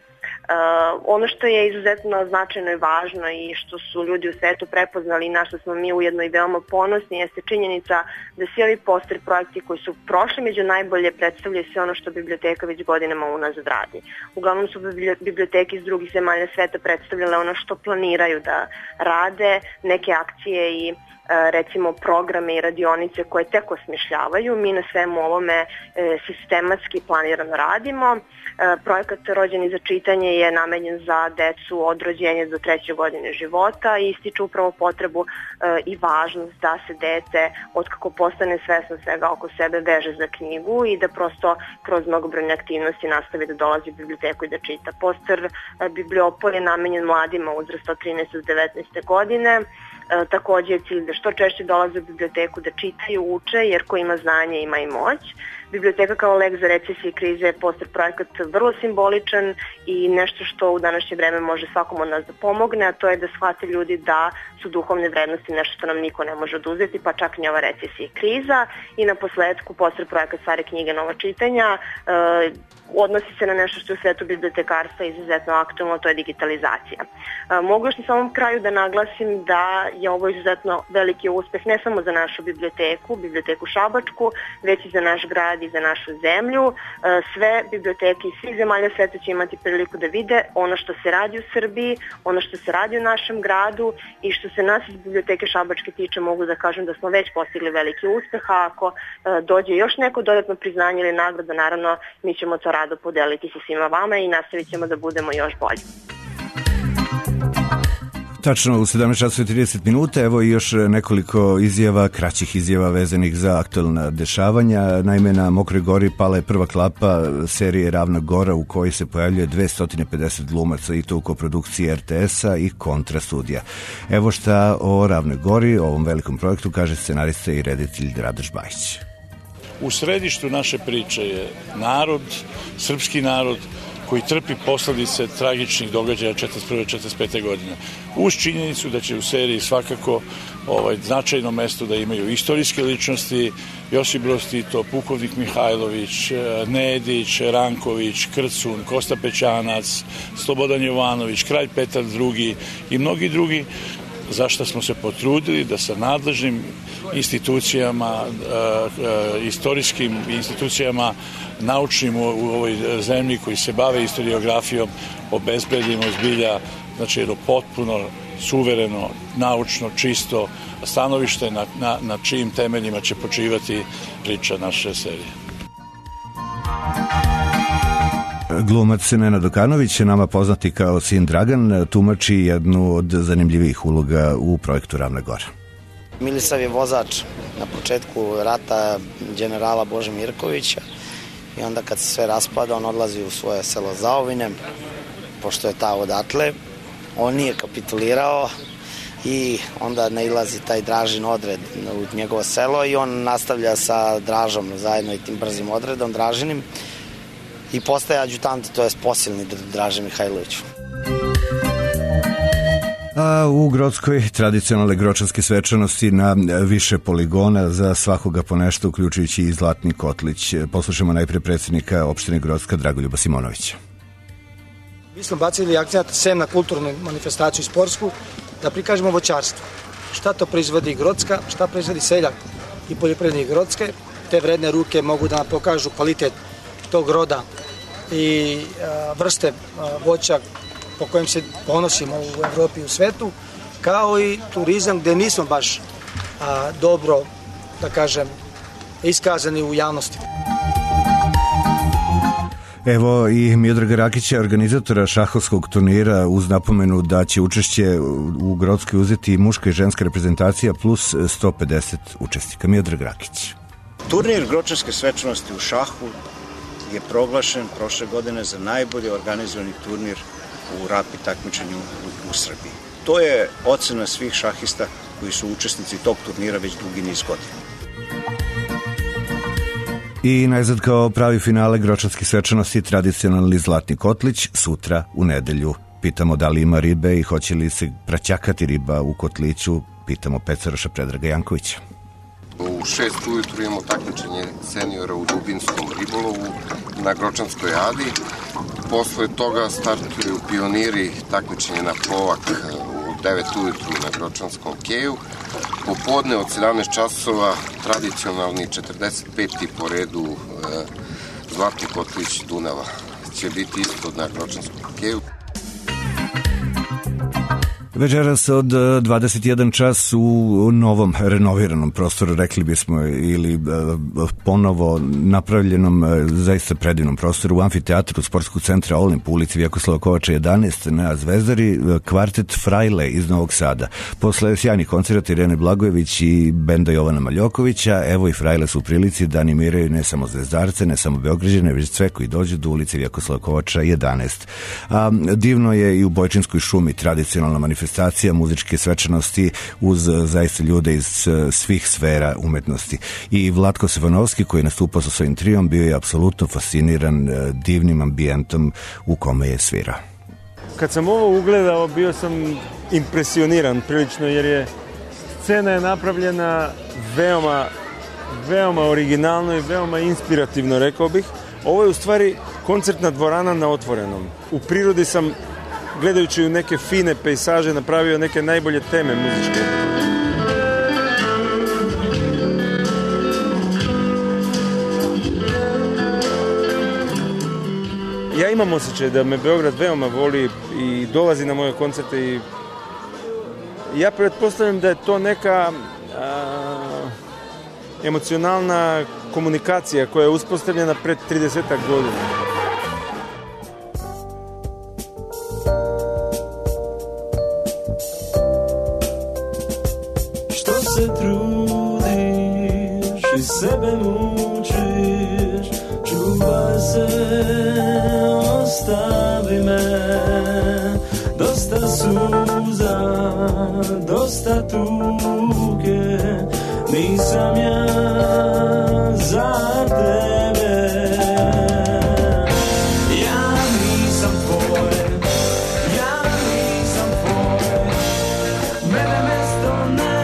Uh, ono što je izuzetno značajno i važno i što su ljudi u svetu prepoznali i na što smo mi ujedno i veoma ponosni jeste činjenica da svi ovi poster projekti koji su prošli među najbolje predstavljaju sve ono što biblioteka već godinama unazad radi. Uglavnom su biblioteke iz drugih zemalja sveta predstavljale ono što planiraju da rade, neke akcije i recimo programe i radionice koje tek osmišljavaju. Mi na svemu ovome sistematski planirano radimo. Projekat Rođeni za čitanje je namenjen za decu od rođenja do treće godine života i ističe upravo potrebu i važnost da se dete otkako postane svesno svega oko sebe veže za knjigu i da prosto kroz mnogobrojne aktivnosti nastavi da dolazi u biblioteku i da čita. Poster Bibliopol je namenjen mladima uzrasta od trinaeste do devetnaeste godine. E, takođe je cilj da što češće dolaze u biblioteku da čitaju, uče, jer ko ima znanje ima i moć. Biblioteka kao lek za recesije i krize je poster projekat vrlo simboličan i nešto što u današnje vreme može svakom od nas da pomogne, a to je da shvate ljudi da su duhovne vrednosti nešto što nam niko ne može oduzeti, pa čak ni ova recesija i kriza. I na posledku poster projekat Stare knjige, nova čitanja e, odnosi se na nešto što je u svetu bibliotekarstva izuzetno aktualno, to je digitalizacija. E, mogu još na samom kraju da naglasim da je ovo izuzetno veliki uspeh ne samo za našu biblioteku, biblioteku Šabačku, već i za naš grad i za našu zemlju. Sve biblioteke iz svih zemalja sveta će imati priliku da vide ono što se radi u Srbiji, ono što se radi u našem gradu i što se nas iz biblioteke Šabačke tiče mogu da kažem da smo već postigli veliki uspeh, a ako dođe još neko dodatno priznanje ili nagrada, naravno mi ćemo to rado podeliti sa svima vama i nastavit ćemo da budemo još bolji. Tačno u sedamnaest časova i trideset minuta, evo i još nekoliko izjava, kraćih izjava vezanih za aktualna dešavanja. Naime, na Mokroj Gori pala je prva klapa serije Ravna Gora u kojoj se pojavljuje dvesta pedeset glumaca i to u koprodukciji R T S-a i Kontra studija. Evo šta o Ravnoj Gori, o ovom velikom projektu, kaže scenarista i reditelj Radoš Bajić. U središtu naše priče je narod, srpski narod, koji trpi posledice tragičnih događaja četrdeset prve četrdeset pete godine. Uz činjenicu da će u seriji svakako ovaj, značajno mesto da imaju istorijske ličnosti, Josip Broz Tito, pukovnik Mihajlović, Nedić, Ranković, Krcun, Kosta Pećanac, Slobodan Jovanović, Kralj Petar drugi i mnogi drugi, za što smo se potrudili da sa nadležnim institucijama, istorijskim institucijama, naučnim u ovoj zemlji koji se bave historiografijom, obezbedimo zbilja, znači jedno potpuno suvereno, naučno, čisto stanovište na, na, na čijim temeljima će počivati priča naše serije. Glumac Nenad Okanović, nama poznati kao sin Dragan, tumači jednu od zanimljivih uloga u projektu Ravna Gora. Milisav je vozač na početku rata generala Bože Mirkovića i onda kad se sve raspada on odlazi u svoje selo Zaovine, pošto je ta odatle. On nije kapitulirao i onda nailazi taj Dražin odred u njegovo selo i on nastavlja sa Dražom zajedno i tim brzim odredom Dražinim i postaje adjutant, to je posilni Draže Mihajloviću. A u Grockoj tradicionalne gročanske svečanosti na više poligona, za svakoga po nešto, uključujući i Zlatni Kotlić. Poslušamo najpre predsjednika opštine Grocka Dragoljuba Simonovića. Mi smo bacili akcent sem na kulturnu manifestaciju i sportsku, da prikažemo voćarstvo. Šta to proizvodi Grocka, šta proizvodi seljak i poljoprivrednik Grocke. Te vredne ruke mogu da nam pokažu kvalitet tog roda i a, vrste a, voća po kojem se ponosimo u Evropi i u svetu, kao i turizam gde nismo baš a, dobro, da kažem, iskazani u javnosti. Evo i Miodraga Rakića, organizatora šahovskog turnira, uz napomenu da će učešće u Grockoj uzeti muška i ženska reprezentacija plus sto pedeset učesnika. Miodrag Rakić. Turnir gročanske svečanosti u šahu je proglašen prošle godine za najbolje organizovani turnir u rapi takmičenju u, u Srbiji. To je ocena svih šahista koji su učesnici tog turnira već dugi niz godina. I najzad kao pravi finale gročanskih svečanosti tradicionalni Zlatni Kotlić sutra u nedelju. Pitamo da li ima ribe i hoće li se praćakati riba u kotliću, pitamo pecaroša Predraga Jankovića. U šest ujutru imamo takmičenje seniora u dubinskom ribolovu na Gročanskoj adi. Posle toga startuju pioniri takmičenje na Povak u devet ujutru na Gročanskom keju. Popodne od sedamnaest časova tradicionalni četrdeset peti po redu e, Zlatni kotlić Dunava će biti isto na Gročanskom keju. Večeras od dvadeset jedan čas u novom renoviranom prostoru, rekli bismo, ili ponovo napravljenom zaista predivnom prostoru u amfiteatru Sportskog centra Olimp u ulici Vjekoslava Kovača jedanaest na Zvezdari, kvartet Frajle iz Novog Sada. Posle sjajnih koncerata Irene Blagojević i benda Jovana Maljokovića, evo i Frajle su u prilici da animiraju ne samo Zvezdarce, ne samo Beograđane, već sve koji dođu do ulice Vjekoslava Kovača jedanaest. A divno je i u Bojčinskoj šumi tradicionalna manifestacija muzičke svečanosti uz zaista ljude iz svih sfera umetnosti. I Vlatko Stefanovski, koji je nastupao sa svojim trijom, bio je apsolutno fasciniran divnim ambijentom u kome je svirao. Kad sam ovo ugledao, bio sam impresioniran prilično, jer je scena je napravljena veoma, veoma originalno i veoma inspirativno, rekao bih. Ovo je u stvari koncertna dvorana na otvorenom. U prirodi sam, gledajući u neke fine pejsaže, napravio neke najbolje teme muzičke. Ja imam osjećaj da me Beograd veoma voli i dolazi na moje koncerte i ja pretpostavljam da je to neka a, emocionalna komunikacija koja je uspostavljena pred tridesetak godina. Se trudiš i sebe mučiš, čuvaj se, ostavi me. Dosta suza, dosta tuge, nisam ja za tebe. Ja nisam tvoj, ja nisam tvoj, mene mesto ne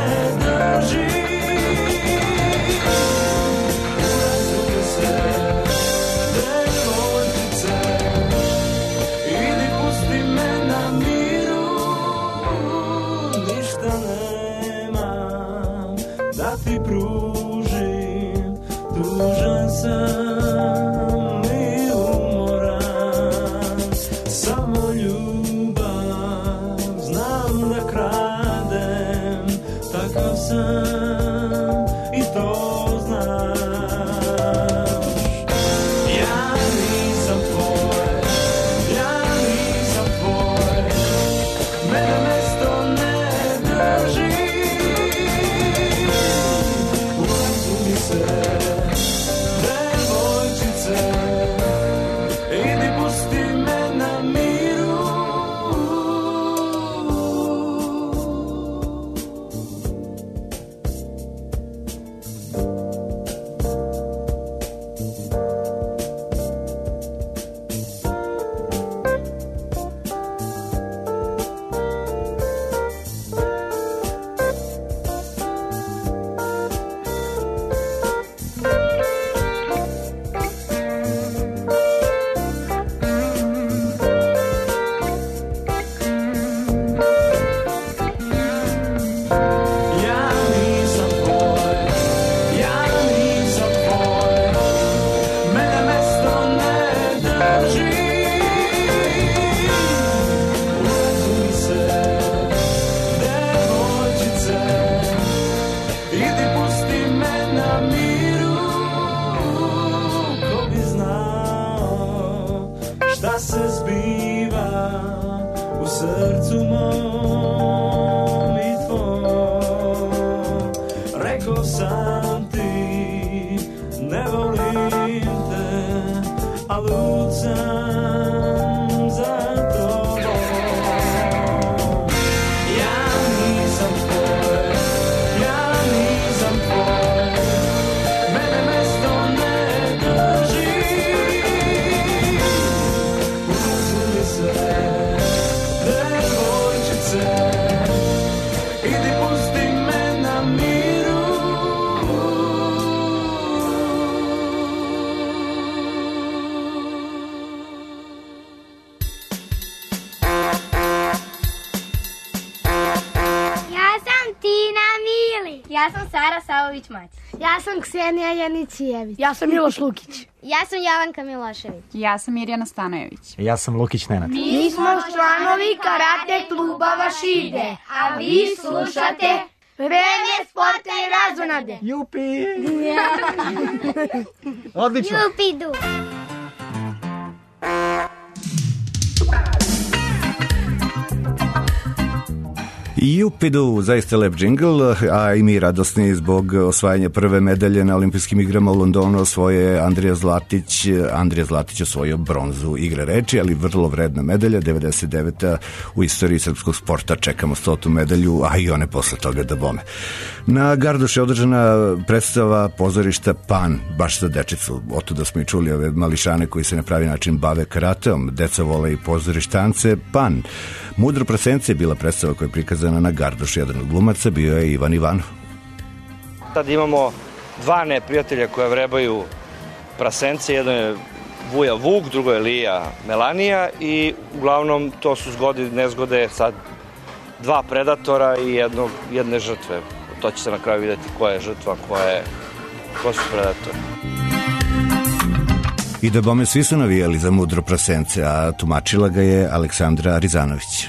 Ja sam Sara Savović-Mać. Ja sam Ksenija Janićijević. Ja sam Miloš Lukić. Ja sam Javanka Milošević. Ja sam Mirjana Stanojević. Ja sam Lukić Nenad. Mi smo članovi karate kluba Vašide, a vi slušate Vreme sporta i razonade. Jupi! Odlično. Jupidu. Jupidu, zaista lep džingl, a i mi radosni zbog osvajanja prve medalje na olimpijskim igrama u Londonu osvoje Andrija Zlatić. Andrija Zlatić osvojio bronzu, igre reči, ali vrlo vredna medalja, devedeset deveta u istoriji srpskog sporta. Čekamo stotu medalju, a i one posle toga da bome. Na Gardušu je održana predstava pozorišta Pan, baš za dečicu. Otuda smo i čuli ove mališane koji se na pravi način bave karateom. Deca vole i pozorištance. Pan. Mudro prasence je bila predstava koja je prikazana na Gardušu. Jedan od glumaca bio je Ivan Ivanov. Tad imamo dva neprijatelja koja vrebaju prasence. Jedan je Vuja Vuk, drugo je Lija Melanija i uglavnom to su zgode, nezgode, sad dva predatora i jednog, jedne žrtve. To će se na kraju vidjeti koja je žrtva, koja je, ko su predatori. I da bome svi su navijali za Mudro prasence, a tumačila ga je Aleksandra Rizanović.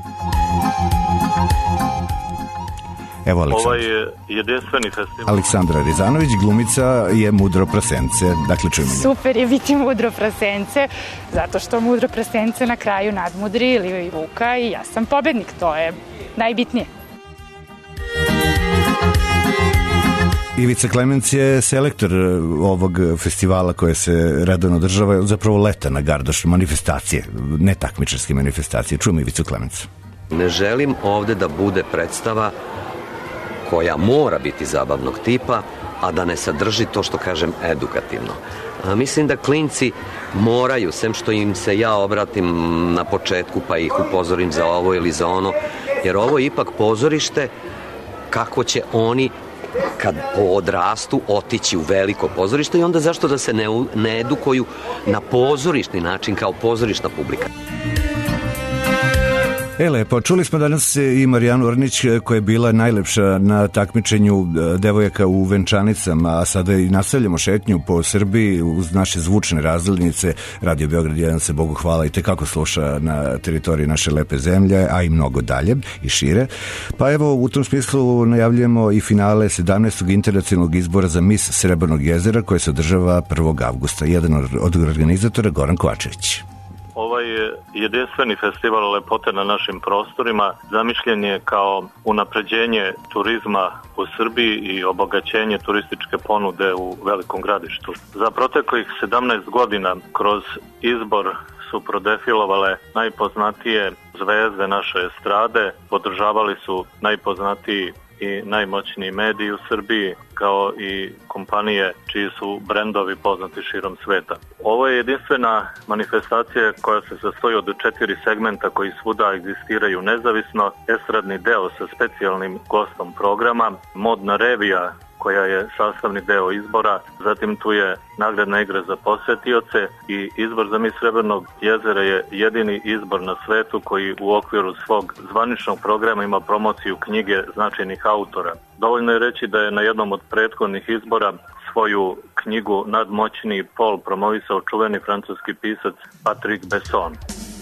Evo Aleksandra. Ovaj je jedinstveni festival. Aleksandra Rizanović, glumica je Mudro prasence. Dakle, čujemo. Super je biti Mudro prasence, zato što Mudro prasence na kraju nadmudri ili Vuka i ja sam pobednik. To je najbitnije. Ivica Klemenc je selektor ovog festivala koje se redovno održava, zapravo leta na Gardošu, manifestacije, ne takmičarske manifestacije. Čujemo Ivicu Klemenca. Ne želim ovde da bude predstava koja mora biti zabavnog tipa, a da ne sadrži to što kažem edukativno. A mislim da klinci moraju, sem što im se ja obratim na početku pa ih upozorim za ovo ili za ono, jer ovo je ipak pozorište, kako će oni kad odrastu otići u veliko pozorište i onda zašto da se ne, ne edukuju na pozorišni način kao pozorišna publika. E, lepo, čuli smo danas i Marijanu Ornić koja je bila najlepša na takmičenju devojaka u venčanicama, a sada i nastavljamo šetnju po Srbiji uz naše zvučne razglednice. Radio Beograd jedan se Bogu hvala i tekako sluša na teritoriji naše lepe zemlje, a i mnogo dalje i šire. Pa evo, u tom smislu najavljujemo i finale sedamnaestog internacionalnog izbora za Mis Srebrnog jezera koje se održava prvog avgusta. Jedan od organizatora Goran Kovačević. Ovaj jedinstveni festival lepote na našim prostorima zamišljen je kao unapređenje turizma u Srbiji i obogaćenje turističke ponude u Velikom Gradištu. Za proteklih sedamnaest godina kroz izbor su prodefilovale najpoznatije zvezde naše estrade, podržavali su najpoznatiji i najmoćniji mediji u Srbiji, kao i kompanije čiji su brendovi poznati širom sveta. Ovo je jedinstvena manifestacija koja se sastoji od četiri segmenta koji svuda egzistiraju nezavisno, estradni deo sa specijalnim gostom programa, modna revija koja je sastavni deo izbora, zatim tu je nagradna igra za posetioce i izbor za Mis Srebrnog jezera je jedini izbor na svetu koji u okviru svog zvaničnog programa ima promociju knjige značajnih autora. Dovoljno je reći da je na jednom od prethodnih izbora svoju knjigu Nadmoćni pol promovisao čuveni francuski pisac Patrick Besson.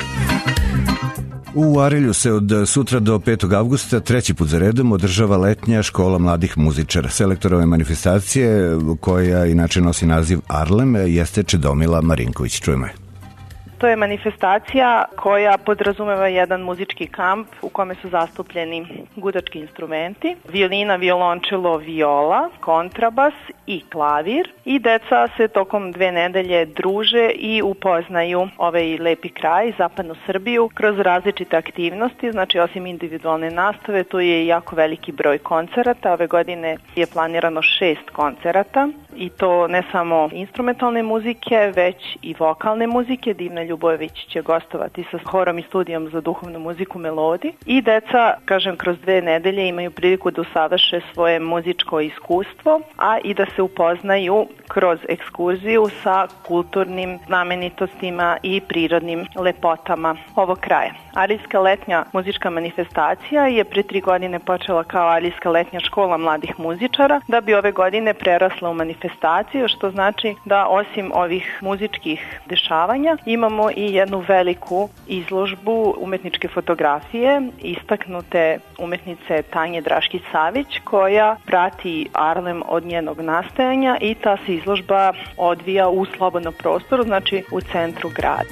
U Arilju se od sutra do petog avgusta treći put za redom održava letnja škola mladih muzičara. Selektorove manifestacije, koja inače nosi naziv Arlem, jeste Čedomila Marinković. Čujemo je. To je manifestacija koja podrazumeva jedan muzički kamp u kome su zastupljeni gudački instrumenti, violina, violončelo, viola, kontrabas i klavir. I deca se tokom dve nedelje druže i upoznaju ovaj lepi kraj, zapadnu Srbiju, kroz različite aktivnosti. Znači, osim individualne nastave, tu je jako veliki broj koncerata. Ove godine je planirano šest koncerata i to ne samo instrumentalne muzike, već i vokalne muzike. Divna Ljubojević će gostovati sa horom i studijom za duhovnu muziku Melodi. I deca, kažem, kroz dve nedelje imaju priliku da usavrše svoje muzičko iskustvo, a i da se upoznaju kroz ekskurziju sa kulturnim znamenitostima i prirodnim lepotama ovog kraja. Arilska letnja muzička manifestacija je pre tri godine počela kao Arilska letnja škola mladih muzičara, da bi ove godine prerasla u manifestaciju, što znači da osim ovih muzičkih dešavanja imamo i jednu veliku izložbu umetničke fotografije istaknute umetnice Tanje Draškić-Savić, koja prati Arlem od njenog nastajanja i ta se izložba odvija u slobodnom prostoru, znači u centru grada.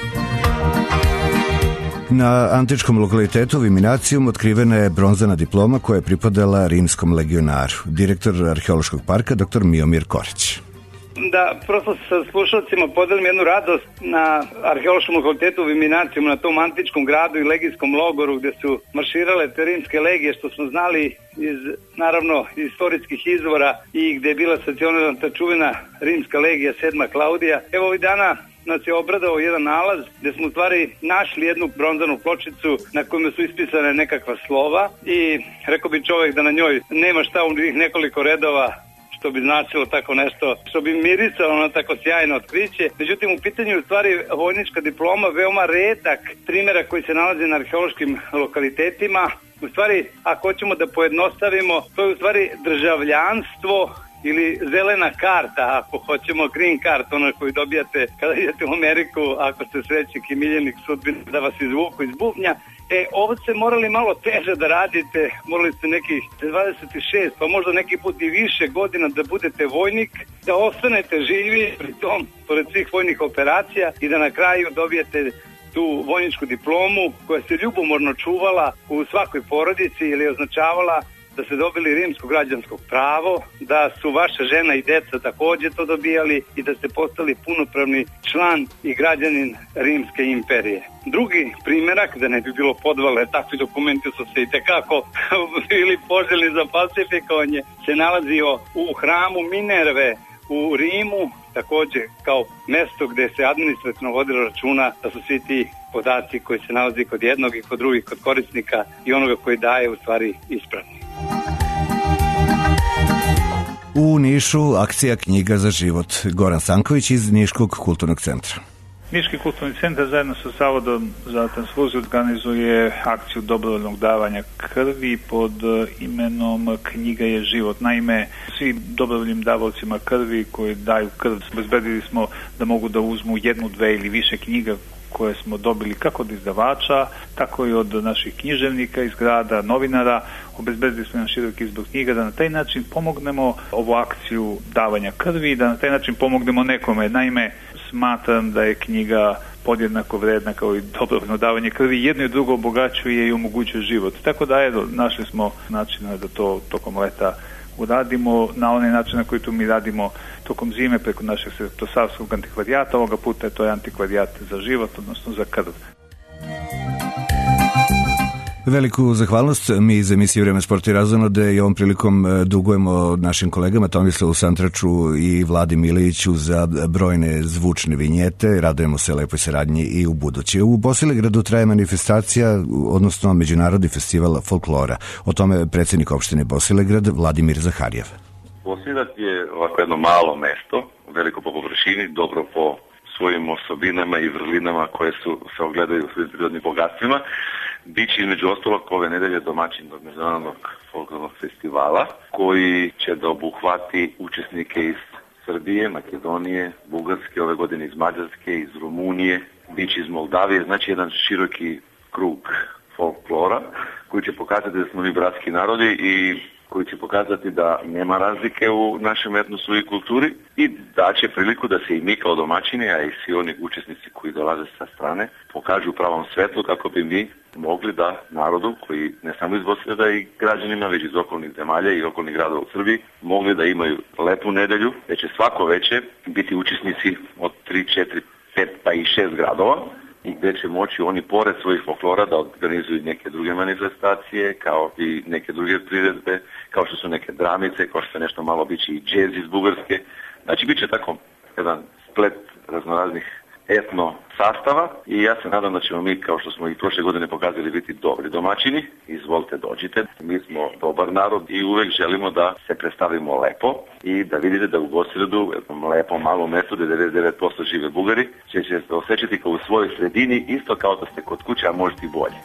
Na antičkom lokalitetu Viminacijum otkrivena je bronzana diploma koja je pripadala rimskom legionaru. Direktor arheološkog parka dr. Miomir Korić. Da prosto sa slušalcima podelim jednu radost na arheološkom lokalitetu Viminacijum, na tom antičkom gradu i legijskom logoru gde su marširale te rimske legije, što smo znali iz, naravno, istorijskih izvora i gde je bila stacionirana ta čuvena rimska legija sedma Klaudija. Evo ovih dana nas je obradao jedan nalaz gde smo u stvari našli jednu bronzanu pločicu na kojoj su ispisane nekakva slova i rekao bi čovjek da na njoj nema šta u njih nekoliko redova, što bi značilo tako nešto, što bi mirisalo na tako sjajno otkriće. Međutim, u pitanju je u stvari vojnička diploma, veoma redak primjera koji se nalazi na arheološkim lokalitetima. U stvari, ako hoćemo da pojednostavimo, to je u stvari državljanstvo ili zelena karta, ako hoćemo green card, ono koju dobijate kada idete u Ameriku, ako ste srećnik i miljenik sudbine da vas izvuku iz bubnja. E, ovo ste morali malo teže da radite, morali ste nekih dvadeset šest, pa možda neki put i više godina da budete vojnik, da ostanete živi pri tom, pored svih vojnih operacija i da na kraju dobijete tu vojničku diplomu koja se ljubomorno čuvala u svakoj porodici ili označavala da ste dobili rimsko građansko pravo, da su vaša žena i deca takođe to dobijali i da ste postali punopravni član i građanin Rimske imperije. Drugi primjerak, da ne bi bilo podvale, takvi dokumenti su se i tekako bili poželjni za falsifikovanje, se nalazio u hramu Minerve u Rimu, takođe kao mesto gde se administrativno vodilo računa da su svi ti podaci koji se nalazi kod jednog i kod drugih, kod korisnika i onoga koji daje u stvari ispravni. U Nišu akcija Knjiga za život. Goran Sanković iz Niškog kulturnog centra. Niški kulturni centar zajedno sa Zavodom za transfuziju organizuje akciju dobrovoljnog davanja krvi pod imenom Knjiga je život. Naime, svi dobrovoljnim davaocima krvi koji daju krv, obezbedili smo da mogu da uzmu jednu, dve ili više knjiga koje smo dobili kako od izdavača, tako i od naših književnika iz grada, novinara. Obezbedili smo jedan širok izbor knjiga da na taj način pomognemo ovu akciju davanja krvi i da na taj način pomognemo nekome. Naime, smatram da je knjiga podjednako vredna kao i dobrovoljno davanje krvi. Jedno i drugo obogaćuje i omogućuje živog. Tako da, evo, našli smo načina da to tokom leta uradimo na onaj način na koji tu mi radimo tokom zime preko našeg Svetosavskog antikvarijata. Ovoga puta je to antikvarijat za život, odnosno za krv. Veliku zahvalnost mi iz emisije Vreme sporta i razonode i ovom prilikom dugujemo našim kolegama Tomislavu Santraču i Vladi Milijiću za brojne zvučne vinjete. Radujemo se lepoj saradnji i u buduće. U Bosilegradu traje manifestacija, odnosno Međunarodni festival folklora. O tome predsjednik opštine Bosilegrad Vladimir Zaharijev. Bosilegrad je ovako jedno malo mesto, veliko po površini, dobro po svojim osobinama i vrlinama koje su se ogledaju u svojim prirodnim bogatstvima. Biće između ostalog ove nedelje domaćin od Međunarodnog folklornog festivala koji će da obuhvati učesnike iz Srbije, Makedonije, Bugarske, ove godine iz Mađarske, iz Rumunije, biće iz Moldavije, znači jedan široki krug folklora koji će pokazati da smo mi bratski narodi i koji će pokazati da nema razlike u našem etnosu i kulturi i daće priliku da se i mi kao domaćini, a i svi oni učesnici koji dolaze sa strane, pokažu u pravom svetlu kako bi mi mogli da narodu, koji ne samo iz Bosilegrada i građanima, već iz okolnih zemalja i okolnih gradova u Srbiji, mogli da imaju lepu nedelju, da će svako veče biti učesnici od tri, četiri, pet pa i šest gradova i gde će moći oni pored svojih folklora da organizuju neke druge manifestacije, kao i neke druge priredbe, kao što su neke dramice, kao što se nešto malo biće i džez iz Bugarske. Znači, bit će tako jedan splet raznoraznih etno sastava i ja se nadam da ćemo mi, kao što smo i prošle godine pokazali, biti dobri domaćini. Izvolite, dođite. Mi smo dobar narod i uvek želimo da se predstavimo lepo i da vidite da u Bosiledu, jednom lepom malom mestu gde devedeset devet posto žive Bugari, će se osjećati kao u svojoj sredini, isto kao da ste kod kuće, a možete i bolje.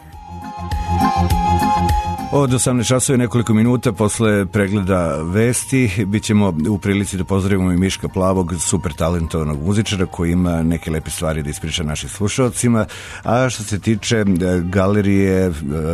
Od osamnaest časova i nekoliko minuta posle pregleda vesti bit ćemo u prilici da pozdravimo i Miška Plavog, super talentovanog muzičara koji ima neke lepe stvari da ispriča našim slušalcima. A što se tiče galerije,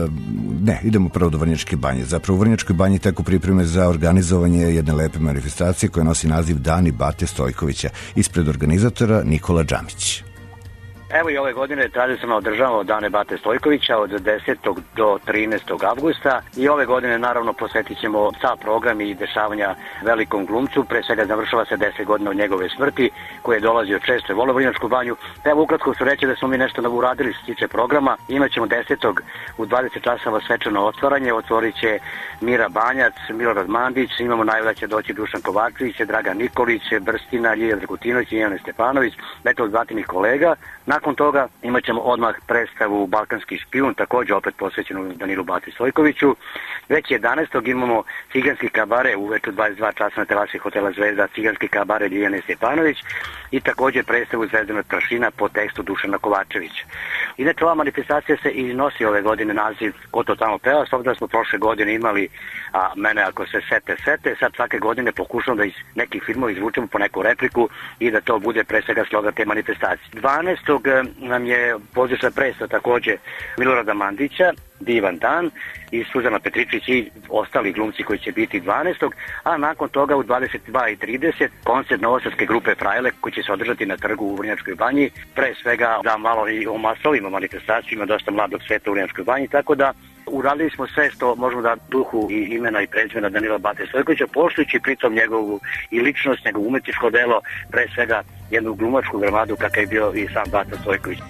ne, idemo prvo do Vrnjačke banje. Zapravo u Vrnjačkoj banji teku pripreme za organizovanje jedne lepe manifestacije koja nosi naziv Dani Bate Stojkovića. Ispred organizatora Nikola Džamić. Evo i ove godine tradicionalno održavamo Dane Bate Stojkovića od desetog do trinaestog avgusta i ove godine naravno posvetit ćemo sav program i dešavanja velikom glumcu. Pre svega završava se deset godina od njegove smrti, koji je dolazio često i volio Vrnjačku banju. Evo ukratko su reći da smo mi nešto uradili što se tiče programa. Imaćemo desetog u dvadeset časova svečano otvaranje, otvorit će Mira Banjac, Milorad Mandić, imamo najave da će doći Dušan Kovačević, Dragan Nikolić, Brstina, Ljilja Dragutinović i Ivana Stepanović, dakle od zlatinih kolega. Nakon toga imat ćemo odmah predstavu Balkanski špijun, također opet posvećenu Danilu Bati Stojkoviću. Već jedanaestog imamo ciganski kabare uveče u dvadeset dva časa na terasi hotela Zvezda, ciganski kabare Ljiljane Stepanović i također predstavu Zvezdanog prašina po tekstu Dušana Kovačevića. Inače, ova manifestacija se i nosi ove godine naziv Ko to tamo peva, s obzirom da smo prošle godine imali, a mene ako se sete, sete, sad svake godine pokušamo da iz nekih filmova izvučemo po neku repliku i da to bude pre svega slogan te manifestacije. dvanaestog nam je pozdrašna predstava također Milorada Mandića, Divan dan i Suzana Petričić i ostali glumci koji će biti dvanaestog a nakon toga u dvadeset dva i trideset koncert novosadske grupe Frajle koji će se održati na trgu u Vrnjačkoj banji. Pre svega da malo i omasovimo manifestaciju, ima dosta mladog sveta u Vrnjačkoj banji, tako da uradili smo sve što možemo da duhu i imena i prezimena Danila Bate Stojkovića, poštujući pritom njegovu i ličnost, njegovo umetničko delo, pre svega jednu glumačku gromadu kakav je bio i sam Bata Stojković.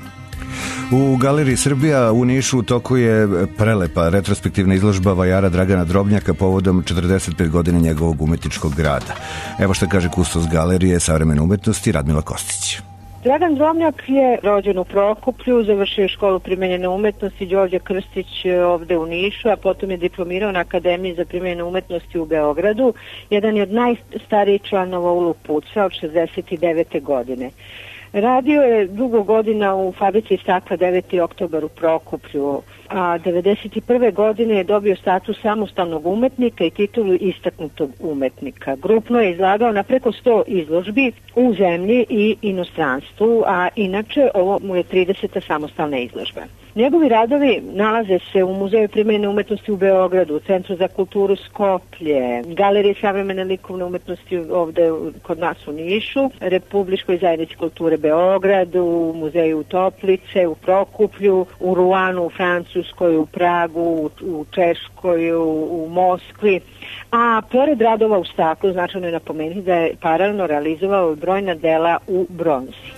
U Galeriji Srbija u Nišu u toku je prelepa retrospektivna izložba vajara Dragana Drobnjaka povodom četrdeset pet godina njegovog umetničkog rada. Evo što kaže kustos Galerije savremene umetnosti Radmila Kostić. Dragan Drobnjak je rođen u Prokuplju, završio je školu primenjene umetnosti Đorđe Krstić ovde u Nišu, a potom je diplomirao na Akademiji za primenjene umetnosti u Beogradu. Jedan je od najstarijih članova Ulu Puca od šezdeset devete godine. Radio je dugo godina u fabrici stakla deveti oktobar u Prokuplju, a devedeset prve godine je dobio status samostalnog umetnika i titulu istaknutog umetnika. Grupno je izlagao na preko sto izložbi u zemlji i inostranstvu, a inače ovo mu je trideseta samostalna izložba. Njegovi radovi nalaze se u Muzeju primenjene umetnosti u Beogradu, u Centru za kulturu Skoplje, Galeriji savremene likovne umetnosti ovde kod nas u Nišu, Republičkoj zajednici kulture Beogradu, u Muzeju Toplice, u Prokuplju, u Ruanu, u Francuskoj, u Pragu, u Češkoj, u, u Moskvi. A pored radova u staklu, značajno je napomenuti da je paralelno realizovao brojna dela u bronzi.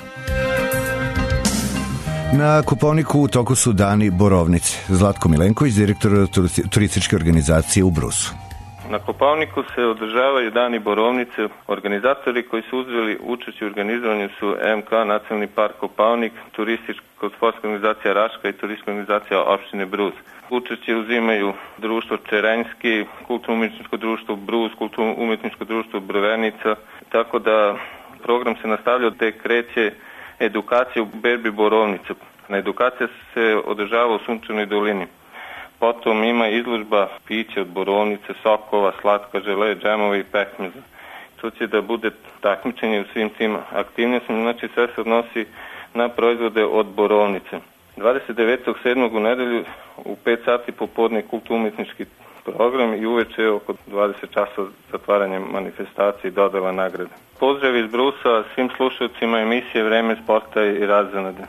Na Kopaoniku u toku su Dani Borovnice. Zlatko Milenković, direktor turističke organizacije u Brusu. Na Kopaoniku se održavaju Dani Borovnice. Organizatori koji su uzeli učešće u organizovanju su M K, Nacionalni park Kopaonik, turističko-sportska organizacija Raška i turistička organizacija opštine Brus. Učešće uzimaju društvo Čerenjski, kulturno-umetničko društvo Brus, kulturno-umetničko društvo Brvenica, tako da program se nastavlja, te kreće edukacija u berbi borovnice. Na edukacija se održava u Sunčanoj dolini. Potom ima izložba pića od borovnice, sokova, slatka, žele, džemova i pekmeza. To će da bude takmičenje u svim tim aktivnostima, znači sve se odnosi na proizvode od borovnice. dvadeset devetog sedmog u nedelju u pet sati popodne kulturno-umetnički program i uveče oko dvadeset časova zatvaranje manifestacije i dodela nagrade. Pozdrav iz Brusa svim slušalcima emisije Vreme sporta i razonade.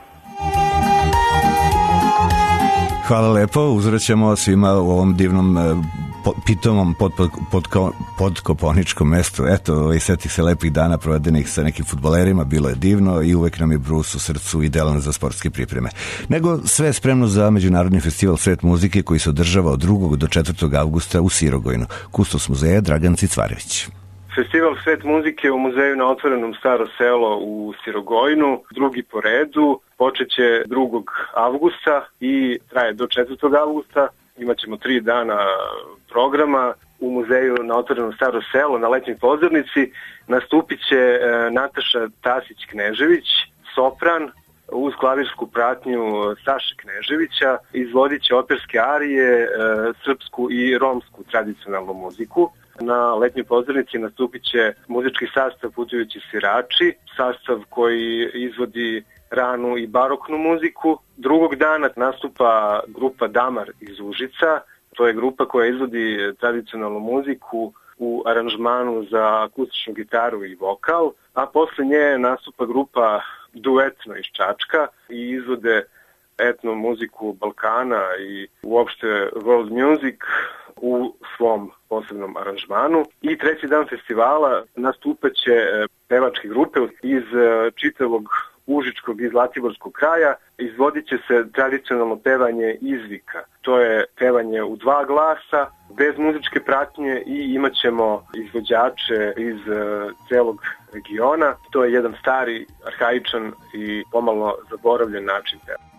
Hvala lepo, uzvraćamo svima u ovom divnom po, pitomom pod, pod, pod, podkoponičkom mestu. Eto, i setih se lepih dana provedenih sa nekim fudbalerima, bilo je divno i uvek nam je Bruce u srcu idealan za sportske pripreme. Nego sve je spremno za Međunarodni festival Svet muzike koji se održava od drugog do četvrtog avgusta u Sirogojnu. Kustos muzeja Dragan Cicvarević. Festival Svet muzike u muzeju na otvorenom Staro selo u Sirogojnu, drugi po redu, počeće drugog avgusta i traje do četvrtog avgusta. Imaćemo tri dana programa u muzeju na otvorenom Staro selo na letnjoj pozornici. Nastupit će Nataša Tasić-Knežević, sopran, uz klavirsku pratnju Saše Kneževića, izvodit će operske arije, srpsku i romsku tradicionalnu muziku. Na letnjoj pozornici nastupit će muzički sastav Putujući svirači, sastav koji izvodi ranu i baroknu muziku. Drugog dana nastupa grupa Damar iz Užica, to je grupa koja izvodi tradicionalnu muziku u aranžmanu za akustičnu gitaru i vokal, a posle nje nastupa grupa Duetno iz Čačka i izvode etno muziku Balkana i uopšte world music u svom posebnom aranžmanu. I treći dan festivala nastupaće pevačke grupe iz čitavog Užičkog i Zlatiborskog kraja. Izvodit će se tradicionalno pevanje izvika. To je pevanje u dva glasa, bez muzičke pratnje i imat ćemo izvođače iz celog regiona. To je jedan stari, arhaičan i pomalo zaboravljen način pevanja.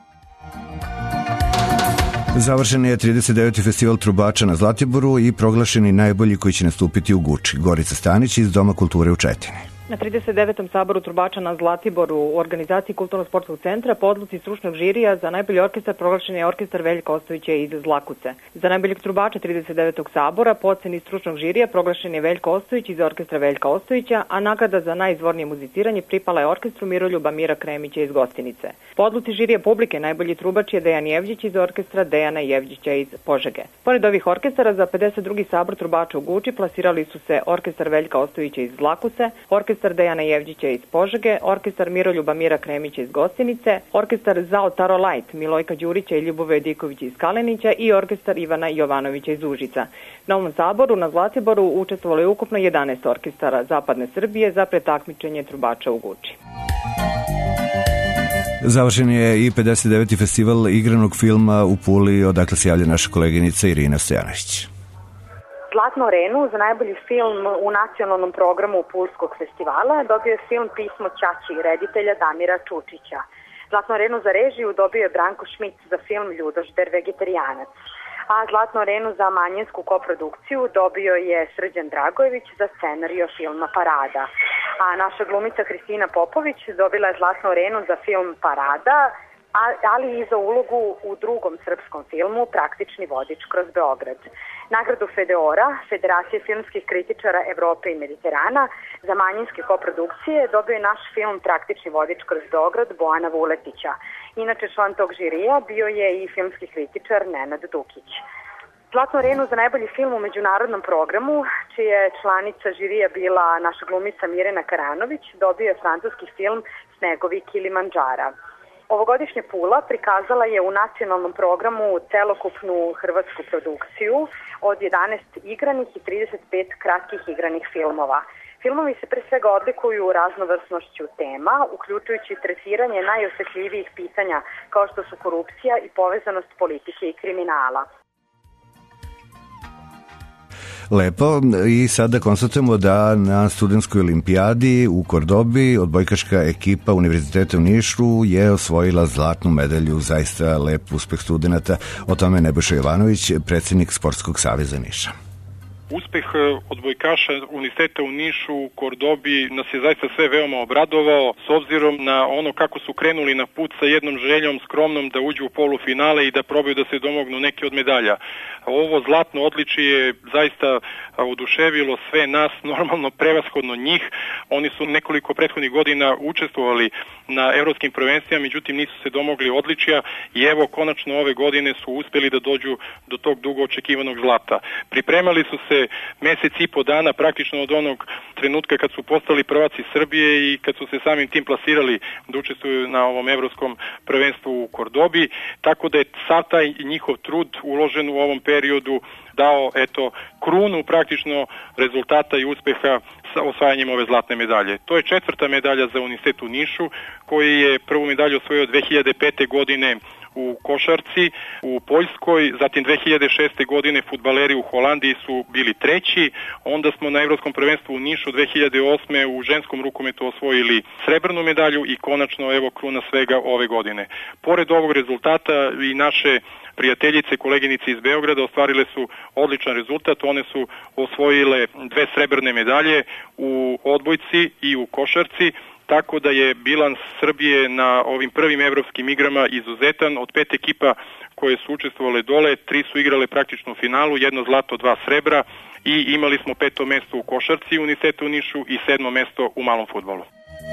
Završen je trideset deveti festival trubača na Zlatiboru i proglašeni najbolji koji će nastupiti u Guči. Gorica Stanić iz Doma kulture u Četini. Na trideset devetom saboru trubača na Zlatiboru u organizaciji Kulturno-sportskog centra po odluci stručnog žirija za najbolji orkestar proglašen je orkestar Veljka Ostojića iz Zlakuce. Za najboljeg trubača trideset devetog sabora po oceni stručnog žirija proglašen je Veljko Ostojić iz orkestra Veljka Ostojića, a nagrada za najizvornije muziciranje pripala je orkestru Miroljuba Mira Kremića iz Gostinice. Po odluci žirija publike najbolji trubač je Dejan Jevđić iz orkestra Dejana Jevđića iz Požege. Pored ovih orkestara za pedeset drugi sabor trubača u Guči plasirali su se orkestar Veljka Ostojića iz Zlakuse, orkestar Dejana Jevđića iz Požege, orkestar Miroljuba Mira Kremića iz Gostinice, orkestar Zao Taro Light Milojka Đurića i Ljubove Diković iz Kalenića i orkestar Ivana Jovanovića iz Užica. Na ovom saboru na Zlatiboru učestvovalo je ukupno jedanaest orkestara Zapadne Srbije za pretakmičenje trubača u Guči. Završen je i pedeset deveti festival igranog filma u Puli, odakle se javlja naša koleginica Irina Stojanović. Zlatnu arenu za najbolji film u nacionalnom programu Pulskog festivala dobio je film Pismo ćaći reditelja Damira Čučića. Zlatnu arenu za režiju dobio je Branko Šmit za film Ljudožder vegetarijanac. A Zlatnu arenu za manjinsku koprodukciju dobio je Srđan Dragojević za scenario filma Parada. A naša glumica Hristina Popović dobila je Zlatnu arenu za film Parada, ali i za ulogu u drugom srpskom filmu Praktični vodič kroz Beograd. Nagradu Fedeora, Federacije filmskih kritičara Evrope i Mediterana, za manjinske koprodukcije dobio je naš film Praktični vodič kroz Beograd Bojana Vuletića. Inače, član tog žirija bio je i filmski kritičar Nenad Dukić. Zlatnu arenu za najbolji film u međunarodnom programu, čija je članica žirija bila naša glumica Mirena Karanović, dobio je francuski film Snegovi Kilimandžara. Ovogodišnja Pula prikazala je u nacionalnom programu celokupnu hrvatsku produkciju od jedanaest igranih i trideset pet kratkih igranih filmova. Filmovi se pre svega odlikuju raznovrsnošću tema, uključujući tretiranje najosetljivijih pitanja kao što su korupcija i povezanost politike i kriminala. Lepo, i sada konstatujemo da na studentskoj olimpijadi u Kordobi odbojkaška ekipa Univerziteta u Nišu je osvojila zlatnu medalju, zaista lep uspeh studenta. O tome Nebojša Jovanović, predsjednik Sportskog saveza Niša. Uspeh odbojkaša Univerziteta u Nišu u Kordobi nas je zaista sve veoma obradovao, s obzirom na ono kako su krenuli na put sa jednom željom skromnom da uđu u polufinale i da probaju da se domognu neke od medalja. Ovo zlatno odličje je zaista oduševilo sve nas, normalno prevashodno njih. Oni su nekoliko prethodnih godina učestvovali na evropskim prvenstvima, međutim nisu se domogli odličja i evo konačno ove godine su uspjeli da dođu do tog dugo očekivanog zlata. Pripremali su se je mesec i po dana praktično od onog trenutka kad su postali prvaci Srbije i kad su se samim tim plasirali da učestvuju na ovom evropskom prvenstvu u Kordobi, tako da je sav taj njihov trud uložen u ovom periodu dao eto krunu praktično rezultata i uspeha sa osvajanjem ove zlatne medalje. To je četvrta medalja za Univerzitet u Nišu, koji je prvu medalju osvojio dve hiljade pete. godine u košarci u Poljskoj, zatim dve hiljade šeste. godine fudbaleri u Holandiji su bili treći, onda smo na Evropskom prvenstvu u Nišu dve hiljade osme. u ženskom rukometu osvojili srebrnu medalju i konačno evo kruna svega ove godine. Pored ovog rezultata i naše prijateljice, koleginice iz Beograda ostvarile su odličan rezultat, one su osvojile dve srebrne medalje u odbojci i u košarci, tako da je bilans Srbije na ovim prvim evropskim igrama izuzetan. Od pet ekipa koje su učestvovale dole, tri su igrale praktično u finalu, jedno zlato, dva srebra i imali smo peto mesto u košarci u Univerzitetu u Nišu i sedmo mesto u malom fudbalu.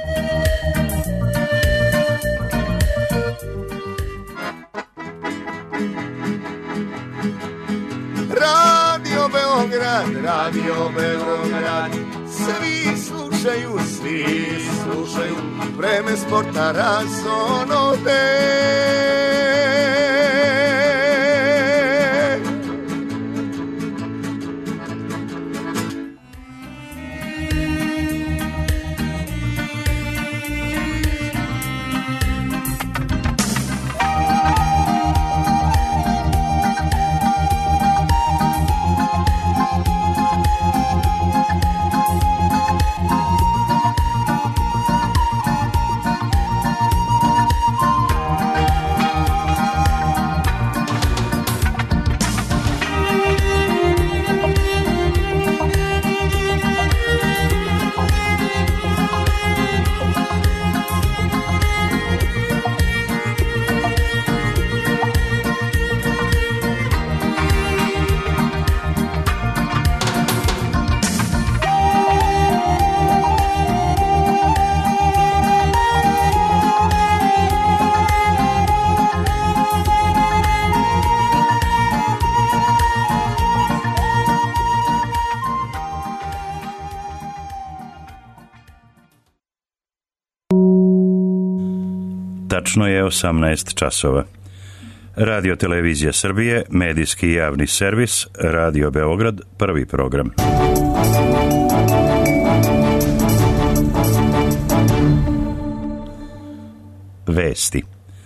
Radio Beograd, Radio Beograd, svi slušaju, svi slušaju, vreme sporta razonode. Tačno je osamnaest časova. Radio Televizija Srbije, medijski javni servis, Radio Beograd, prvi program. Vesti.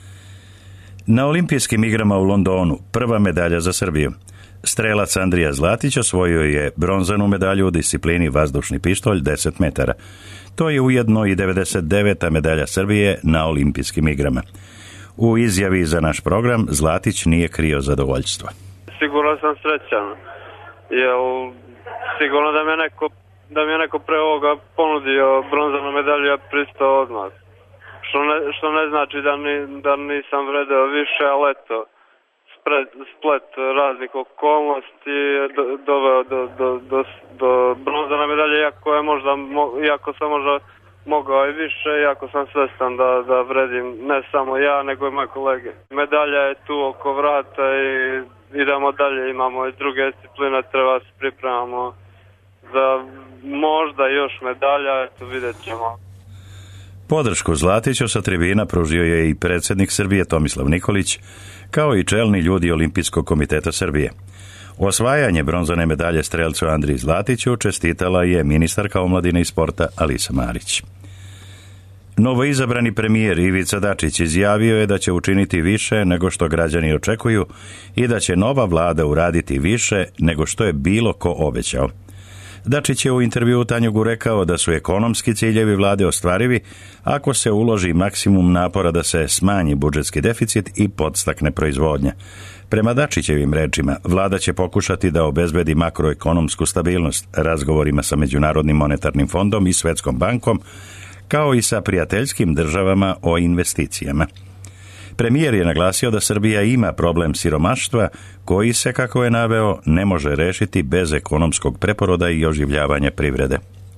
Na olimpijskim igrama u Londonu prva medalja za Srbiju. Strelac Andrija Zlatić osvojio je bronzanu medalju u disciplini vazdušni pištolj deset metara. To je ujedno i devedeset deveta medalja Srbije na olimpijskim igrama. U izjavi za naš program Zlatić nije krio zadovoljstvo. Sigurno sam srećan, jer sigurno da mi je neko, da mi je neko pre ovoga ponudio bronzanu medalju, ja pristao odmah. Što ne, što ne znači da, ni, da nisam vredeo više, ali eto, spred, splet raznih okolnosti do, doveo do, do, do, do bronzane medalje, iako, je možda, iako sam možda mogao i više, iako sam svestan da, da vredim ne samo ja, nego i moje kolege. Medalja je tu oko vrata i idemo dalje, imamo i druge discipline, treba se pripremamo za možda još medalja, eto vidjet ćemo. Podršku Zlatiću sa tribina pružio je i predsjednik Srbije Tomislav Nikolić, kao i čelni ljudi Olimpijskog komiteta Srbije. Osvajanje bronzane medalje strelcu Andriji Zlatiću čestitala je ministarka omladine i sporta Alisa Marić. Novoizabrani premijer Ivica Dačić izjavio je da će učiniti više nego što građani očekuju i da će nova vlada uraditi više nego što je bilo ko obećao. Dačić je u intervjuu Tanjugu rekao da su ekonomski ciljevi vlade ostvarivi ako se uloži maksimum napora da se smanji budžetski deficit i podstakne proizvodnja. Prema Dačićevim rečima, vlada će pokušati da obezbedi makroekonomsku stabilnost razgovorima sa Međunarodnim monetarnim fondom i Svetskom bankom, kao i sa prijateljskim državama o investicijama. Premijer je naglasio da Srbija ima problem siromaštva koji se, kako je naveo, ne može rešiti bez ekonomskog preporoda i oživljavanja privrede.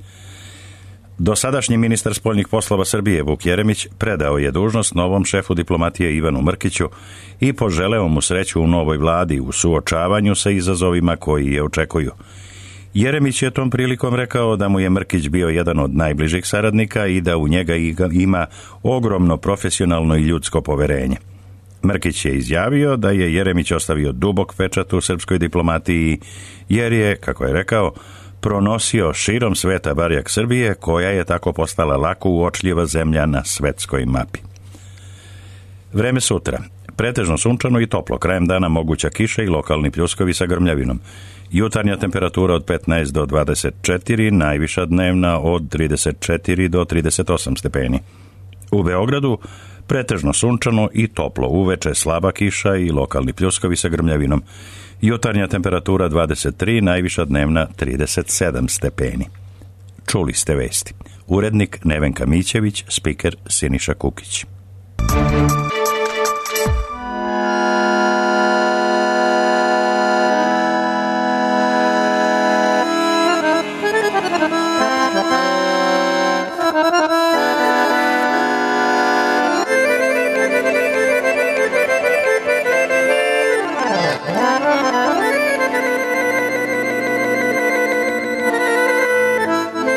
Dosadašnji ministar spoljnih poslova Srbije Vuk Jeremić predao je dužnost novom šefu diplomatije Ivanu Mrkiću i poželeo mu sreću u novoj vladi u suočavanju sa izazovima koji je očekuju. Jeremić je tom prilikom rekao da mu je Mrkić bio jedan od najbližih saradnika i da u njega ima ogromno profesionalno i ljudsko poverenje. Mrkić je izjavio da je Jeremić ostavio dubok pečat u srpskoj diplomatiji jer je, kako je rekao, pronosio širom sveta barjak Srbije, koja je tako postala lako uočljiva zemlja na svetskoj mapi. Vreme sutra. Pretežno sunčano i toplo, krajem dana moguća kiša i lokalni pljuskovi sa grmljavinom. Jutarnja temperatura od petnaest do dvadeset četiri, najviša dnevna od trideset četiri do trideset osam stepeni. U Beogradu pretežno sunčano i toplo, uveče slaba kiša i lokalni pljuskovi sa grmljavinom. Jutarnja temperatura dvadeset tri, najviša dnevna trideset sedam stepeni. Čuli ste vesti. Urednik Nevenka Mićević, spiker Siniša Kukić.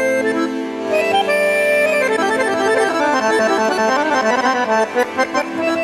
Thank you.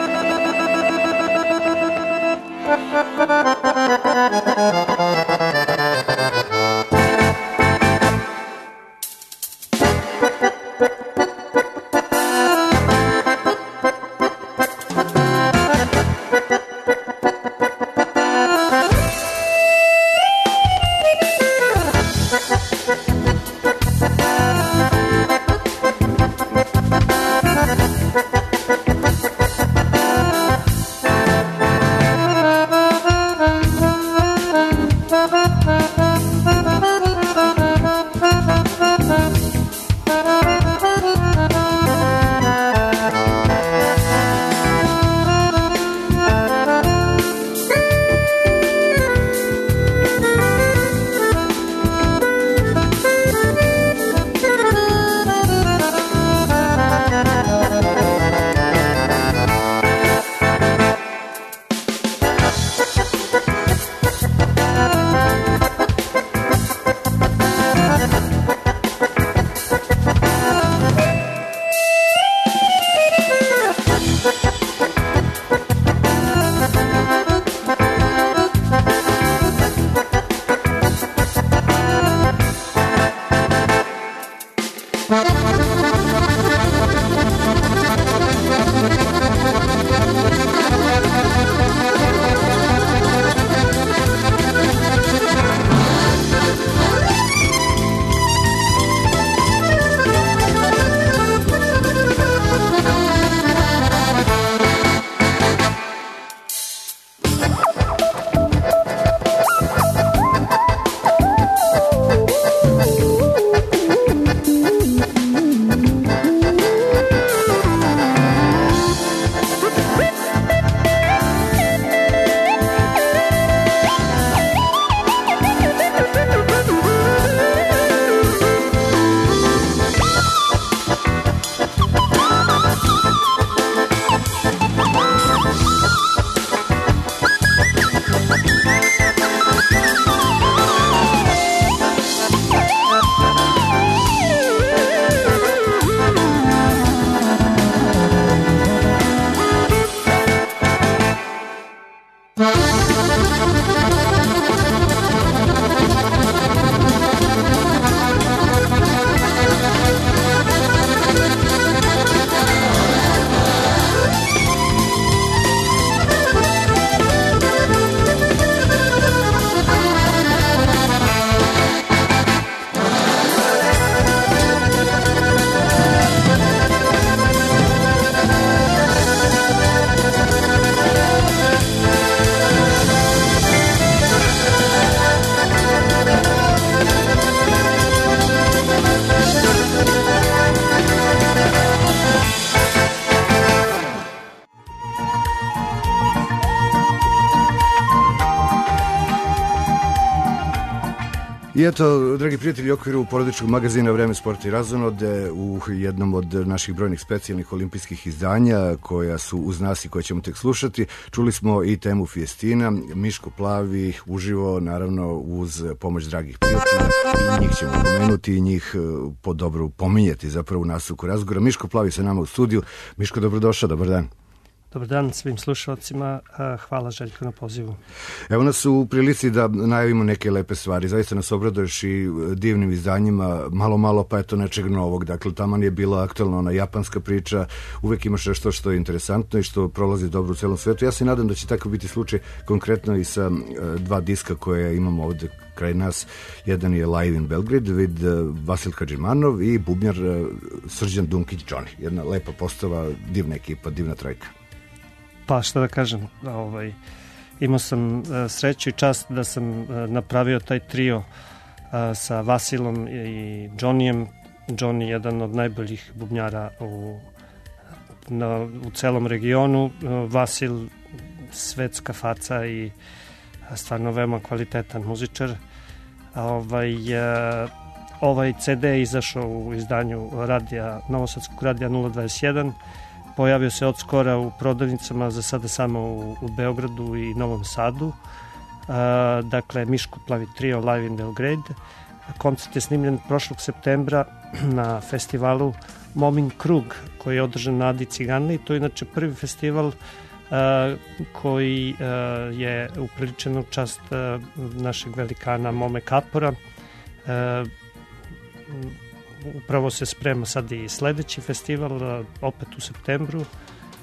I eto, dragi prijatelji, u okviru porodičnog magazina Vreme, sporta i razonode u jednom od naših brojnih specijalnih olimpijskih izdanja koja su uz nas i koje ćemo tek slušati, čuli smo i temu Fijestina, Miško Plavi, uživo, naravno uz pomoć dragih prijatelja, i njih ćemo pomenuti i njih po dobru pominjeti zapravo u nastavku razgovora. Miško Plavi sa nama u studiju. Miško, dobrodošao, dobar dan. Dobar dan svim slušalcima, hvala Željko na pozivu. Evo nas u prilici da najavimo neke lepe stvari, zaista nas obraduješ i divnim izdanjima, malo malo pa eto nečeg novog, dakle taman je bila aktualna ona japanska priča, uvek imaš nešto što je interesantno i što prolazi dobro u celom svetu. Ja se nadam da će tako biti slučaj konkretno i sa dva diska koje imamo ovde kraj nas. Jedan je Live in Belgrade vid Vasil Hadžimanov i bubnjar Srđan Dunkić Johnny. Jedna lepa postava, divna ekipa, divna trojka. Pa šta da kažem, ovaj, imao sam uh, sreću i čast da sam uh, napravio taj trio uh, sa Vasilom i Johnnyjem. Johnny je jedan od najboljih bubnjara u, na, u celom regionu. Uh, Vasil svetska faca i stvarno veoma kvalitetan muzičar. Ovaj, uh, ovaj ce de je izašao u izdanju radija, Novosadskog radija nula dvadeset jedan. Pojavio se od skora u prodavnicama, za sada samo u, u Beogradu i Novom Sadu. A, dakle, Miško Plavi trio Live in Belgrade. Koncert je snimljen prošlog septembra na festivalu Momin Krug, koji je održan na Adi Ciganli. To je inače prvi festival a, koji a, je upriličen u čast a, našeg velikana Mome Kapora. A, Upravo se sprema sad i sledeći festival, opet u septembru. E,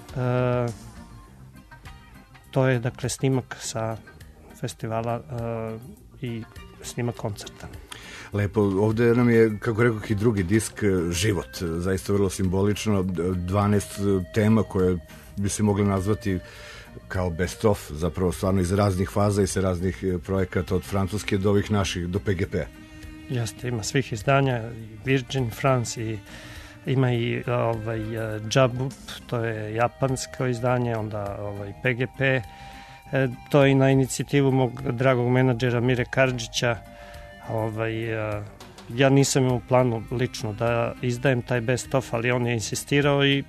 to je, dakle, snimak sa festivala e, i snimak koncerta. Lepo, ovde nam je, kako rekao, i drugi disk, Život, zaista vrlo simbolično, dvanaest tema koje bi se mogli nazvati kao best of, zapravo stvarno iz raznih faza i sa raznih projekata, od Francuske do ovih naših, do pe ge pe. Jeste, ima svih izdanja, i Virgin France, i ima i ovaj, Jabup, to je japansko izdanje, onda ovaj, pe ge pe, e, to je i na inicijativu mog dragog menadžera Mire Karadžića. Ovaj, e, ja nisam imao u planu lično da izdajem taj best of, ali on je insistirao i e,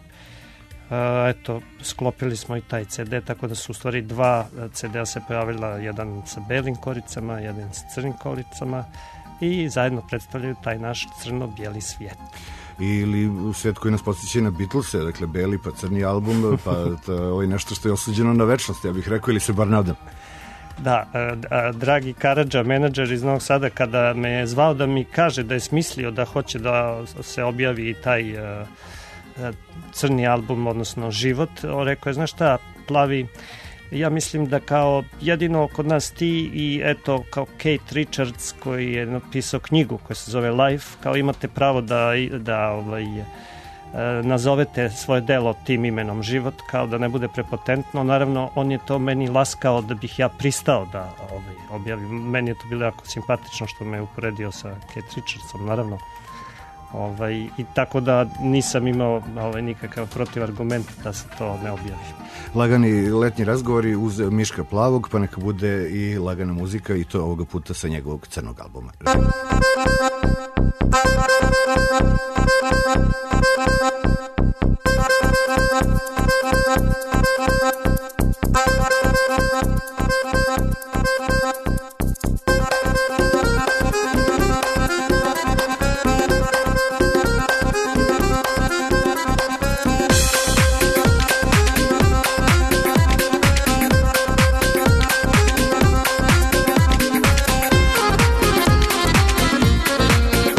eto, sklopili smo i taj ce de, tako da su u stvari dva ce de-a se pojavila, jedan sa belim koricama, jedan sa crnim koricama, i zajedno predstavljaju taj naš crno-bijeli svijet. Ili svijet koji nas podsjeća na Beatlese, dakle beli pa crni album, pa ovo je nešto što je osuđeno na večnost, ja bih rekao, ili se bar nadam. Da, a, a, dragi Karadža, menadžer iz Novog Sada, kada me je zvao da mi kaže da je smislio da hoće da se objavi taj a, a, crni album, odnosno Život, rekao je, znaš šta, Plavi, ja mislim da kao jedino kod nas ti i eto kao Kate Richards koji je napisao knjigu koja se zove Life, kao imate pravo da, da ovaj, nazovete svoje delo tim imenom Život, kao da ne bude prepotentno. Naravno, on je to meni laskao da bih ja pristao da ovaj, objavim. Meni je to bilo jako simpatično što me je uporedio sa Kate Richardsom, naravno. Ovaj, i tako da nisam imao ovaj, nikakav protivargument da se to ne objavi. Lagani letnji razgovori uz Miška Plavog, pa neka bude i lagana muzika, i to ovoga puta sa njegovog crnog albuma. Thank you.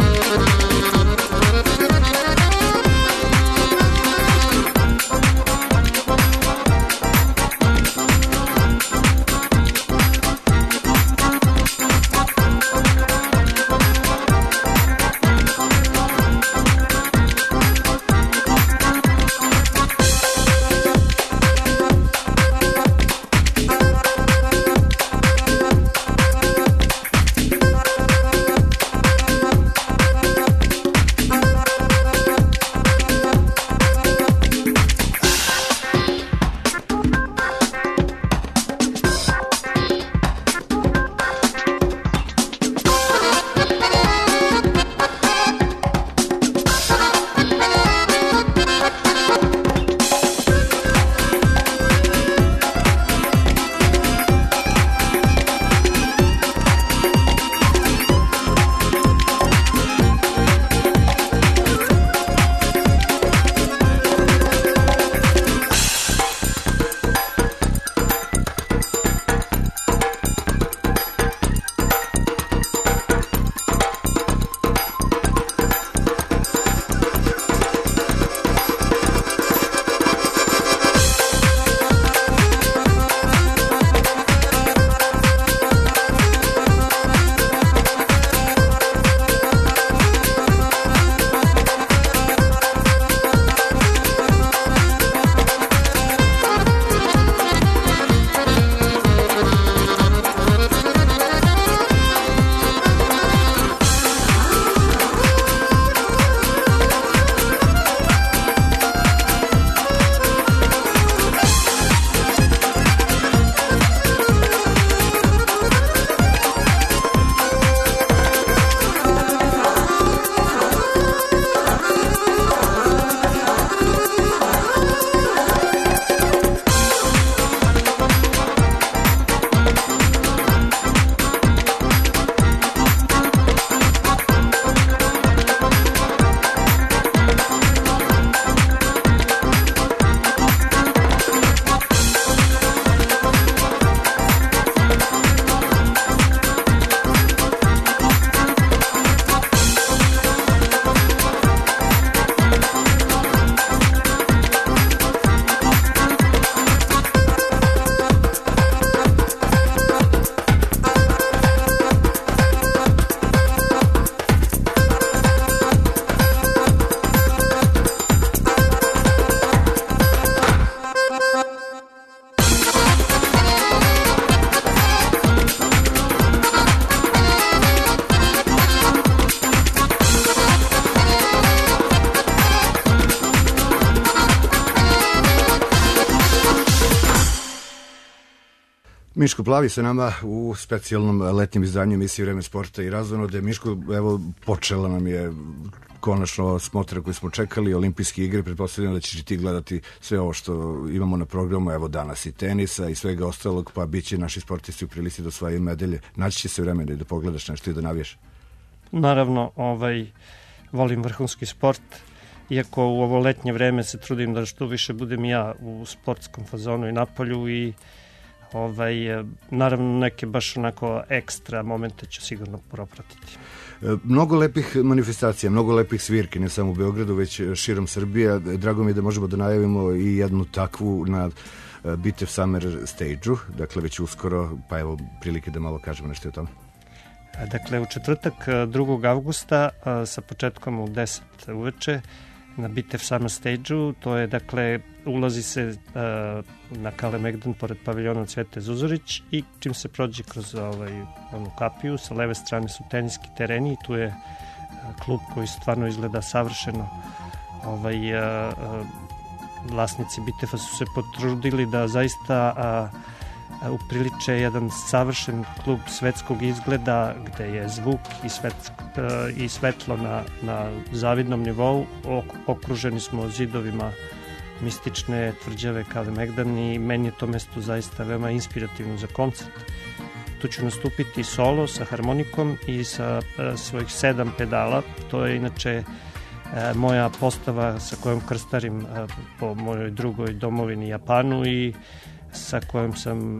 Miško Plavi sa nama u specijalnom letnjem izdanju emisije Vreme sporta i razonode. Miško, evo, počela nam je konačno smotra koju smo čekali, olimpijske igre, pretpostavljam da ćeš i ti gledati sve ovo što imamo na programu, evo danas i tenisa i svega ostalog, pa bit će naši sportisti u prilici da osvajaju medalje. Naći će se vremena i da pogledaš nešto i da navijaš. Naravno, ovaj, volim vrhunski sport, iako u ovo letnje vreme se trudim da što više budem ja u sportskom fazonu i napolju i ovaj, naravno neke baš onako ekstra momente ću sigurno propratiti. Mnogo lepih manifestacija, mnogo lepih svirki, ne samo u Beogradu, već širom Srbije. Drago mi je da možemo da najavimo i jednu takvu na Bitev Summer Stage-u, dakle već uskoro, pa evo prilike da malo kažemo nešto o tome. Dakle, u četvrtak drugog avgusta sa početkom u deset uveče na Bitev Summer Stage-u, to je, dakle, ulazi se uh, na Kalemegdan pored paviljona Cvete Zuzorić i čim se prođe kroz ovaj, onu kapiju, sa leve strane su teniski tereni i tu je uh, klub koji stvarno izgleda savršeno. Ovaj, uh, uh, vlasnici Biteva su se potrudili da zaista uh, upriliče jedan savršen klub svetskog izgleda gde je zvuk i, svet, i svetlo na, na zavidnom nivou. Okruženi smo zidovima mistične tvrđave Kalemegdan i meni je to mesto zaista veoma inspirativno za koncert. Tu ću nastupiti solo sa harmonikom i sa svojih sedam pedala. To je inače moja postava sa kojom krstarim po mojoj drugoj domovini Japanu i sa kojom sam,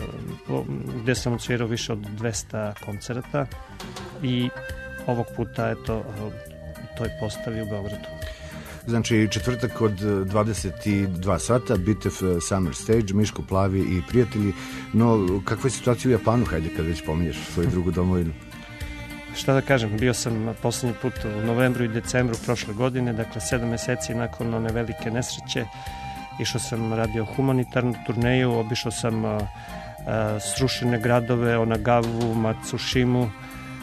gde sam odsvirao više od dvesta koncerata i ovog puta je to u toj postavi u Beogradu. Znači, četvrtak od dvadeset dva sata, Bitev Summer Stage, Miško Plavi i prijatelji. No, kakva je situacija u Japanu, hajde, kad već pominješ svoju drugu domovinu? Šta da kažem, bio sam poslednji put u novembru i decembru prošle godine, dakle sedam meseci nakon one velike nesreće. Išao sam, radio humanitarnu turneju, obišao sam uh, srušene gradove, Onagavu, Matsushimu, uh,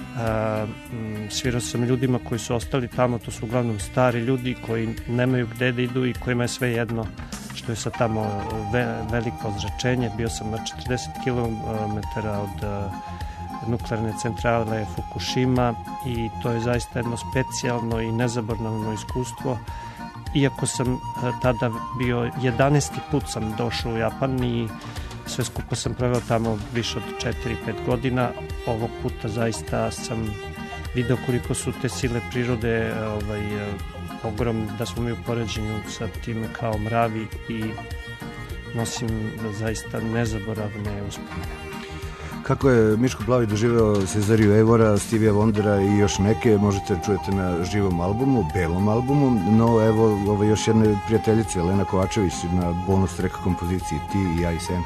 svirao sam ljudima koji su ostali tamo, to su uglavnom stari ljudi koji nemaju gde da idu i kojima je sve jedno što je sad tamo ve, veliko ozračenje. Bio sam na četrdeset kilometara od uh, nuklearne centrale Fukushima i to je zaista jedno specijalno i nezaboravno iskustvo. Iako sam tada bio jedanaesti put sam došao u Japan i sve skupo sam proveo tamo više od četiri pet godina, ovog puta zaista sam video koliko su te sile prirode ovaj, ogromne, da smo mi u poređenju sa tim kao mravi i nosim zaista nezaboravne uspomene. Kako je Miško Plavi doživeo Cezariju Evora, Stevija Wondera i još neke, možete čujete na živom albumu, belom albumu, no evo ove još jedne prijateljice, Lena Kovačević na bonus track kompoziciji Ti i ja i Sen.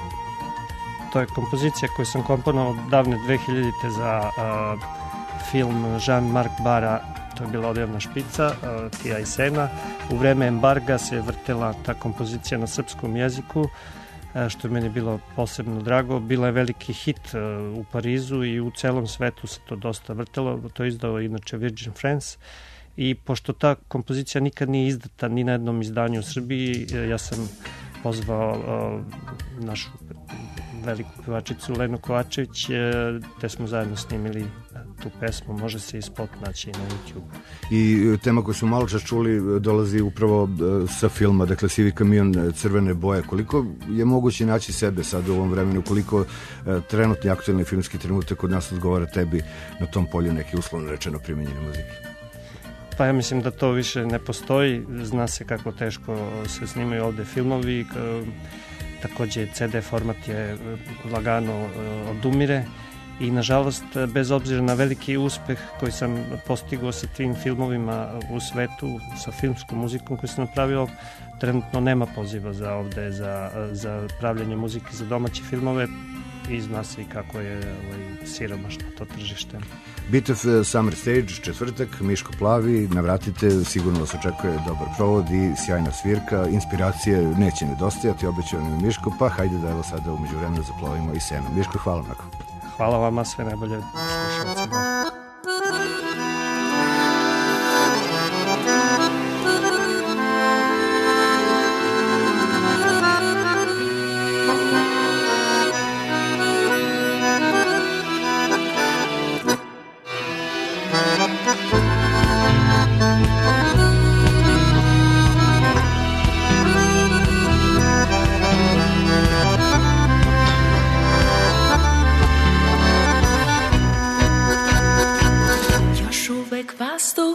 To je kompozicija koju sam komponovao davne dve hiljadite za uh, film Jean-Marc Bara, to je bila Odjavna špica, uh, Ti ja i Sena. U vreme embarga se vrtela ta kompozicija na srpskom jeziku, što je meni bilo posebno drago. Bila je veliki hit u Parizu i u celom svetu se to dosta vrtelo. To je izdao inače Virgin France i pošto ta kompozicija nikad nije izdata ni na jednom izdanju u Srbiji, ja sam pozvao uh, našu veliku pevačicu Lenu Kovačević, te smo zajedno snimili tu pesmu, može se i spot naći na YouTube. I tema koju smo malo čas čuli dolazi upravo sa filma, dakle Sivi kamion, Crvene boje. Koliko je moguće naći sebe sad u ovom vremenu, koliko trenutni aktualni filmski trenutak kod nas odgovara tebi na tom polju neki uslovno rečeno primenjene muzike? Pa ja mislim da to više ne postoji, zna se kako teško se snimaju ovde filmovi, takođe C D format je lagano odumire i nažalost bez obzira na veliki uspeh koji sam postigao sa tim filmovima u svetu, sa filmskom muzikom koju sam napravio, trenutno nema poziva za ovde za, za pravljanje muzike za domaće filmove i zna se i kako je ovaj, siromašno to tržište. Bitev Summer Stage, četvrtak, Miško Plavi, navratite, sigurno vas očekuje dobar provod i sjajna svirka, inspiracije neće nedostajati, obećao nam je Miško, pa hajde da evo sada umeđu vremena zaplovimo i Senom. Miško, hvala onako. Hvala vama, sve najbolje slušalcima.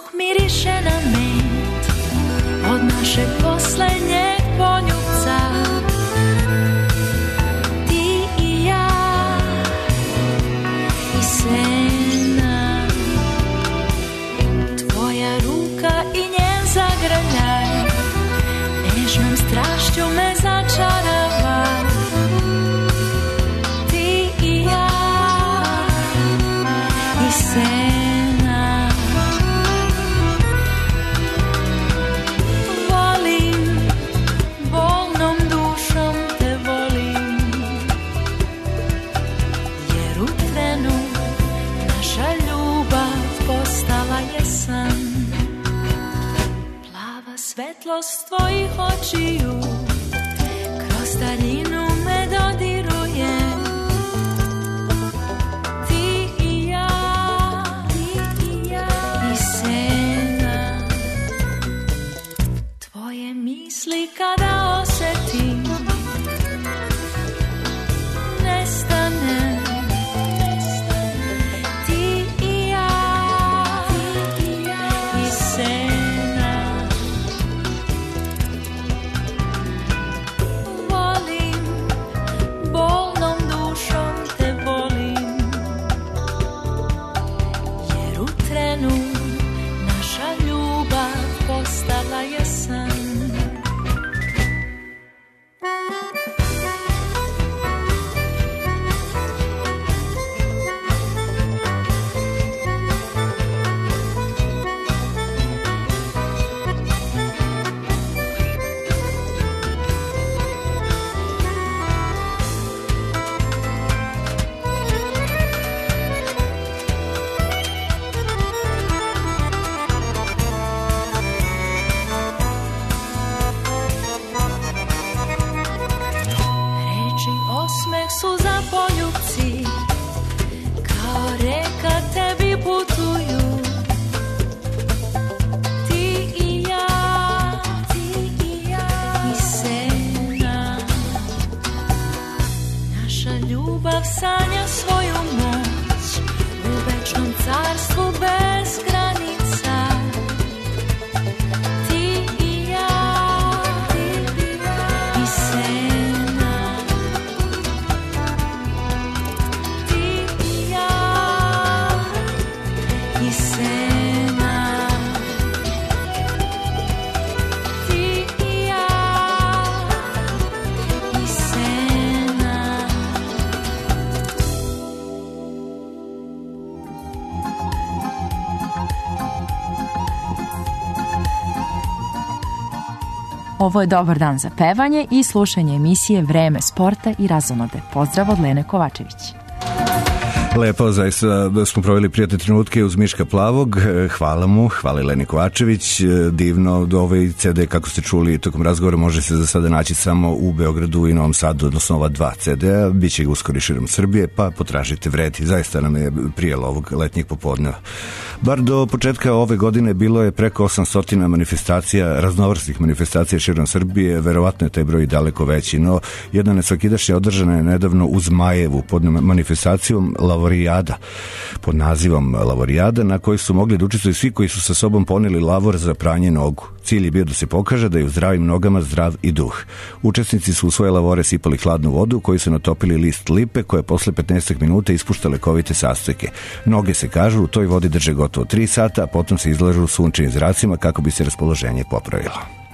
miriše na med od našeg poslednjeg poljubca. Ti i ja i sena, tvoja ruka i njen zagrljaj nežnom strašću me začarava. Ti i ja i sena, volim, bolnom dušom te volim, jer u trenu naša ljubav postala je san. Plava svetlost tvojih očiju kroz daljinu me dodiruje. Ti i ja, ti i ja i sena, tvoje misli kada osetim nestane. Ti i ja, ti i ja i sena, volim, bolnom dušom te volim, jer u trenu naša ljubav postala je san. Reči, osmeh su za poljubci, kao reka tebi putuju. Ti i ja, ti i ja i sena, naša ljubav sanja svoju moć u večnom carstvu bez granica. Ti i ja, ti i ja i sena, ti i ja i sena, ti i ja i sena. Ovo je dobar dan za pevanje i slušanje emisije Vreme sporta i razonode. Pozdrav od Lene Kovačević. Lepo, zaista smo proveli prijatne trenutke uz Miška Plavog. Hvala mu, hvala Leni Kovačević. Divno, ovaj ce de, kako ste čuli tokom razgovora, može se za sada naći samo u Beogradu i Novom Sadu, odnosno ova dva ce de-a. Biće ga uskoro i širom Srbije, pa potražite, vredi. Zaista nam je prijelo ovog letnjeg popodneva. Bar do početka ove godine bilo je preko osamsto manifestacija, raznovrstnih manifestacija širom Srbije, verovatno je taj broj daleko veći, no jedna nesvakidašnja održana je nedavno u Zmajevu pod manifestacijom Lavorijada, pod nazivom Lavorijada, na kojoj su mogli da učestvuju svi koji su sa sobom poneli lavor za pranje nogu. Cilj je bio da se pokaže da je u zdravim nogama zdrav i duh. Učesnici su u svoje lavore sipali hladnu vodu u koju su natopili list lipe koja posle petnaest minuta ispušta lekovite sastojke. Noge se, kažu, u toj vodi drže gotovo tri sata, a potom se izlažu sunčevim zracima kako bi se raspoloženje popravilo.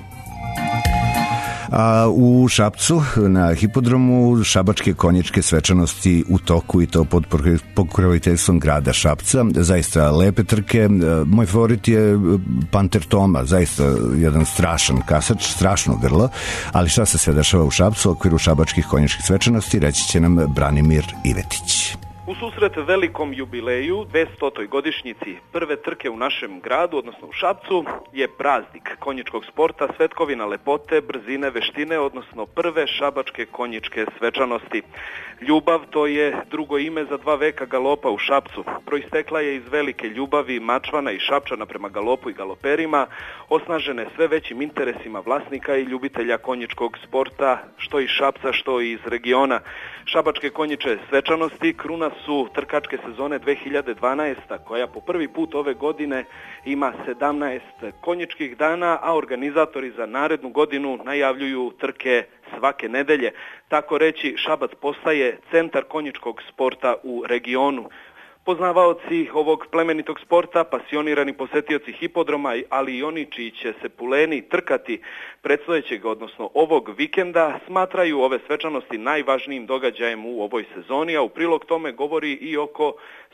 A u Šapcu na hipodromu šabačke konjičke svečanosti u toku i to pod pokroviteljstvom grada Šapca. Zaista lepe trke. Moj favorit je Panter Toma, zaista jedan strašan kasač, strašno grlo, ali šta se sve dešava u Šapcu u okviru šabačkih konjičkih svečanosti reći će nam Branimir Ivetić. U susret velikom jubileju, dvestotoj godišnjici prve trke u našem gradu, odnosno u Šapcu, je praznik konjičkog sporta, svetkovina lepote, brzine, veštine, odnosno prve šabačke konjičke svečanosti. Ljubav, to je drugo ime za dva veka galopa u Šapcu. Proistekla je iz velike ljubavi Mačvana i Šapčana prema galopu i galoperima, osnažene sve većim interesima vlasnika i ljubitelja konjičkog sporta, što iz Šapca, što iz regiona. Šabačke konjiče svečanosti kruna su trkačke sezone dve hiljade dvanaeste. koja po prvi put ove godine ima sedamnaest konjičkih dana, a organizatori za narednu godinu najavljuju trke svake nedelje. Tako reći, Šabac postaje centar konjičkog sporta u regionu. Poznavaoci ovog plemenitog sporta, pasionirani posetioci hipodroma, ali i oni čiji će se puleni trkati predstojećeg, odnosno ovog vikenda, smatraju ove svečanosti najvažnijim događajem u ovoj sezoni, a u prilog tome govori i oko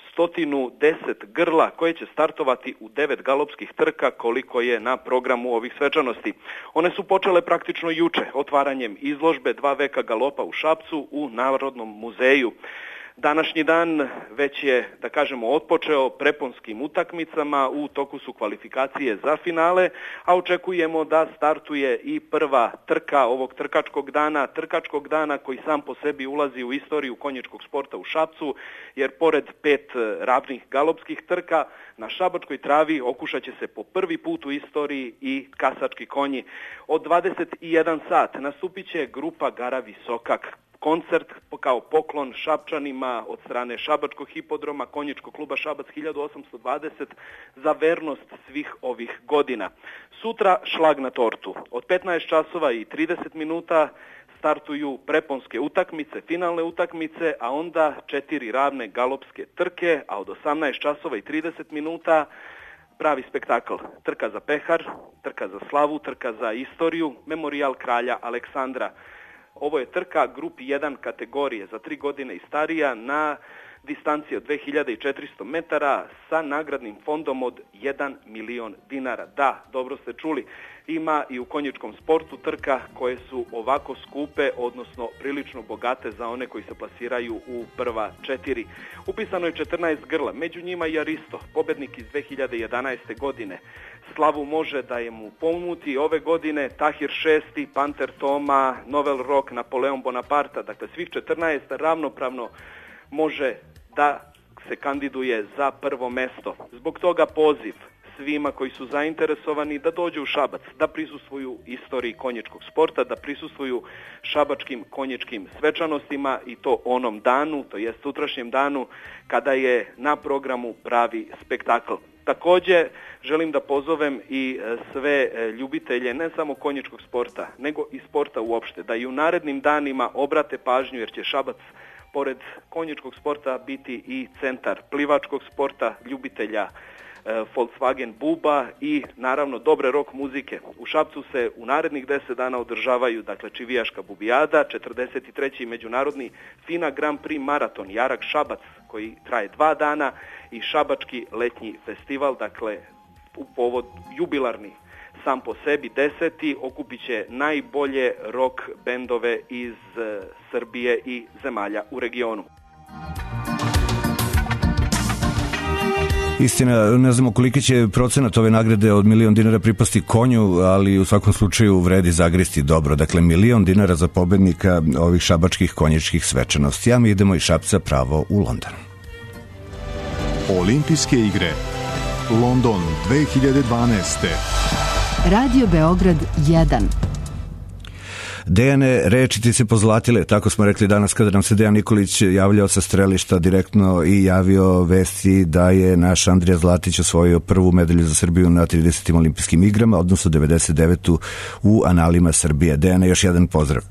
sto deset grla koje će startovati u devet galopskih trka koliko je na programu ovih svečanosti. One su počele praktično juče, otvaranjem izložbe Dva veka galopa u Šapcu u Narodnom muzeju. Današnji dan već je, da kažemo, otpočeo preponskim utakmicama, u toku su kvalifikacije za finale, a očekujemo da startuje i prva trka ovog trkačkog dana, trkačkog dana koji sam po sebi ulazi u istoriju konjičkog sporta u Šapcu, jer pored pet ravnih galopskih trka, na šabačkoj travi okušat će se po prvi put u istoriji i kasački konji. Od dvadeset jedan sat nastupit će grupa Gara Visokak. Koncert kao poklon Šapčanima od strane Šabačkog hipodroma, konjičkog kluba Šabac hiljadu osamsto dvadeset za vernost svih ovih godina. Sutra šlag na tortu. Od petnaest časova i trideset minuta startuju preponske utakmice, finalne utakmice, a onda četiri ravne galopske trke, a od osamnaest časova i trideset minuta pravi spektakl. Trka za pehar, trka za slavu, trka za istoriju, memorijal kralja Aleksandra. Ovo je trka grupi jedan kategorije za tri godine i starija na distanci od dve hiljade četiristo metara sa nagradnim fondom od jedan milion dinara. Da, dobro ste čuli, ima i u konjičkom sportu trka koje su ovako skupe, odnosno prilično bogate za one koji se plasiraju u prva četiri. Upisano je četrnaest grla, među njima i Aristo, pobednik iz dve hiljade jedanaeste. godine. Slavu može da je mu pomuti ove godine Tahir šesti, Panter Toma, Novel Rock, Napoleon Bonaparte, dakle svih četrnaest ravnopravno može da se kandiduje za prvo mesto. Zbog toga poziv svima koji su zainteresovani da dođu u Šabac, da prisustvuju istoriji konjičkog sporta, da prisustvuju šabačkim konjičkim svečanostima i to onom danu, to jest sutrašnjem danu, kada je na programu pravi spektakl. Također želim da pozovem i sve ljubitelje ne samo konjičkog sporta, nego i sporta uopšte, da i u narednim danima obrate pažnju, jer će Šabac pored konjičkog sporta biti i centar plivačkog sporta, ljubitelja e, Volkswagen buba i naravno dobre rock muzike. U Šapcu se u narednih deset dana održavaju dakle Čivijaška bubijada, četrdeset treći međunarodni FINA Grand Prix maraton Jarak Šabac koji traje dva dana i Šabački letnji festival, dakle u povod jubilarni sam po sebi deseti, okupit će najbolje rock bendove iz e, Srbije i zemalja u regionu. Istina, ne znamo koliki će procenat ove nagrade od milion dinara pripasti konju, ali u svakom slučaju vredi zagristi dobro. Dakle, milion dinara za pobednika ovih šabačkih konjičkih svečanosti. A mi idemo iz Šapca pravo u London. Olimpijske igre London dve hiljade dvanaeste. Radio Beograd jedan. Dejane, reči ti se pozlatile, tako smo rekli danas kada nam se Dejan Nikolić javljao sa strelišta direktno i javio vesti da je naš Andrija Zlatić osvojio prvu medalju za Srbiju na tridesetim olimpijskim igrama, odnosno devedeset devetu u analima Srbije. Dejane, još jedan pozdrav.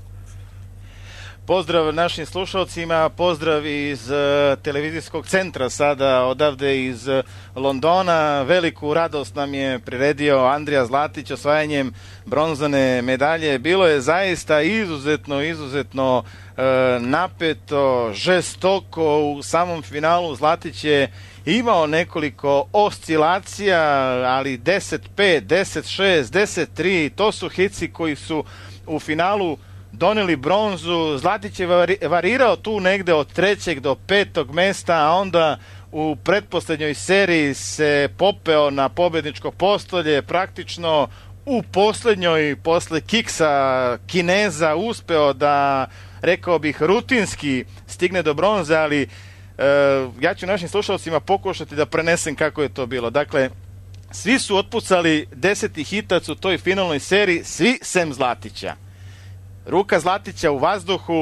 Pozdrav našim slušalcima, pozdrav iz uh, televizijskog centra sada odavde iz uh, Londona. Veliku radost nam je priredio Andrija Zlatić osvajanjem bronzane medalje. Bilo je zaista izuzetno, izuzetno uh, napeto, žestoko. U samom finalu Zlatić je imao nekoliko oscilacija, ali deset pet, deset šest, deset tri, to su hici koji su u finalu doneli bronzu. Zlatić je varirao tu negde od trećeg do petog mesta, a onda u pretposlednjoj seriji se popeo na pobedničko postolje, praktično u poslednjoj, posle kiksa Kineza, uspeo da, rekao bih, rutinski stigne do bronze, ali e, ja ću našim slušalcima pokušati da prenesem kako je to bilo. Dakle, svi su otpucali deseti hitac u toj finalnoj seriji, svi sem Zlatića. Ruka Zlatića u vazduhu,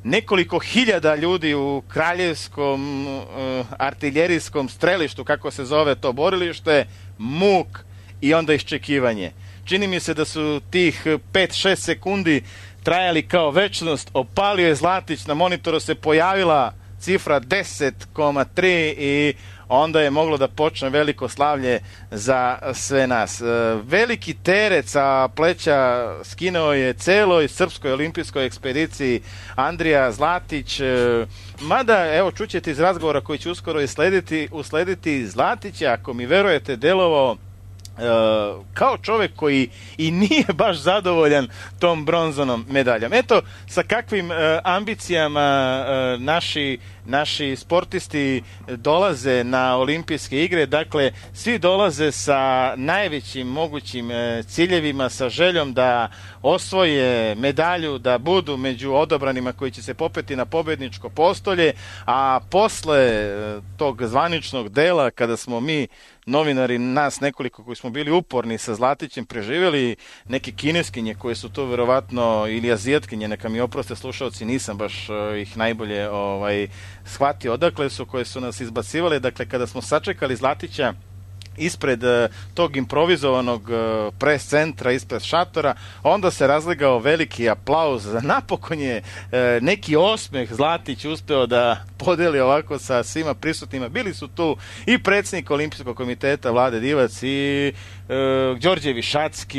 nekoliko hiljada ljudi u kraljevskom uh, artiljerijskom strelištu, kako se zove to borilište, muk i onda iščekivanje. Čini mi se da su tih pet šest sekundi trajali kao večnost. Opalio je Zlatić, na monitoru se pojavila cifra deset zarez tri i onda je moglo da počne veliko slavlje za sve nas. Veliki teret sa pleća skinuo je celoj srpskoj olimpijskoj ekspediciji Andrija Zlatić, mada, evo, čućete iz razgovora koji će uskoro uslediti, uslediti Zlatić, ako mi verujete, delovao Uh, kao čovjek koji i nije baš zadovoljan tom bronzanom medaljom. Eto, sa kakvim uh, ambicijama uh, naši, naši sportisti dolaze na olimpijske igre. Dakle, svi dolaze sa najvećim mogućim uh, ciljevima, sa željom da osvoje medalju, da budu među odabranima koji će se popeti na pobedničko postolje, a posle uh, tog zvaničnog dela, kada smo mi novinari, nas nekoliko koji smo bili uporni sa Zlatićem, preživjeli neke kineskinje koje su to verovatno, ili azijatkinje, neka mi oproste slušalci, nisam baš uh, ih najbolje ovaj, shvatio odakle su, koje su nas izbacivale. Dakle, kada smo sačekali Zlatića ispred uh, tog improvizovanog uh, pres centra, ispred šatora, onda se razlegao veliki aplauz. Napokon je uh, neki osmeh Zlatić uspeo da podeli ovako sa svima prisutnima. Bili su tu i predsjednik Olimpijskog komiteta Vlade Divac, i uh, Đorđe Višacki,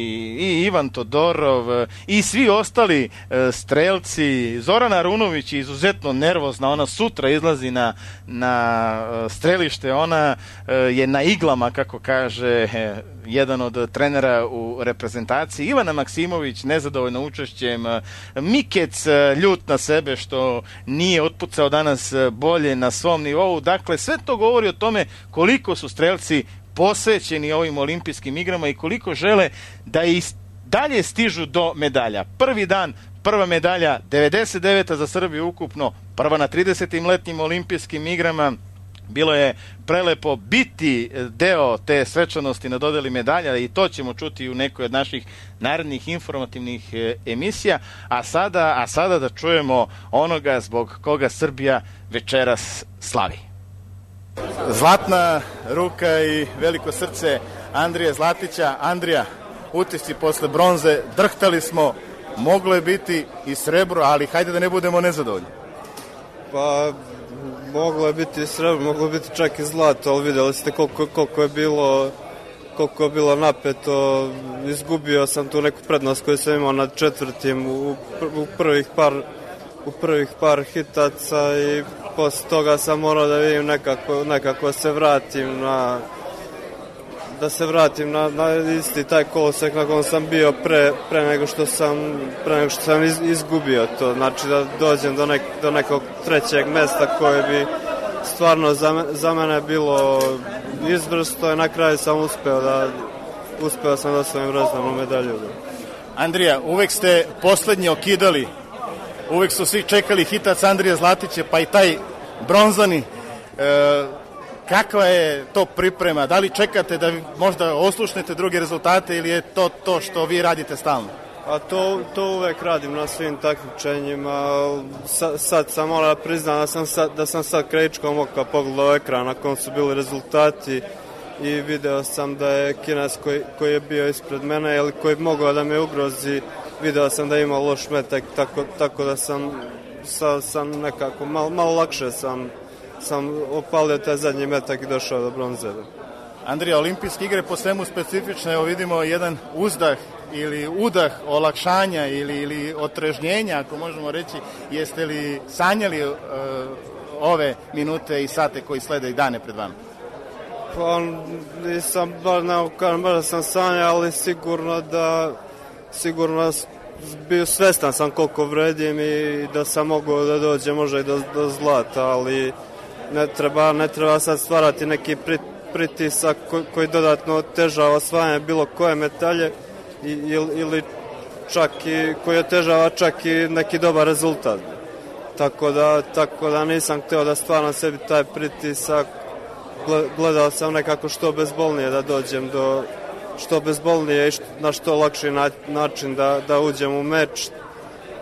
i Ivan Todorov, uh, i svi ostali uh, strelci. Zorana Arunović je izuzetno nervozna, ona sutra izlazi na, na uh, strelište, ona uh, je na iglama, kako kaže eh, jedan od trenera u reprezentaciji. Ivana Maksimović nezadovoljna učešćem, Mikec ljut na sebe što nije otpucao danas bolje na svom nivou. Dakle, sve to govori o tome koliko su strelci posvećeni ovim olimpijskim igrama i koliko žele da i dalje stižu do medalja. Prvi dan, prva medalja, devedeset deveta za Srbiju ukupno, prva na tridesetim letnjim olimpijskim igrama. Bilo je prelepo biti deo te svečanosti na dodeli medalja i to ćemo čuti u nekoj od naših narednih informativnih emisija. A sada, a sada da čujemo onoga zbog koga Srbija večeras slavi. Zlatna ruka i veliko srce Andrije Zlatića. Andrija, utisci posle bronze, drhtali smo, moglo je biti i srebro, ali hajde da ne budemo nezadovoljni. Pa... Moglo je biti srebro, moglo je biti čak i zlato, ali vidjeli ste koliko, koliko je bilo koliko je bilo napeto. Izgubio sam tu neku prednost koju sam imao nad četvrtim u, u, prvih, par, u prvih par hitaca i posle toga sam morao da vidim nekako, nekako se vratim na da se vratim na, na isti taj kolosek na kom sam bio pre, pre nego što sam, pre nego što sam iz, izgubio to. Znači da dođem do, nek, do nekog trećeg mesta koje bi stvarno za, me, za mene bilo izvrsno i na kraju sam uspeo da uspeo sam da osvojim bronzanu medalju. Andrija, uvek ste poslednji okidali, uvek su svi čekali hitac Andrija Zlatića, pa i taj bronzani. E, kakva je to priprema? Da li čekate da možda oslušnete druge rezultate ili je to to što vi radite stalno? A to, to uvek radim na svim takmičenjima. Sa, sad sam morao priznati da sam sad, da sam sad krajičkom oka pogledao ekran na kom su bili rezultati i video sam da je Kines koji, koji je bio ispred mene ili koji bi mogao da me ugrozi, video sam da ima loš metak, tako, tako da sam, sa, sam nekako malo, malo lakše sam sam opalio taj zadnji metak i došao do bronze. Andrija, olimpijske igre po svemu specifične, evo vidimo jedan uzdah ili udah olakšanja ili, ili otrežnjenja, ako možemo reći. Jeste li sanjali uh, ove minute i sate koji slede i dane pred vama? Pa nisam, bar ne kažem, bar sam sanjao, ali sigurno da sigurno bio svestan sam koliko vredim i da sam mogao da dođe možda i do, do zlata, ali ne treba, ne treba sad stvarati neki pritisak koji, koji dodatno otežava osvajanje bilo koje medalje ili, ili čak i koji otežava čak i neki dobar rezultat. Tako da, tako da nisam hteo da stvarno sebi taj pritisak. Gledao sam nekako što bezbolnije da dođem do što bezbolnije i što, na što lakši način da, da uđem u meč.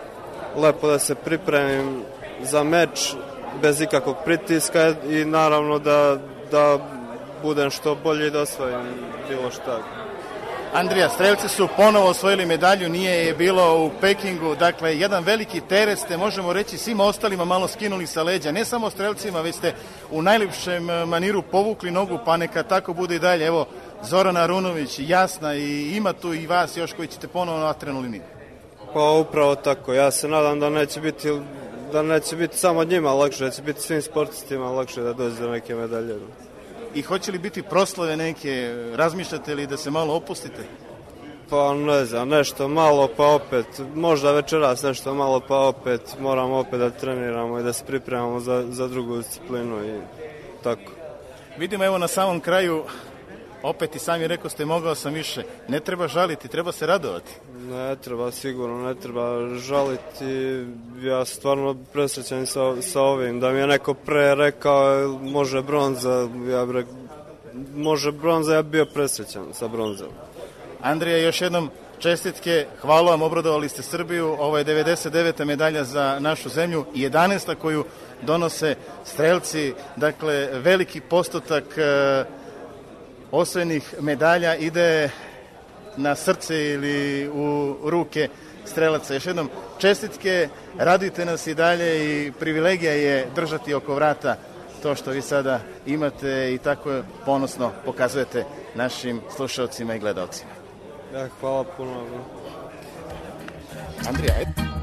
lepo da se pripremim za meč bez ikakvog pritiska i naravno da, da budem što bolje i da osvojim bilo šta. Andrija, strelci su ponovo osvojili medalju, nije je bilo u Pekingu, dakle jedan veliki teret ste, možemo reći, svima ostalima malo skinuli sa leđa, ne samo strelcima, već ste u najljepšem maniru povukli nogu, pa neka tako bude i dalje. Evo, Zorana Arunović, Jasna, i ima tu i vas još koji ćete ponovo na vatrenu liniju. Pa upravo tako, ja se nadam da neće biti, da neće biti samo njima lakše, da će biti svim sportistima lakše da dođe do neke medalje. I hoće li biti proslave neke, razmišljate li da se malo opustite? Pa ne znam, nešto malo pa opet, možda večeras nešto malo pa opet, moramo opet da treniramo i da se pripremamo za, za drugu disciplinu i tako. Vidimo evo na samom kraju, opet i sami rekao ste mogao sam više, ne treba žaliti, treba se radovati. Ne treba, sigurno ne treba žaliti, ja stvarno presrećan sa, sa ovim, da mi je neko pre rekao može bronza, ja bih rekao, može bronza, ja bih bio presrećan sa bronzom. Andrija, još jednom čestitke, hvala vam, obradovali ste Srbiju, ovo je devedeset deveta medalja za našu zemlju i jedanaesta koju donose strelci, dakle veliki postotak e, osvojenih medalja ide na srce ili u ruke strelaca. Još jednom čestitke, radujte nas i dalje i privilegija je držati oko vrata to što vi sada imate i tako ponosno pokazujete našim slušalcima i gledalcima. Ja, hvala puno. Andrija,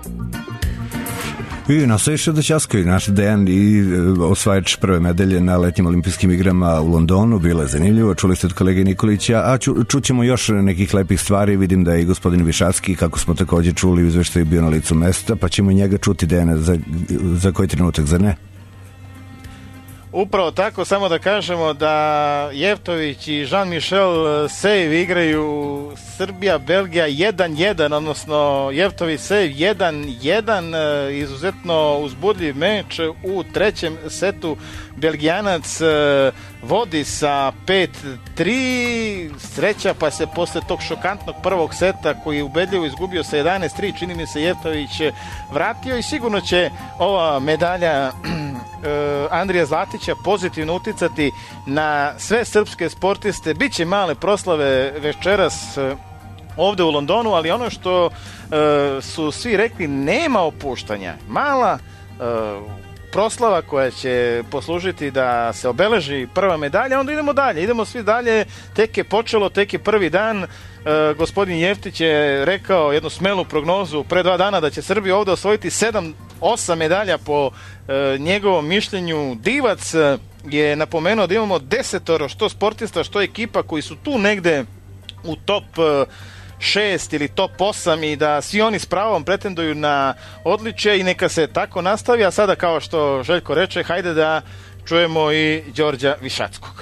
I nastaviše da ćaskaju naš Dejan i osvajač prve medalje na letnjim olimpijskim igrama u Londonu. Bilo je zanimljivo, čuli ste od kolege Nikolića, a ču, čućemo još nekih lepih stvari. Vidim da je i gospodin Višacki, kako smo također čuli u izveštaju, bio na licu mesta, pa ćemo njega čuti, Dejana, za, za koji trenutak, zar ne? Upravo tako, samo da kažemo da Jevtović i Jean-Michel Save igraju Srbija-Belgija jedan jedan, odnosno Jevtović Save jedan jedan, izuzetno uzbudljiv meč. U trećem setu Belgijanac vodi sa pet tri, sreća pa se posle tog šokantnog prvog seta koji je ubedljivo izgubio sa jedanaest tri, čini mi se Jevtović vratio i sigurno će ova medalja Andrija Zlatića pozitivno uticati na sve srpske sportiste. Biće male proslave večeras ovde u Londonu, ali ono što uh, su svi rekli, nema opuštanja. Mala uh, proslava koja će poslužiti da se obeleži prva medalja, onda idemo dalje, idemo svi dalje, tek je počelo, tek je prvi dan. Uh, gospodin Jeftić je rekao jednu smelu prognozu pre dva dana da će Srbija ovde osvojiti sedam osam medalja po e, njegovom mišljenju. Divac e, je napomenuo da imamo desetoro što sportista, što ekipa koji su tu negde u top e, šest ili top osam i da svi oni s pravom pretenduju na odličje i neka se tako nastavi. A sada, kao što Željko reče, hajde da čujemo i Đorđa Višackog.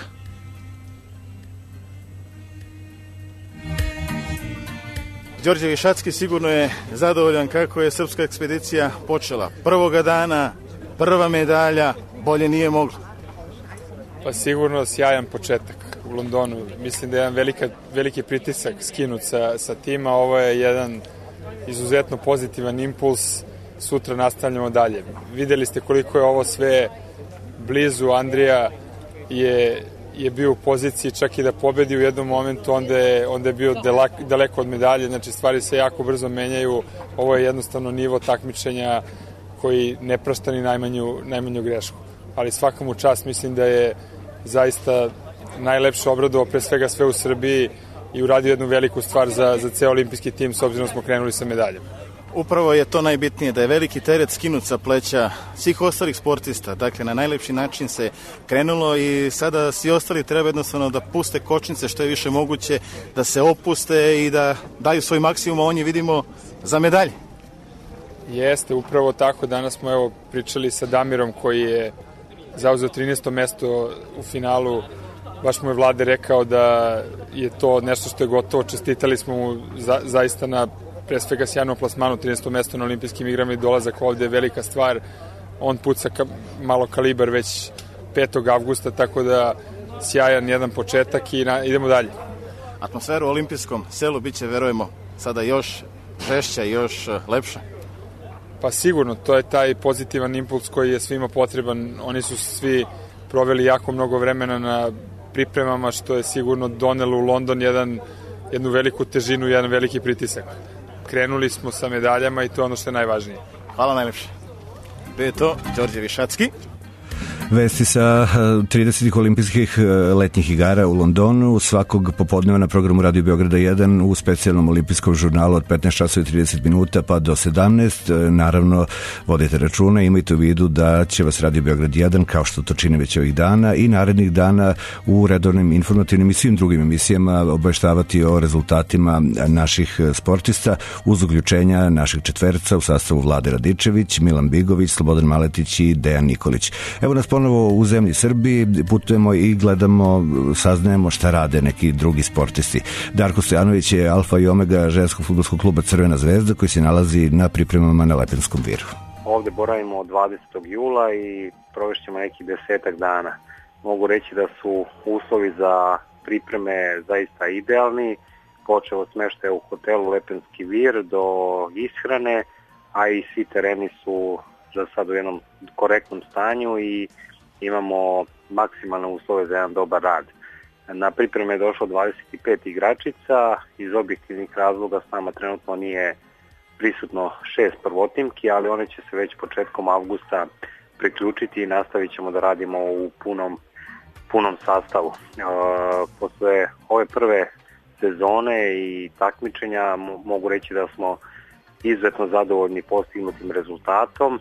Đorđe Višacki sigurno je zadovoljan kako je srpska ekspedicija počela. Prvoga dana, prva medalja, bolje nije moglo. Pa sigurno sjajan početak u Londonu. Mislim da je jedan velika, veliki pritisak skinut sa, sa tima. Ovo je jedan izuzetno pozitivan impuls. Sutra nastavljamo dalje. Videli ste koliko je ovo sve blizu. Andrija je... je bio u poziciji čak i da pobedi u jednom momentu, onda je, onda je bio delak, daleko od medalje, znači stvari se jako brzo menjaju, ovo je jednostavno nivo takmičenja koji ne prašta ni najmanju, najmanju grešku. Ali svakom u čast, mislim da je zaista najlepše obradovao pre svega sve u Srbiji i uradio jednu veliku stvar za, za ceo olimpijski tim, s obzirom smo krenuli sa medaljom. Upravo je to najbitnije, da je veliki teret skinut sa pleća svih ostalih sportista. Dakle, na najlepši način se krenulo i sada svi ostali treba jednostavno da puste kočnice što je više moguće, da se opuste i da daju svoj maksimum, a on je, vidimo, za medalje. Jeste, upravo tako. Danas smo evo pričali sa Damirom koji je zauzeo trinaesto mesto u finalu. Baš mu je Vlade rekao da je to nešto što je gotovo. Čestitali smo mu za, zaista na pre svega sjajnom plasmanu, trinaesto mesto na olimpijskim igrama i dolazak ovde je velika stvar. On puca ka, malo kalibar već petog avgusta, tako da sjajan jedan početak i na, idemo dalje. Atmosfera u olimpijskom selu biće, verujemo, sada još žešća i još lepša. Pa sigurno, to je taj pozitivan impuls koji je svima potreban. Oni su svi proveli jako mnogo vremena na pripremama, što je sigurno donelo u London jedan, jednu veliku težinu, jedan veliki pritisak. Krenuli smo sa medaljama i to je ono što je najvažnije. Hvala najlepše. Bio je to Đorđe Višacki. Vesti sa tridesetih olimpijskih letnjih igara u Londonu svakog popodneva na programu Radio Beograda jedan u specijalnom olimpijskom žurnalu od petnaest časova i trideset minuta pa do sedamnaest. Naravno, vodite računa, imajte u vidu da će vas Radio Beograd jedan, kao što to čine već ovih dana i narednih dana u redovnim informativnim i svim drugim emisijama obaveštavati o rezultatima naših sportista uz uključenja našeg četverca u sastavu Vlade Radičević, Milan Bigović, Slobodan Maletić i Dejan Nikolić. Evo nas ponovo u zemlji Srbiji, putujemo i gledamo, saznajemo šta rade neki drugi sportisti. Darko Stojanović je alfa i omega ženskog fudbalskog kluba Crvena zvezda koji se nalazi na pripremama na Lepenskom viru. Ovde boravimo od dvadesetog jula i provešćemo nekih desetak dana. Mogu reći da su uslovi za pripreme zaista idealni, počeo od smeštaja u hotelu Lepenski vir do ishrane, a i svi tereni su za sad u jednom korektnom stanju i imamo maksimalne uslove za jedan dobar rad. Na pripreme je došlo dvadeset pet igračica, iz objektivnih razloga s nama trenutno nije prisutno šest prvotimki, ali one će se već početkom avgusta priključiti i nastavit ćemo da radimo u punom, punom sastavu. E, posle ove prve sezone i takmičenja mogu reći da smo izuzetno zadovoljni postignutim rezultatom. E,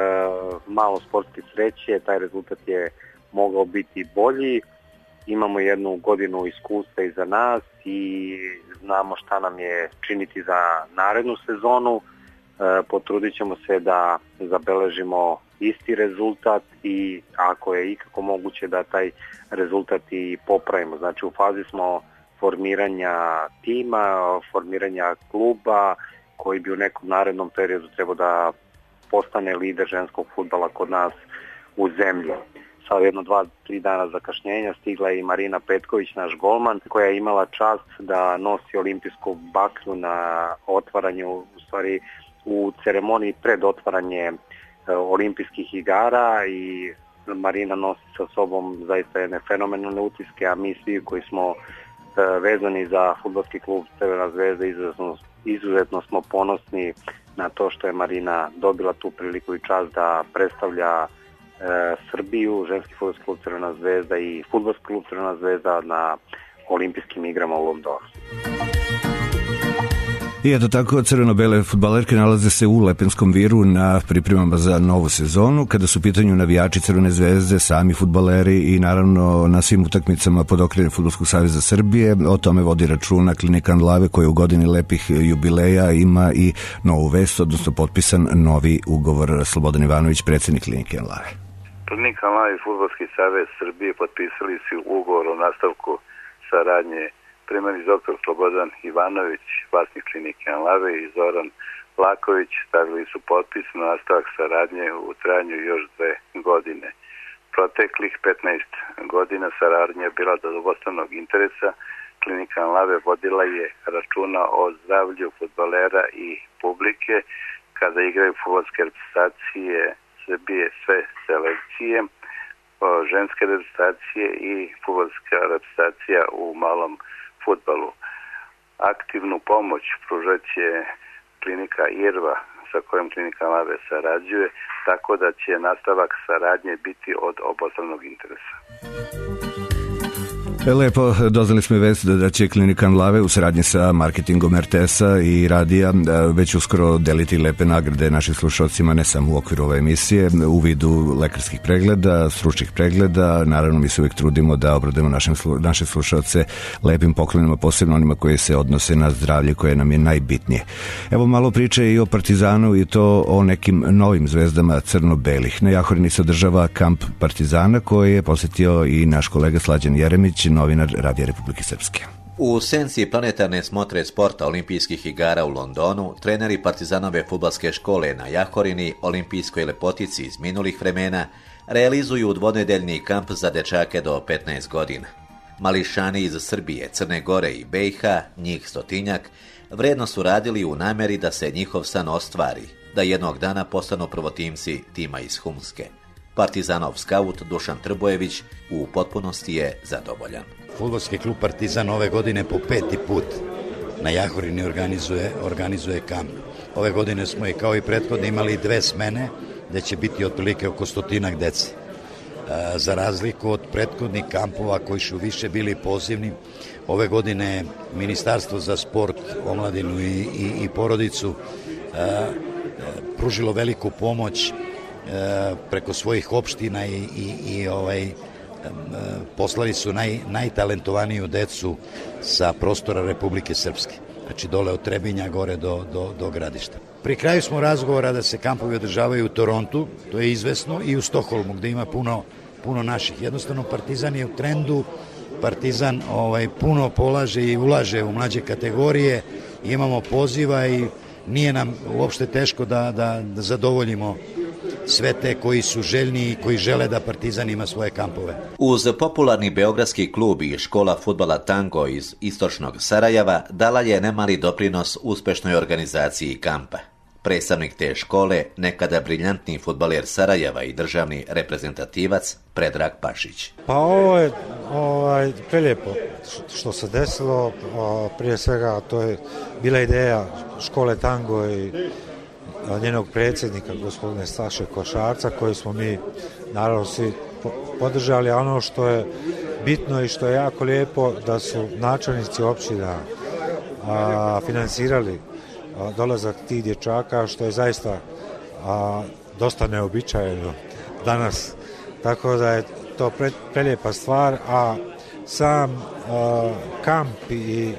malo sportske sreće, taj rezultat je mogao biti bolji. Imamo jednu godinu iskustva iza nas i znamo šta nam je činiti za narednu sezonu. E, potrudit ćemo se da zabeležimo isti rezultat i ako je ikako moguće da taj rezultat i popravimo. Znači u fazi smo formiranja tima, formiranja kluba, koji bi u nekom narednom periodu trebao da postane lider ženskog fudbala kod nas u zemlji. Sad jedno, dva, tri dana zakašnjenja stigla je i Marina Petković, naš golman, koja je imala čast da nosi olimpijsku baklju na otvaranju, u stvari u ceremoniji pred otvaranje e, olimpijskih igara i Marina nosi sa sobom zaista jedne fenomenalne utiske, a mi svi koji smo e, vezani za fudbalski klub Crvena zvezda izuzetno Izuzetno smo ponosni na to što je Marina dobila tu priliku i čast da predstavlja e, Srbiju, ženski fudbalski klub Crvena zvezda i fudbalski klub Crvena zvezda na olimpijskim igrama u Londonu. I eto tako, crveno-bele fudbalerke nalaze se u Lepenskom viru na pripremama za novu sezonu, kada su u pitanju navijači Crvene zvezde, sami fudbaleri i naravno na svim utakmicama pod okriljem Fudbalskog saveza Srbije. O tome vodi računa Klinika Anlave koja u godini lepih jubileja ima i novu vest, odnosno potpisan novi ugovor. Slobodan Ivanović, predsjednik Klinike Anlave. Klinika Anlave i Fudbalski savez Srbije potpisali su ugovor o nastavku saradnje. Primjeri doktor Slobodan Ivanović, vlasnik Klinike Anlave i Zoran Laković stavili su potpis na nastavak saradnje u trajanju još dve godine. Proteklih petnaest godina saradnja je bila do obostranog interesa. Klinika Anlave vodila je računa o zdravlju fudbalera i publike kada igraju fudbalske reprezentacije Srbije, sve selekcije, ženske reprezentacije i fudbalska reprezentacija u malom fudbalu. Aktivnu pomoć pružat će klinika Irva sa kojom Klinika Anlave sarađuje, tako da će nastavak saradnje biti od obostranog interesa. Lepo, doznali smo i vest da će Klinika Anlave u saradnji sa marketingom er te es-a i radija već uskoro deliti lepe nagrade našim slušalcima, ne samo u okviru ove emisije, u vidu lekarskih pregleda, stručnih pregleda. Naravno, mi se uvijek trudimo da obradujemo našim, naše slušalce lepim poklonima, posebno onima koji se odnose na zdravlje koje nam je najbitnije. Evo malo priče i o Partizanu i to o nekim novim zvezdama crno-belih. Na Jahorini se održava kamp Partizana koji je posjetio i naš kolega Slađan Jeremić, novinar Radija Republike Srpske. U senci planetarne smotre sporta olimpijskih igara u Londonu, treneri Partizanove fudbalske škole na Jahorini, olimpijskoj lepotici iz minulih vremena, realizuju dvonedeljni kamp za dečake do petnaest godina. Mališani iz Srbije, Crne Gore i be i ha, njih stotinjak, vredno su radili u nameri da se njihov san ostvari, da jednog dana postanu prvotimci tima iz Humske. Partizanov skaut Dušan Trbojević u potpunosti je zadovoljan. Fudbalski klub Partizan ove godine po peti put na Jahorini organizuje, organizuje kamp. Ove godine smo i kao i prethodno imali dve smene, gde će biti otprilike oko stotinak dece. E, za razliku od prethodnih kampova koji su više bili pozivni, ove godine Ministarstvo za sport, omladinu i, i, i porodicu e, pružilo veliku pomoć e, preko svojih opština i, i, i ovaj, e, poslali su naj, najtalentovaniju decu sa prostora Republike Srpske. Znači dole od Trebinja gore do, do, do Gradišta. Pri kraju smo razgovora da se kampovi održavaju u Torontu, to je izvesno, i u Stokholmu gde ima puno, puno naših. Jednostavno Partizan je u trendu, Partizan ovaj, puno polaže i ulaže u mlađe kategorije, imamo poziva i nije nam uopšte teško da, da, da zadovoljimo sve te koji su željni i koji žele da Partizan ima svoje kampove. Uz popularni beogradski klub i škola fudbala Tango iz istočnog Sarajeva dala je nemali doprinos uspešnoj organizaciji kampa. Predstavnik te škole, nekada briljantni fudbaler Sarajeva i državni reprezentativac Predrag Pašić. Pa ovo je ovaj, prelijepo što se desilo. Prije svega to je bila ideja škole Tango i njenog predsjednika, gospodine Staše Košarca, koji smo mi naravno svi podržali, a ono što je bitno i što je jako lijepo da su načelnici općina a, finansirali a, dolazak tih dječaka, što je zaista a, dosta neobičajeno danas, tako da je to pre, prelijepa stvar, a sam a, kamp i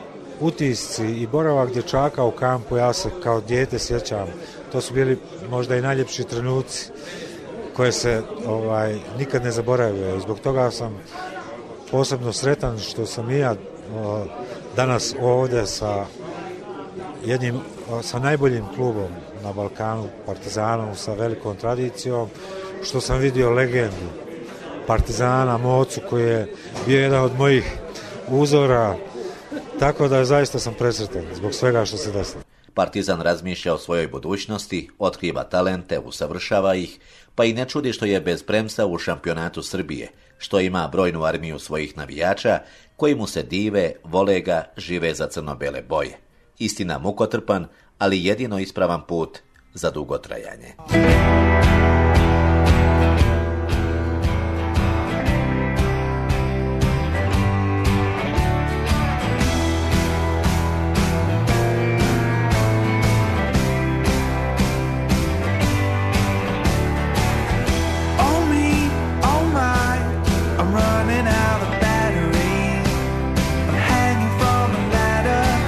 utisci i boravak dječaka u kampu, ja se kao dijete sjećam, to su bili možda i najljepši trenuci koje se ovaj, nikad ne zaboravljaju. Zbog toga sam posebno sretan što sam i ja o, danas ovdje sa jednim, o, sa najboljim klubom na Balkanu, Partizanom, sa velikom tradicijom, što sam vidio legendu Partizana, Mocu, koji je bio jedan od mojih uzora. Tako da zaista sam presretan zbog svega što se desilo. Partizan razmišlja o svojoj budućnosti, otkriva talente, usavršava ih, pa i ne čudi što je bez premca u šampionatu Srbije, što ima brojnu armiju svojih navijača koji mu se dive, vole ga, žive za crno-bele boje. Istina mukotrpan, ali jedino ispravan put za dugotrajanje.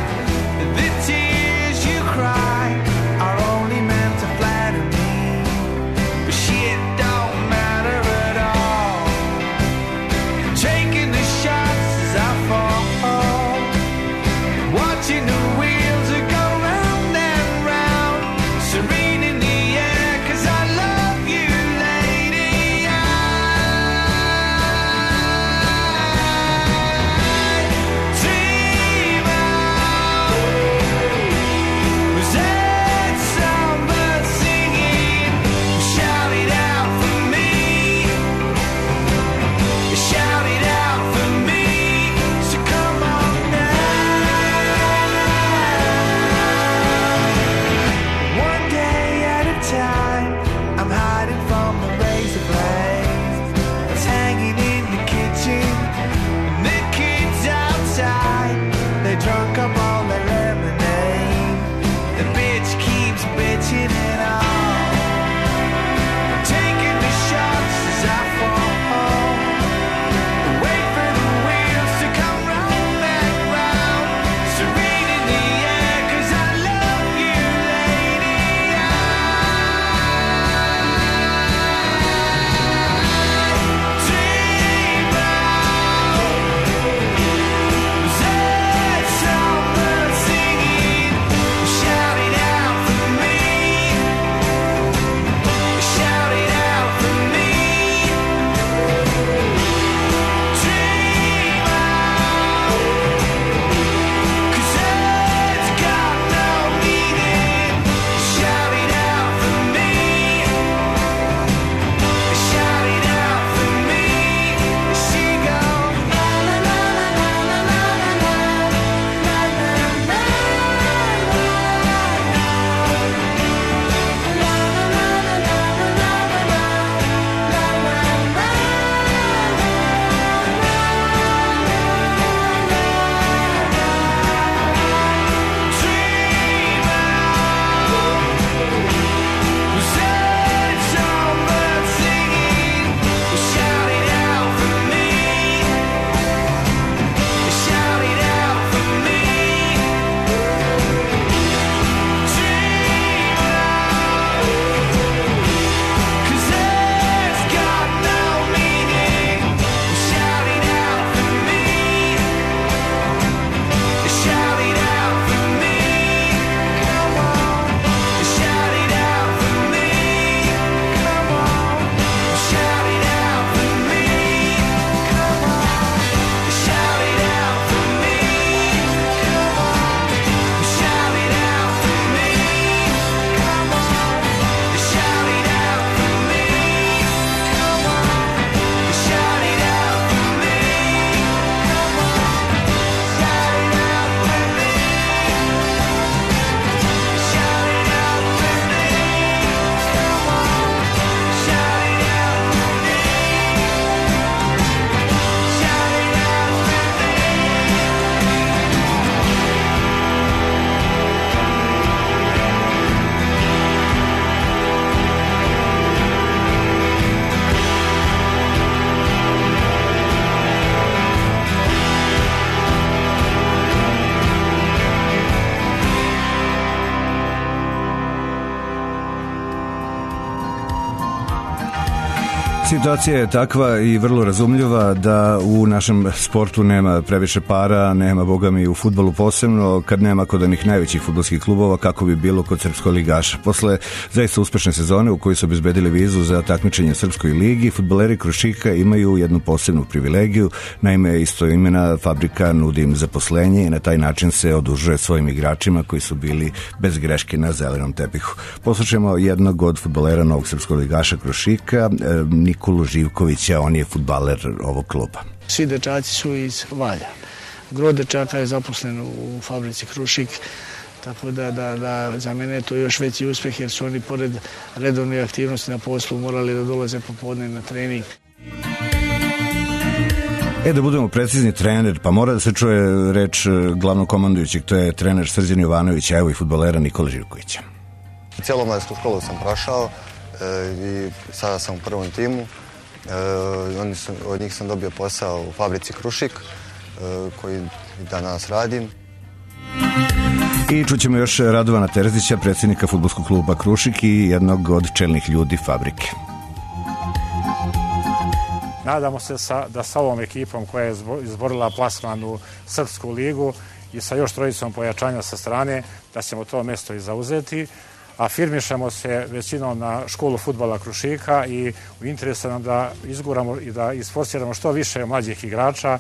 The tears you cry are only meant to flatter me. Situacija je takva i vrlo razumljiva da u našem sportu nema previše para, nema boga mi u fudbalu posebno, kad nema kod onih najvećih fudbalskih klubova kako bi bilo kod srpskog ligaša. Posle zaista uspešne sezone u kojoj su obezbedili vizu za takmičenje u Srpskoj ligi, fudbaleri Krušika imaju jednu posebnu privilegiju, naime istoimena fabrika nudi im zaposlenje i na taj način se odužuje svojim igračima koji su bili bez greške na zelenom tepihu. Poslušajmo jednog od fudbalera novog srpskog ligaša Krušika, Nikolu Živkovića, on je fudbaler ovog kluba. Svi dečaci su iz Valja. Gro dečaka je zaposlen u fabrici Krušik, tako da, da, da za mene je to još veći uspeh jer su oni pored redovne aktivnosti na poslu morali da dolaze popodne na trening. E, da budemo precizni, trener, pa mora da se čuje reč glavnog komandujućeg, to je trener Srđan Jovanović, evo i fudbalera Nikola Živkovića. Cijelu mladsku školu sam prošao i sada sam u prvom timu. Od njih sam dobio posao u fabrici Krušik, koji danas radim. I čućemo još Radovana Terzića, predsjednika fudbalskog kluba Krušik i jednog od čelnih ljudi fabrike. Nadamo se sa, da sa ovom ekipom koja je izborila plasman u Srpsku ligu i sa još trojicom pojačanja sa strane, da ćemo to mesto i zauzeti. Afirmišemo se većinom na školu fudbala Krušika i u interesu nam da izguramo i da isforsiramo što više mlađih igrača.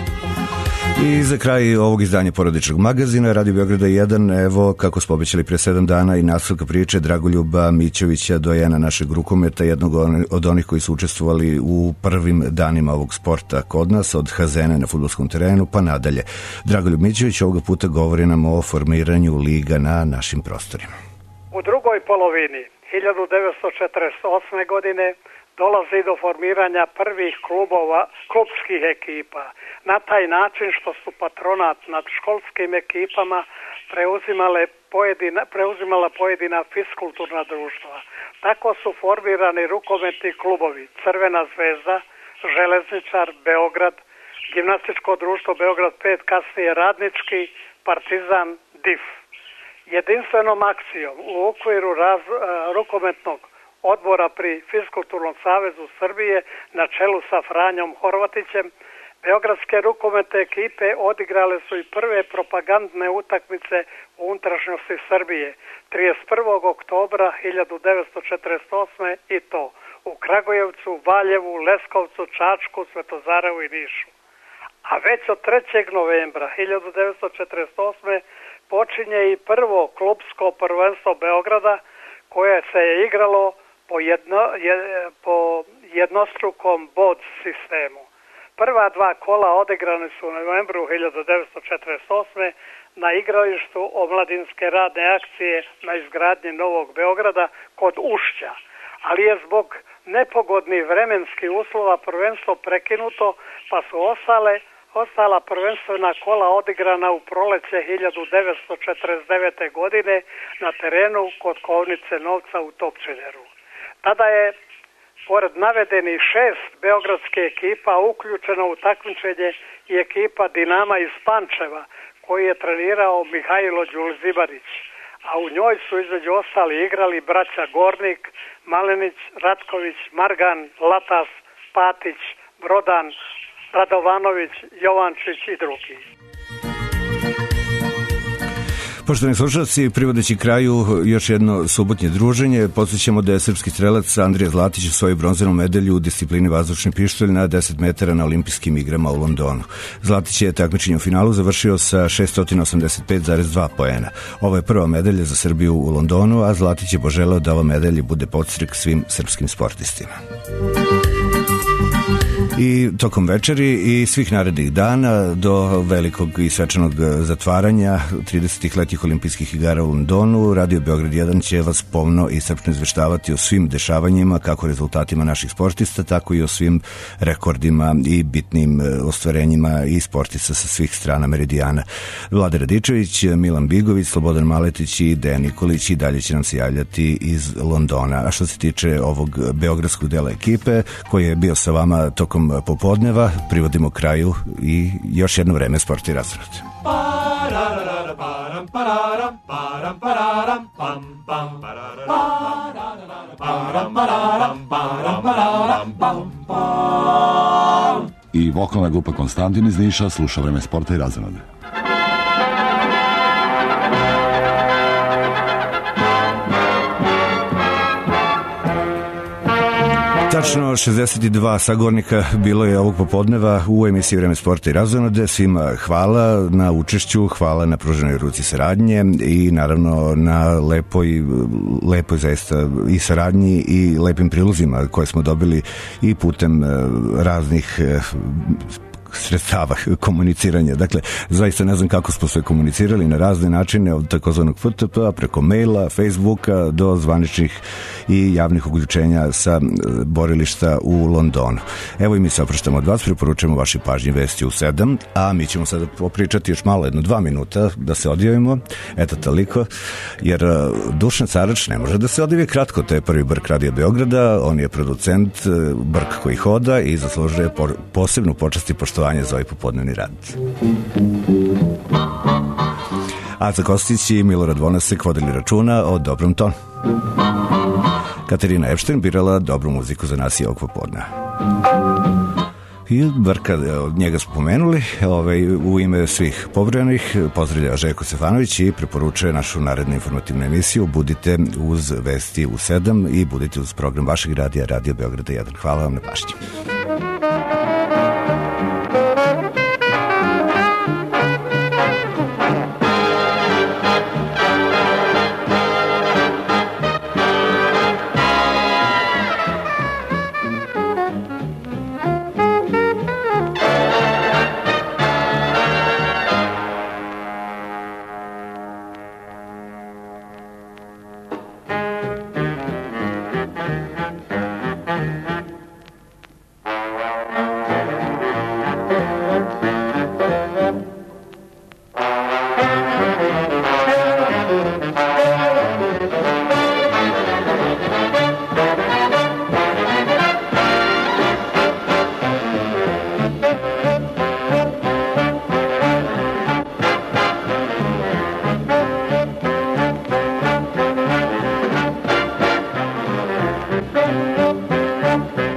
I za kraj ovog izdanja porodičnog magazina Radio Beograda jedan, evo kako smo obećali pre sedam dana i nastavka priče Dragoljuba Mićovića, dojena našeg rukometa, jednog od onih koji su učestvovali u prvim danima ovog sporta kod nas, od Hazene na fudbalskom terenu pa nadalje. Dragoljub Mićović ovoga puta govori nam o formiranju liga na našim prostorima. U drugoj polovini hiljadu devetsto četrdeset osme. godine dolazi do formiranja prvih klubova, klubskih ekipa. Na taj način što su patronat nad školskim ekipama preuzimale pojedina, preuzimala pojedina fiskulturna društva. Tako su formirani rukometni klubovi Crvena zvezda, Železničar, Beograd, Gimnastičko društvo Beograd pet, kasnije Radnički, Partizan, D I F. Jedinstvenom akcijom u okviru raz, uh, rukometnog odbora pri Fiskulturnom savezu Srbije na čelu sa Franjom Horvatićem, beogradske rukometne ekipe odigrale su i prve propagandne utakmice u unutrašnjosti Srbije trideset prvog oktobra hiljadu devetsto četrdeset osme. i to u Kragujevcu, Valjevu, Leskovcu, Čačku, Svetozarevu i Nišu. A već od trećeg novembra hiljadu devetsto četrdeset osme. počinje i prvo klubsko prvenstvo Beograda koje se je igralo po, jedno, je, po jednostrukom bod sistemu. Prva dva kola odigrane su u novembru hiljadu devetsto četrdeset osme. na igralištu omladinske radne akcije na izgradnji Novog Beograda kod Ušća, ali je zbog nepogodnih vremenskih uslova prvenstvo prekinuto, pa su ostale ostala prvenstvena kola odigrana u proleće hiljadu devetsto četrdeset devete. godine na terenu kod Kovnice Novca u Topčideru. Tada je pored navedenih šest beogradske ekipa uključeno u takmičenje i ekipa Dinama iz Pančeva koji je trenirao Mihajlo Đulzibarić, a u njoj su između ostali igrali braća Gornik, Malenić, Ratković, Margan, Latas, Patić, Brodan, Radovanović, Jovančić i drugi. Poštovani slušalci, privodeći kraju još jedno subotnje druženje, podsjećamo da je srpski strelac Andrija Zlatić osvojio bronzanu medalju u disciplini vazdušni pištolj na deset metara na olimpijskim igrama u Londonu. Zlatić je takmičenje u finalu završio sa šessto osamdeset pet zarez dva poena. Ovo je prva medalja za Srbiju u Londonu, a Zlatić je poželeo da ova medalja bude podstrek svim srpskim sportistima. I tokom večeri i svih narednih dana do velikog i svečanog zatvaranja tridesetih letnjih olimpijskih igara u Londonu, Radio Beograd jedan će vas pomno i srpno izveštavati o svim dešavanjima, kako rezultatima naših sportista, tako i o svim rekordima i bitnim ostvarenjima i sportista sa svih strana meridijana. Vlada Radičević, Milan Bigović, Slobodan Maletić i Dejan Nikolić i dalje će nam se javljati iz Londona. A što se tiče ovog beogradskog dela ekipe koji je bio sa vama tokom popodneva, privodimo kraju i još jedno vreme Sport i razvrat. Para I vokalna grupa Konstantin iz Niša sluša Vreme sporta i razonode. Tačno šezdeset dva sagornika bilo je ovog popodneva u emisiji Vreme sporta i razonode. Svima hvala na učešću, hvala na pruženoj ruci saradnje i naravno na lepoj, lepoj zaista i saradnji i lepim prilozima koje smo dobili i putem raznih sredstava komuniciranja. Dakle, zaista ne znam kako smo sve komunicirali na razne načine, od takozvanog F T P-a preko maila, Facebooka do zvaničnih i javnih uključenja sa borilišta u Londonu. Evo i mi se opraštamo od vas, preporučujemo vaši pažnji vesti u sedam, a mi ćemo sada popričati još malo, jedno dva minuta da se odjavimo, eto toliko, jer Dušan Carač ne može da se odjavi kratko, to je prvi Brk Radio Beograda, on je producent Brk koji hoda i zaslužuje posebnu počast i poštovanje za ovaj popodnevni rad. Aca Kostić i Milorad Vonasek vodili računa o dobrom tonu. Katarina Epšten birala dobru muziku za nas i ovog popodna. I Brka, od njega smo pomenuli, ovaj, u ime svih pobrojanih pozdravlja Željko Stefanović i preporučuje našu narednu informativnu emisiju. Budite uz vesti u sedam i budite uz program vašeg radija, Radio Beograda jedan. Hvala vam na pažnji. Thank you.